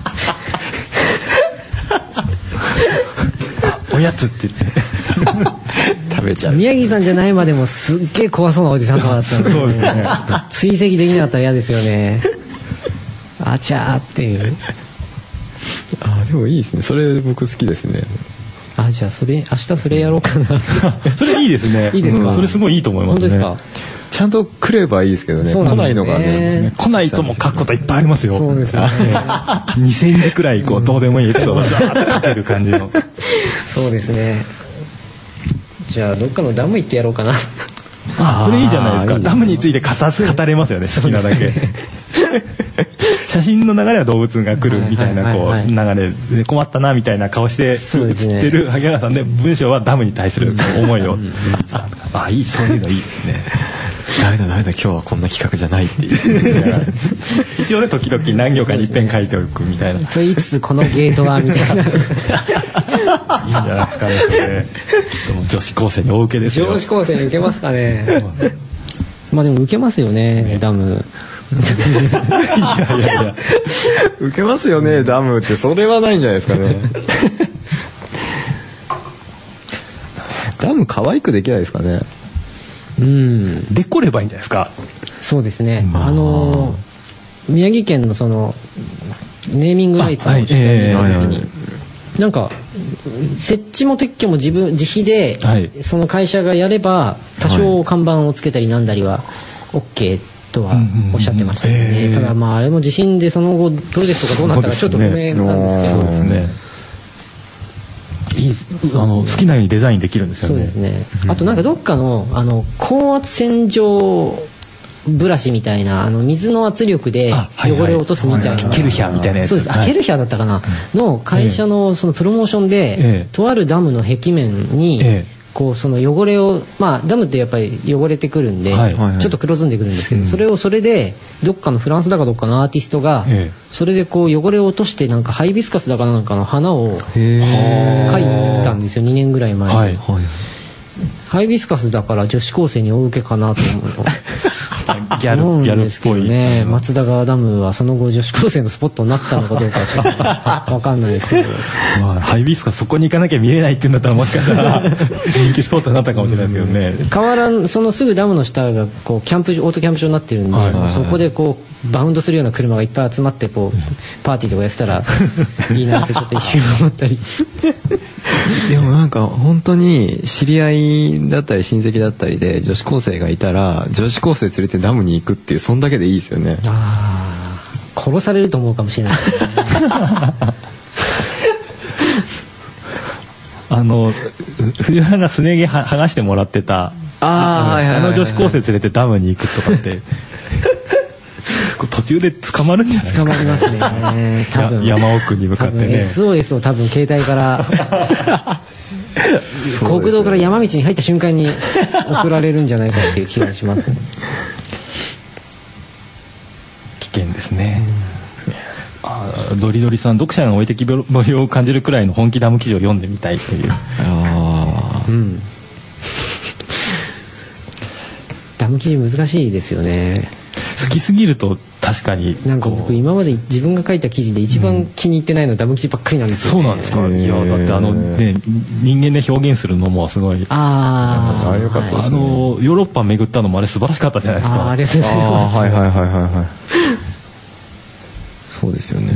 おやつって言って食べちゃう。 宮城さんじゃないまでもすっげえ怖そうなおじさんとかだったので、 そうですね、 追跡できなかったら嫌ですよね。あちゃーっていう。 でもいいですね、それ僕好きですね。 じゃあ明日それやろうかな。 それいいですね。 いいですか。 それすごいいいと思いますね。 本当ですか。 ちゃんと来ればいいですけどね。来ないのがね。 来ないとも書くこといっぱいありますよ。 そうですね。 2センチくらいどうでもいいエピソードをザーッと書ける感じの。 そうですね。じゃあどっかのダム行ってやろうかな。 それいいじゃないですか。ダムについて語れますよね、好きなだけ。写真の流れは動物が来るみたいな流れで困ったなみたいな顔して写ってる萩原さんで、文章はダムに対する思いをいい、そういうのいいですね。 ダメだ今日はこんな企画じゃないっていう一応ね、時々何行かに一遍書いておくみたいな。 と言いつつこのゲートはみたいな。いいんじゃないですかね。女子高生に大受けですよ。 女子高生に受けますかね。でも受けますよね、ダム。 いや受けますよね、ダムって。それはないんじゃないですかね。ダム可愛くできないですかね。 でこればいいんじゃないですか。 そうですね。宮城県のそのネーミングライツの取材の時に、なんか設置も撤去も自費でその会社がやれば多少看板をつけたりなんだりは OK とはおっしゃってましたね。ただあれも地震でその後プロジェクトがどうなったかちょっと不明なんですけど。 そうですね。好きなようにデザインできるんですよね。 そうですね。あとなんかどっかの高圧洗浄ブラシみたいな水の圧力で汚れを落とすみたいな、 ケルヒャーみたいなやつ。 そうです。ケルヒャーだったかなの会社のそのプロモーションで、とあるダムの壁面にこうその汚れをダムってやっぱり汚れてくるんでちょっと黒ずんでくるんですけど、それでどっかのフランスだかどっかのアーティストがそれでこう汚れを落としてなんかハイビスカスだかなんかの花を描いたんですよ、2年ぐらい前に。ハイビスカスだから女子高生に大受けかなと思うの。 ギャルっぽいね。松田川ダムはその後女子高生のスポットになったのかどうかちょっと分かんないですけどまあ、ハイビスカスそこに行かなきゃ見れないっていうんだったらもしかしたら人気スポットになったかもしれないですけどね。 河原そのすぐダムの下がこうオートキャンプ場になってるんで、そこでこうバウンドするような車がいっぱい集まってこうパーティーとかやってたらいいなってちょっと一瞬思ったりでもなんか本当に知り合いだったり親戚だったりで女子高生がいたら女子高生連れてダムに行くっていうそんだけでいいですよね。 殺されると思うかもしれない藤原がすね毛剥がしてもらってた女子高生連れてダムに行くとかって途中で捕まるんじゃないですか。 捕まりますね多分山奥に向かってね SOS を多分携帯から国道から山道に入った瞬間に送られるんじゃないかっていう気がしますね。 危険ですね。ドリドリさん、読者が置いてきぼりを感じるくらいの本気ダム記事を読んでみたいという。 ダム記事難しいですよね。 好きすぎると確かになんか僕今まで自分が書いた記事で一番気に入ってないのはダム記事ばっかりなんですよ、ね。 そうなんですか。いやだって人間で表現するのもすごい。 あれ良かったですね。 ヨーロッパ巡ったのもあれ素晴らしかったじゃないですか。 ありがとうございます。 はい。そうですよね。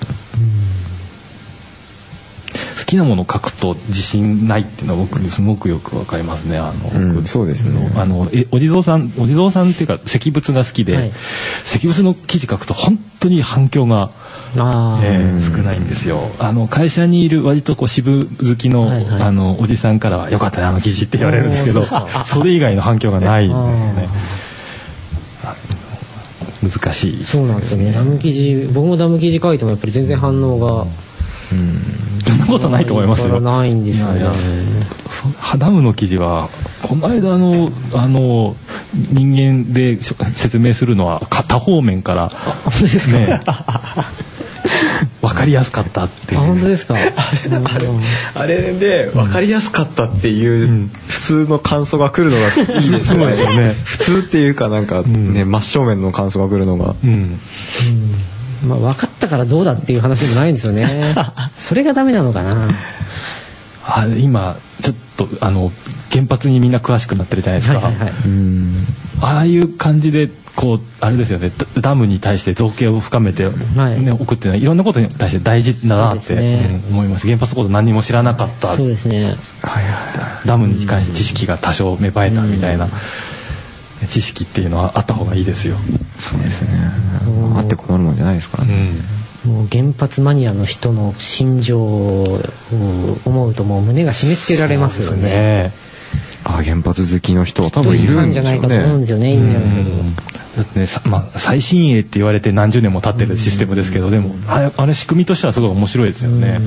好きなものを書くと自信ないっていうのは僕すごくよくわかりますね。 そうですね。 お地蔵さんっていうか石仏が好きで、石仏の記事書くと本当に反響が少ないんですよ。会社にいる割とこう渋好きの、おじさんからはよかったねあの記事って言われるんですけど、それ以外の反響がないんだよね。難しい。 そうなんですよね。ダム記事、僕もダム記事書いてもやっぱり全然反応がそんなことないと思いますよ。 ないんですよね。 ダムの記事はこの間人間で説明するのは多方面からね分かりやすかったっていう。 本当ですか。 あれで分かりやすかったっていう普通の感想が来るのがいいですね。普通っていうかなんかね、真正面の感想が来るのが。 まあ分かったからどうだっていう話でもないんですよね。それがダメなのかな。 今ちょっと原発にみんな詳しくなってるじゃないですか。ああいう感じでこうあれですよね。ダムに対して造形を深めて、ね、送っていろんなことに対して大事だなって、思います。原発のこと何も知らなかった。 そうですね。 ダムに関して知識が多少芽生えたみたいな。知識っていうのはあった方がいいですよ。 そうですね。あって困るもんじゃないですからね。 もう原発マニアの人の心情を思うともう胸が締め付けられますよね。 原発好きの人は多分いるんじゃないかと思うんですよね。 だってね、最新鋭って言われて何十年も経ってるシステムですけど、でもあれ仕組みとしてはすごい面白いですよね。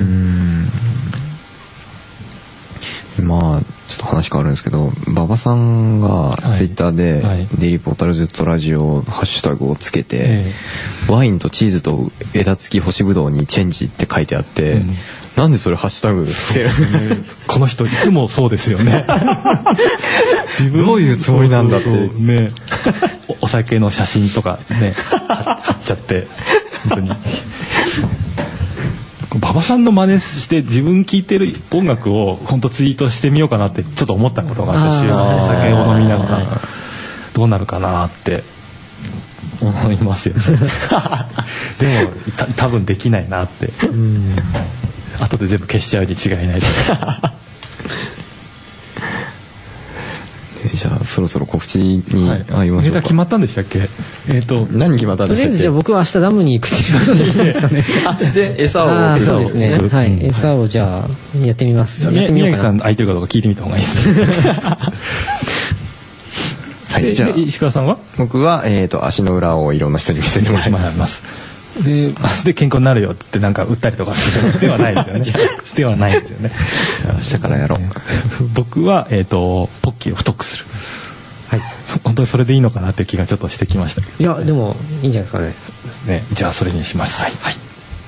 まあちょっと話変わるんですけど、馬場さんがツイッターでデイリーポータル Z ラジオハッシュタグをつけて、ワインとチーズと枝付き干しぶどうにチェンジって書いてあって、なんでそれハッシュタグつけるこの人いつもそうですよね。 どういうつもりなんだってね。お酒の写真とかね貼っちゃって本当に。馬場さんの真似して自分聴いてる音楽を本当ツイートしてみようかなってちょっと思ったことがあって、酒を飲みながらどうなるかなって思いますよね。でも多分できないなって。後で全部消しちゃうに違いない。 じゃあそろそろ告知に入りましょうか。 決まったんでしたっけ。 何決まったんでしたっけ。 とりあえずじゃあ僕は明日ダムに行くっていうことでいいですかね。 で餌をそうですね。はい。餌をじゃあやってみます。 宮城さん空いてるかどうか聞いてみた方がいいですね。 はい。じゃあ石川さんは。 僕は足の裏をいろんな人に見せてもらいます。 で健康になるよってなんか売ったりとかするではないですよね。ではないですよね。 明日からやろう。 僕はポッキーを太くする。はい。本当にそれでいいのかなって気がちょっとしてきました。 いやでもいいんじゃないですかね。 そうですね。じゃあそれにします。はい。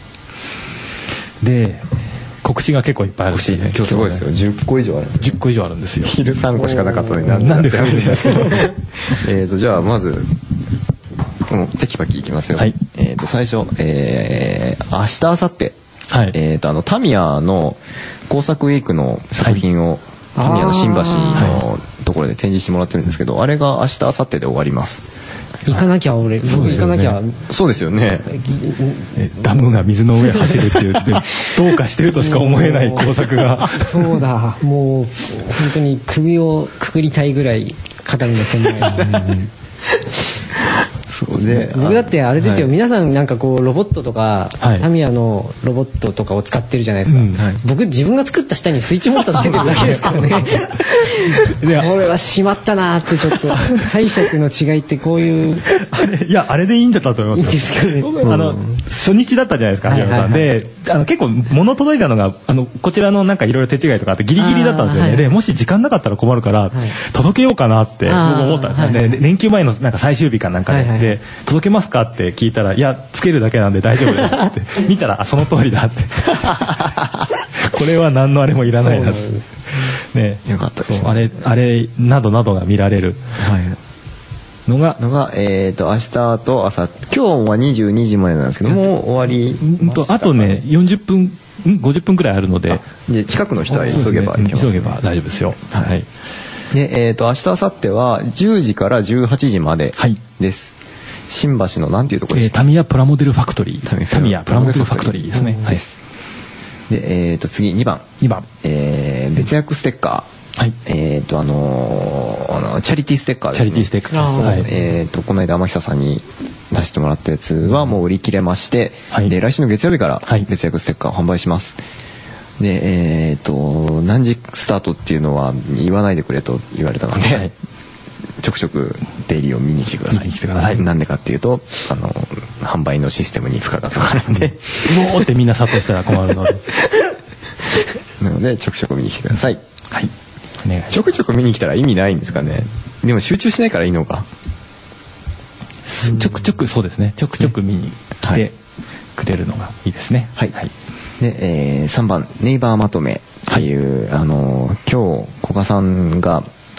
で告知が結構いっぱいあるし、 今日すごいですよ。10個以上あるんですよ。 10個以上あるんですよ。 昼3個しかなかったのになんで増えるんですか。 じゃあまずもうテキパキいきますよ。 はい、 最初、明日明後日、 はい、 タミヤの工作ウィークの作品を、タミヤの新橋のところで展示してもらってるんですけど、あれが明日明後日で終わります。 行かなきゃ俺、 そうですよね、 行かなきゃ。 そうですよね。 ダムが水の上走るっていうどうかしてるとしか思えない工作がそうだ、もう本当に首をくくりたいぐらい肩身の狭いそうで、 僕だってあれですよ、皆さんなんかこうロボットとか、タミヤのロボットとかを使ってるじゃないですか、僕自分が作った下にスイッチモーターつけてるだけですからねこれはしまったなってちょっと解釈の違いってこういうあれでいいんだったと思います。 いいですかね。 初日だったじゃないですか、で結構物届いたのがこちらのなんかいろいろ手違いとかあってギリギリだったんですよね。でもし時間なかったら困るから届けようかなって僕思ったんですね。連休前のなんか最終日かなんかで届けますかって聞いたら、いやつけるだけなんで大丈夫ですって見たらその通りだってこれは何のあれもいらないなってね。 よかったですね。 あれなどなどが見られるのが明日と明後日、今日は22時までなんですけどもう終わりあとね40分50分くらいあるので、 近くの人は急げばいけます、 急げば大丈夫ですよ。はい。 で明日明後日は10時から18時までです。新橋のなんていうところですか。 タミヤプラモデルファクトリー。タミヤプラモデルファクトリーですね。 です。で次2番。別役ステッカー。はい。チャリティーステッカーですね。 チャリティーステッカーです。この間天久さんに出してもらったやつはもう売り切れまして、で来週の月曜日から別役ステッカーを販売します。で何時スタートっていうのは言わないでくれと言われたので、ちょくちょく出入りを見に来てください。なんでかっていうと販売のシステムに負荷がかかるんでもうってみんな殺到したら困るのでなのでちょくちょく見に来てください。 はい。 ちょくちょく見に来たら意味ないんですかね。でも集中しないからいいのか。 ちょくちょくそうですね。ちょくちょく見に来てくれるのがいいですね。 はい。で3番ネイバーまとめっていう、今日古賀さんが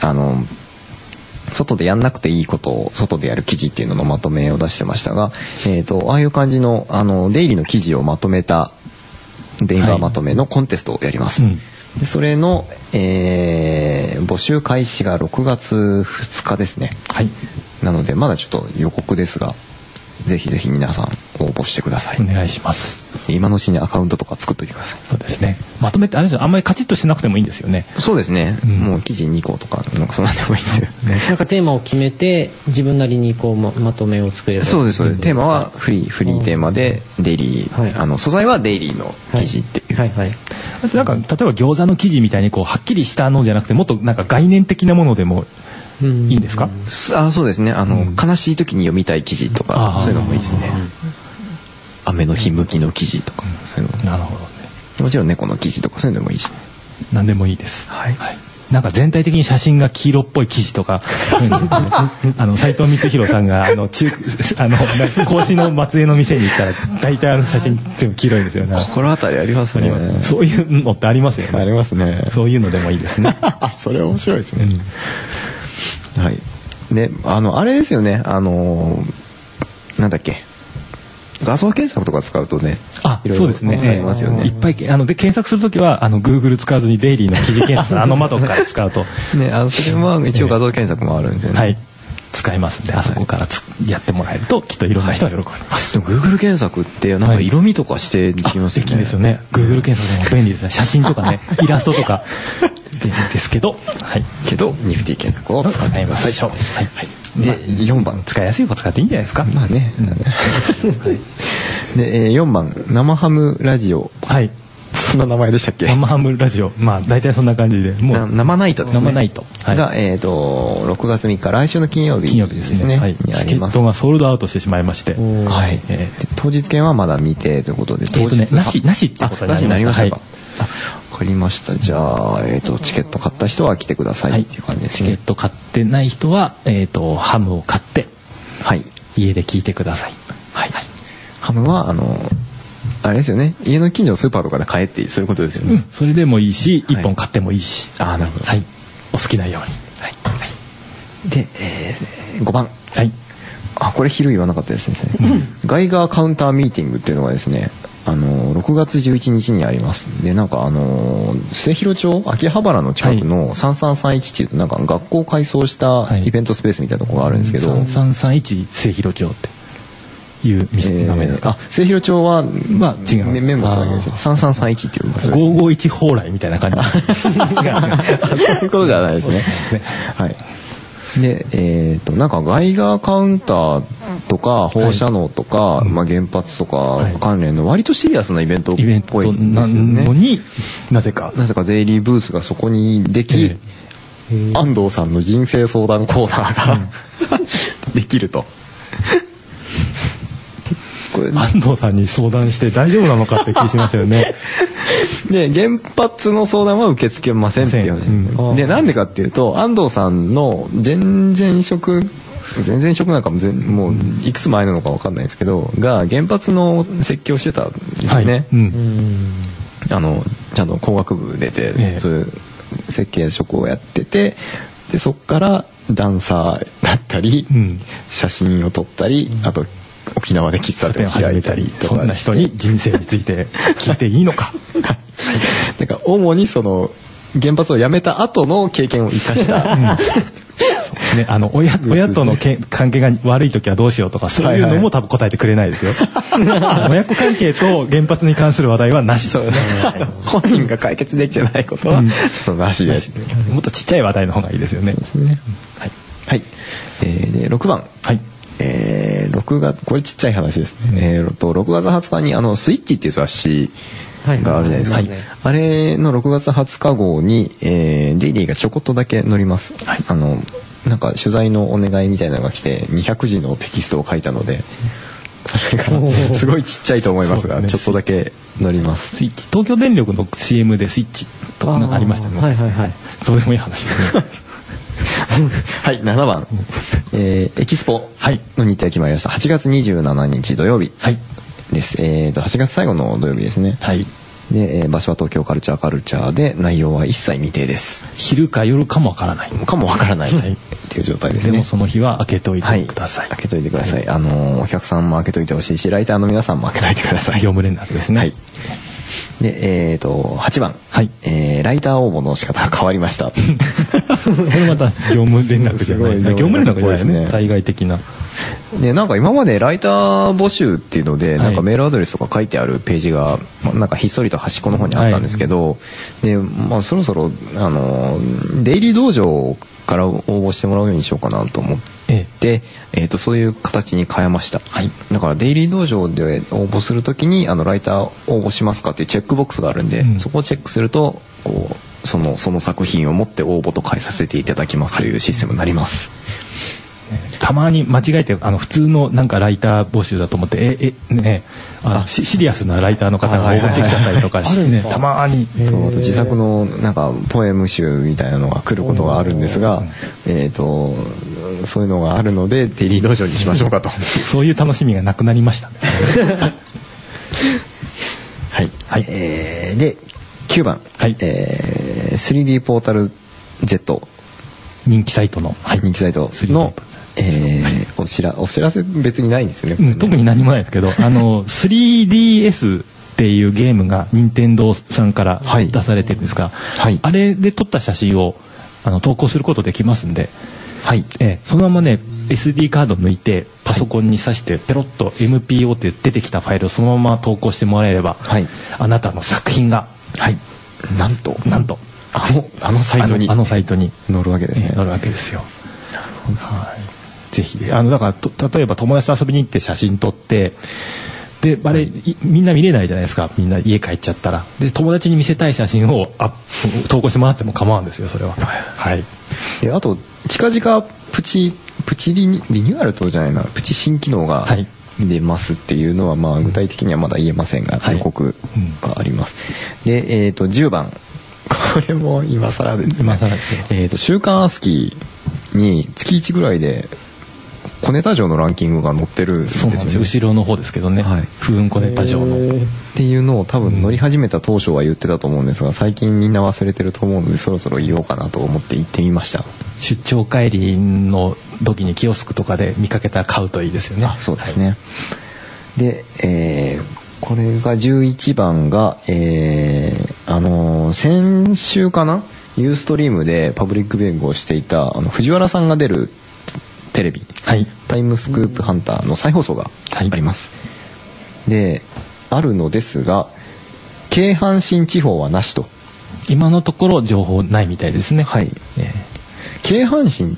外でやんなくていいことを外でやる記事っていうののまとめを出してましたが、ああいう感じの出入りの記事をまとめたネイバーまとめのコンテストをやります。でそれの、募集開始が6月2日ですね。はい。なのでまだちょっと予告ですが、ぜひぜひ皆さん応募してください。 お願いします。 今のうちにアカウントとか作っといてください。 そうですね。まとめってあれですよ、あんまりカチッとしてなくてもいいんですよね。 そうですね。もう記事2個とかなんかそんなんでもいいですよ。 なんかテーマを決めて自分なりにこう まとめを作れば。 そうですそうです。テーマはフリーテーマでデイリー、素材はデイリーの記事っていう。 はいはい。 あとなんか例えば餃子の記事みたいにこうはっきりしたのじゃなくてもっとなんか概念的なものでもいいんですか？ そうですね。悲しい時に読みたい記事とかそういうのもいいですね。雨の日向きの記事とかそういうの。 なるほどね。 もちろん猫の記事とかそういうのもいいしね。 何でもいいです。はい。なんか全体的に写真が黄色っぽい記事とか斉藤光弘さんが格子の松江の店に行ったら大体写真全部黄色いんですよね。 心当たりありますね。 そういうのってありますよね。 ありますね。 そういうのでもいいですね。 それ面白いですね。はい。であれですよね。なんだっけ。画像検索とか使うとね、 そうですね。 使いますよね。 いっぱいで検索するときはGoogle 使わずにデイリーの記事検索窓から使うとね、それは一応画像検索もあるんですよね。 はい。使いますんで、あそこからやってもらえるときっといろんな人が喜びます。 Google 検索ってなんか色味とかしてできますよね。 できるんですよね。Google 検索でも便利ですね。写真とかね、イラストとか便利ですけど、はい。 けどニフティ検索を使います。はい。で4番使いやすい方使っていいんじゃないですか。 まあね。で4番生ハムラジオ。はい。そんな名前でしたっけ？ 生ハムラジオ。まあ大体そんな感じで、もう生ナイトですね。 生ナイトが6月3日来週の金曜日ですね。 チケットがソールドアウトしてしまいまして、 はい。当日券はまだ未定ということで、 当日なしってことになりました。 わかりました。じゃあチケット買った人は来てくださいっていう感じですね。 チケット買ってない人はハムを買って家で聞いてください。はい。 ハムはあれですよね。家の近所のスーパーとかで買えってそういうことですよね。 それでもいいし、1本買ってもいいし。 なるほど。 はい。お好きなように。 はい。で5番。はい。 これ昼言わなかったですね、ガイガーカウンターミーティングっていうのがですね6月11日にあります。でなんか末広町秋葉原の近くの3331っていうなんか学校を改装したイベントスペースみたいなところがあるんですけど、 3331末広町っていう名前ですか。 末広町は違うメンバーさんだけです。3331っていう場所です。 551蓬莱みたいな感じ。違うそういうことじゃないですね。はい。でなんかガイガーカウンターとか放射能とか、原発とか関連の割とシリアスなイベントっぽいんですよね。 のになぜかデイリーブースがそこにでき、安藤さんの人生相談コーナーができると。 安藤さんに相談して大丈夫なのかって気しますよね。 で原発の相談は受け付けませんっていう話で、なんでかっていうと安藤さんの前々職なんかもういくつ前なのか分かんないですけどが原発の設計をしてたんですよね。ちゃんと工学部出て、そういう設計職をやってて、でそこからダンサーだったり、写真を撮ったり、あと沖縄で喫茶店を開いたりとか、 そんな人に人生について聞いていいのか。 なんか主にその原発を辞めた後の経験を生かした、 ね、親との関係が悪い時はどうしようとかそういうのも多分答えてくれないですよ。親子関係と原発に関する話題はなしですね。 本人が解決できてないことはちょっとなしで、 もっとちっちゃい話題の方がいいですよね。 はい。で6番。はい。6月これちっちゃい話ですね。6月20日にスイッチっていう雑誌があるじゃないですか。あれの6月20日号にデイリーがちょこっとだけ載ります。なんか取材のお願いみたいなのが来て200字のテキストを書いたので、それがすごいちっちゃいと思いますが、ちょっとだけ載ります。 スイッチ、東京電力の CM でスイッチとかありましたね。そうでもいい話ですね。 はい、7番、エキスポの日程が決まりました。8月27日土曜日です。8月最後の土曜日ですね。で、場所は東京カルチャーで、内容は一切未定です。 昼か夜かもわからないっていう状態ですね。 でもその日は開けといてください。 開けといてください。お客さんも開けといてほしいし、ライターの皆さんも開けといてください。 業務連絡ですね。 で8番、ライター応募の仕方が変わりました。これまた業務連絡じゃない。業務連絡じゃないですね。対外的な。 でなんか今までライター募集っていうので、なんかメールアドレスとか書いてあるページがなんかひっそりと端っこの方にあったんですけど、でそろそろデイリー道場から応募してもらうようにしようかなと思って、そういう形に変えました。だからデイリー道場で応募するときにライター応募しますかっていうチェックボックスがあるんで、そこをチェックするとこうその作品を持って応募と返させていただきますというシステムになります。 たまに間違えて普通のなんかライター募集だと思ってシリアスなライターの方が応募してきちゃったりとかしてたまに自作のなんかポエム集みたいなのが来ることがあるんですが、そういうのがあるのでデイリー道場にしましょうかと。 そういう楽しみがなくなりましたね。 で9番、3D ポータル Z 人気サイトのお知らせ別にないんですよね。 特に何もないですけど3DS っていうゲームが任天堂さんから出されてるんですが、あれで撮った写真を投稿することできますんで、そのままね SD カード抜いてパソコンに挿してペロッと MPO って出てきたファイルをそのまま投稿してもらえれば、あなたの作品が、 なんとあのサイトに載るわけですね。 載るわけですよ。ぜひだから例えば友達と遊びに行って写真撮ってでみんな見れないじゃないですか。みんな家帰っちゃったらで友達に見せたい写真を投稿してもらっても構わんですよそれは。 あと近々プチリニューアルとじゃないなプチ新機能が出ますっていうのは具体的にはまだ言えませんが予告があります。で10番これも今更ですね。週刊アスキーに月1ぐらいで小ネタ城のランキングが載ってるんですよね。 後ろの方ですけどね、風雲小ネタ城のっていうのを多分乗り始めた当初は言ってたと思うんですが、最近みんな忘れてると思うのでそろそろ言おうかなと思って行ってみました。 出張帰りの時にキオスクとかで見かけたら買うといいですよね。 そうですね、で、これが11番が、先週かな、ユーストリームでパブリックビューイングをしていた藤原さんが出るテレビ、タイムスクープハンターの再放送があります、であるのですが、京阪神地方はなしと今のところ情報ないみたいですね。 はい、京阪神って、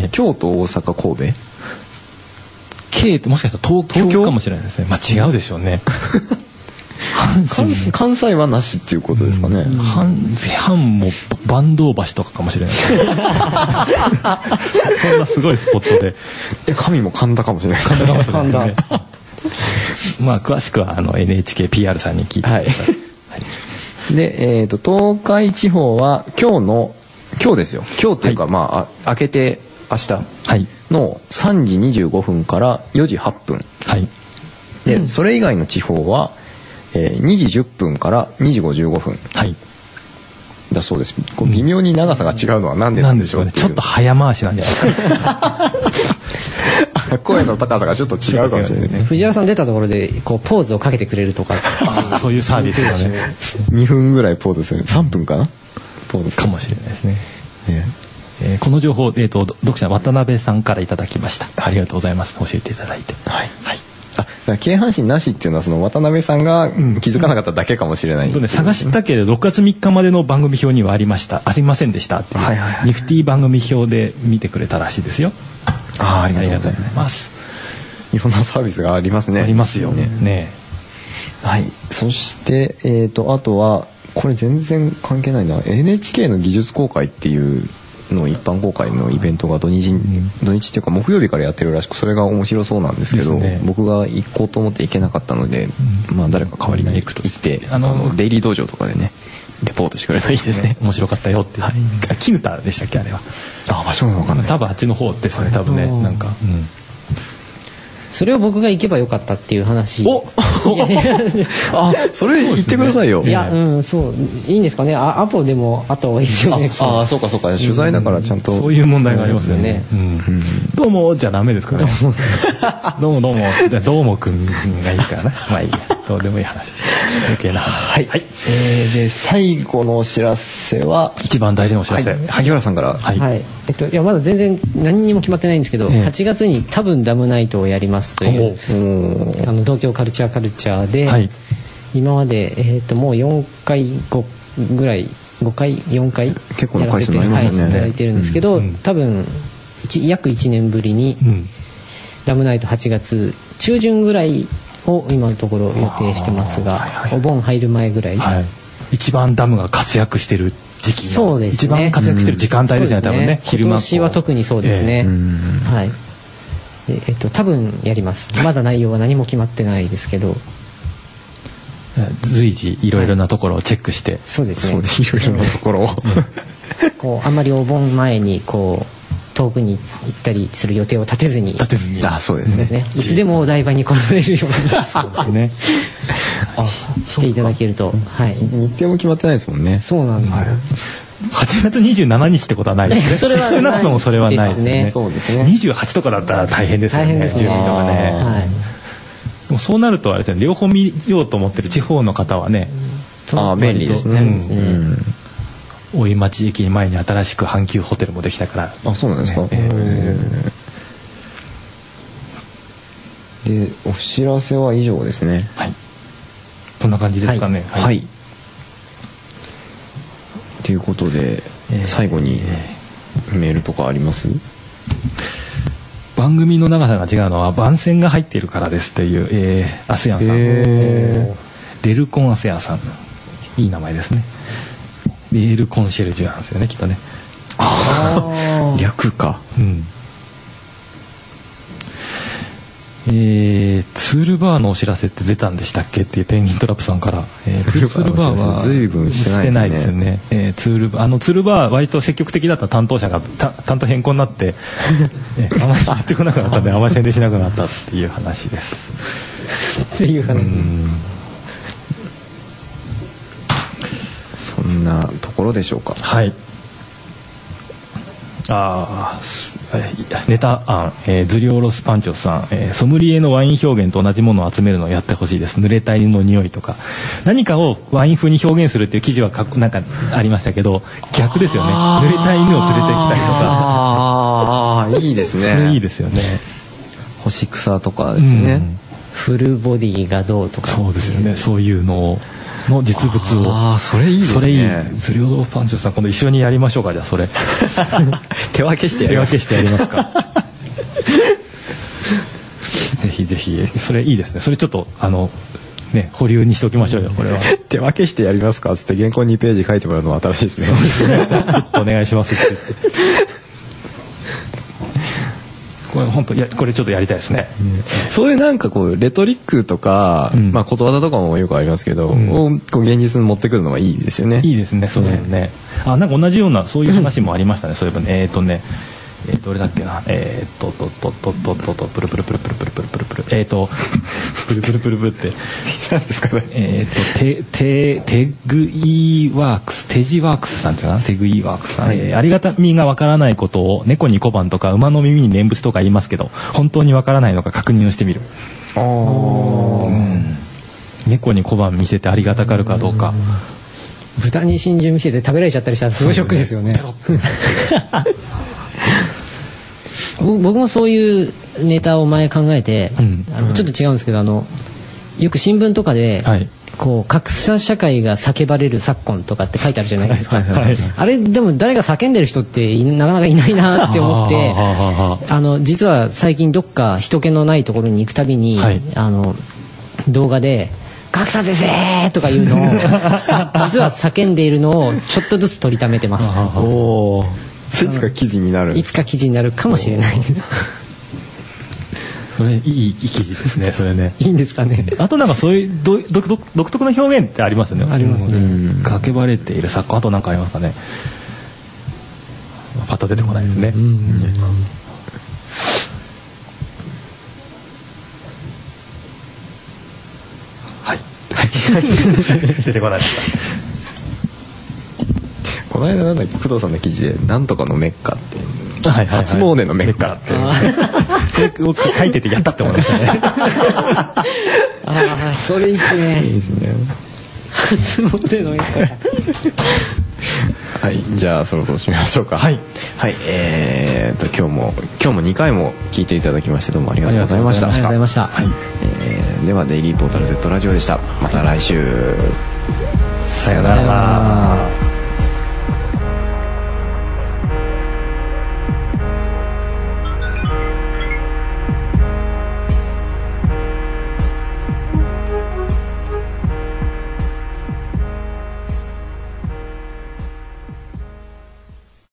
京都、大阪、神戸、 K ってもしかしたら東京かもしれないですね。まあ違うでしょうね。 関西はなしっていうことですかね。 阪も坂東橋とかかもしれない。そんなすごいスポットで。 神も神田かもしれない。 神田かもしれないね。まあ詳しくはNHKPR さんに聞いてください。 で、東海地方は今日ですよ。今日っていうか、まあ明けて明日の3時25分から4時8分。で、それ以外の地方は2時10分から2時55分。だそうです。こう微妙に長さが違うのは何でなんでしょうね。 ちょっと早回しなんじゃないですか。 声の高さがちょっと違うかもしれないね。 藤原さん出たところでこうポーズをかけてくれるとかそういうサービスがね。 2分ぐらいポーズする。3分かな、ポーズかもしれないですね。この情報、読者渡辺さんからいただきました。ありがとうございます。教えていただいて。 京阪神なしっていうのはその渡辺さんが気づかなかっただけかもしれない、 探したけれど6月3日までの番組表にはありませんでしたっていう、ニフティ番組表で見てくれたらしいですよ。 ありがとうございます。いろんなサービスがありますね。 ありますよね。 はい。そしてあとはこれ全然関係ないな、 NHK の技術公開っていうの一般公開のイベントが土日っていうか木曜日からやってるらしく、それが面白そうなんですけど、僕が行こうと思って行けなかったので、まあ誰か代わりに行ってデイリー道場とかでねレポートしてくれるといいですね。 面白かったよって。絹田でしたっけ、あれは。 場所が分かんない。 多分あっちの方ですよね、多分ね。なんかそれを僕が行けばよかったっていう話。 それ言ってくださいよ。 いや、そういいんですかね。アポでもあった方がいいですよね。 そうか取材だからちゃんとそういう問題がありますよね。どうもじゃダメですかね。どうもどうもくんがいいからね。まあいいや、どうでもいい話して余計な話。 で最後のお知らせは一番大事なお知らせ、 萩原さんから。 いやまだ全然何にも決まってないんですけど、8月に多分ダムナイトをやりますという東京カルチャーで、今までもう4回5ぐらい5回4回結構な回数になりますよね。 いただいてるんですけど、多分約1年ぶりにダムナイト8月中旬ぐらいを今のところ予定してますが、お盆入る前ぐらい、 一番ダムが活躍してる時期の、 一番活躍してる時間帯ですね、多分ね。 今年は特にそうですね。多分やります。まだ内容は何も決まってないですけど、 随時いろいろなところをチェックして、 そうですね。 いろいろなところをこうあんまりお盆前にこう遠くに行ったりする予定を立てずに、 そうですね。 いつでもお台場に来られるようにしていただけると。 日程も決まってないですもんね。 そうなんですよ。 8月27日ってことはないですね。少なくともそれはないですね。 そうですね。 28とかだったら大変ですよね。準備とかね。でもそうなるとあれですね、両方見ようと思ってる地方の方はね、 便利ですね。 大井町駅前に新しく阪急ホテルもできたから。 そうなんですか。でお知らせは以上ですね。 そんな感じですかね。 ということで、最後にメールとかあります？ 番組の長さが違うのは番宣が入っているからですという、アセアンさん、レルコンアセアンさん、いい名前ですね。レールコンシェルジュなんですよね、きっとね。 略か。 ツールバーのお知らせって出たんでしたっけっていうペンギントラップさんから、ツールバーは随分してないですよね。 ツールバー割と積極的だった担当者が担当変更になってあまり言ってこなくなったんであまり宣伝しなくなったっていう話です。 っていう話。 そんなところでしょうか。 ネタ案、ズリオロスパンチョスさん、ソムリエのワイン表現と同じものを集めるのをやってほしいです。濡れた犬の匂いとか何かをワイン風に表現するっていう記事はなんかありましたけど、逆ですよね。濡れた犬を連れてきたりとか。 いいですね。 それいいですよね。 干し草とかですね、 フルボディがどうとか。 そうですよね。そういうのの実物を。 それいいですね。 それいい。ズリオロスパンチョスさん、今度一緒にやりましょうか。じゃあそれ手分けしてやりますか。 ぜひぜひ、それいいですね。それちょっとね、保留にしておきましょうよ、これは。 手分けしてやりますかつって原稿2ページ書いてもらうのは新しいですね。 そうですね。お願いしますって。これ本当、これちょっとやりたいですね。 そういうなんかこうレトリックとか、ことわざとかもよくありますけど、こう現実に持ってくるのはいいですよね。 いいですね、そういうのね。なんか同じようなそういう話もありましたね。そういえばね、どれだっけな、プルプルプルプルプルプルプルプルプルプルプルプルプルプルって何ですかね。 テグイワークス、テジワークスさんっていうかな、テグイワークスさん、ありがたみがわからないことを猫に小判とか馬の耳に念仏とか言いますけど、本当にわからないのか確認をしてみる。猫に小判見せてありがたがるかどうか。 豚に真珠見せて食べられちゃったりしたらすごいショックですよね。僕もそういうネタを前考えて、ちょっと違うんですけど、よく新聞とかで、こう格差社会が叫ばれる昨今とかって書いてあるじゃないですか。あれでも誰が叫んでる人ってなかなかいないなって思って、実は最近どっか人気のないところに行くたびに、動画で格差是正とかいうのを実は叫んでいるのをちょっとずつ取りためてます。 いつか記事になる。 いつか記事になるかもしれないです。 それいい記事ですね。それね。 いいんですかね。 あとなんかそういう独特な表現ってありますよね。 ありますね。 叫ばれている作家、あとなんかありますかね。パッと出てこないですね。はい。出てこないですか。 この間なんだっけ、工藤さんの記事でなんとかのメッカって初詣のメッカって書いててやったって思いましたね。 それいいですね。 いいですね。 初詣のメッカ。 はい、じゃあそろそろ締めましょうか。はい、今日も2回も聞いていただきましてどうもありがとうございました。 ありがとうございました。 ではデイリートータル Z ラジオでした。また来週。さよなら。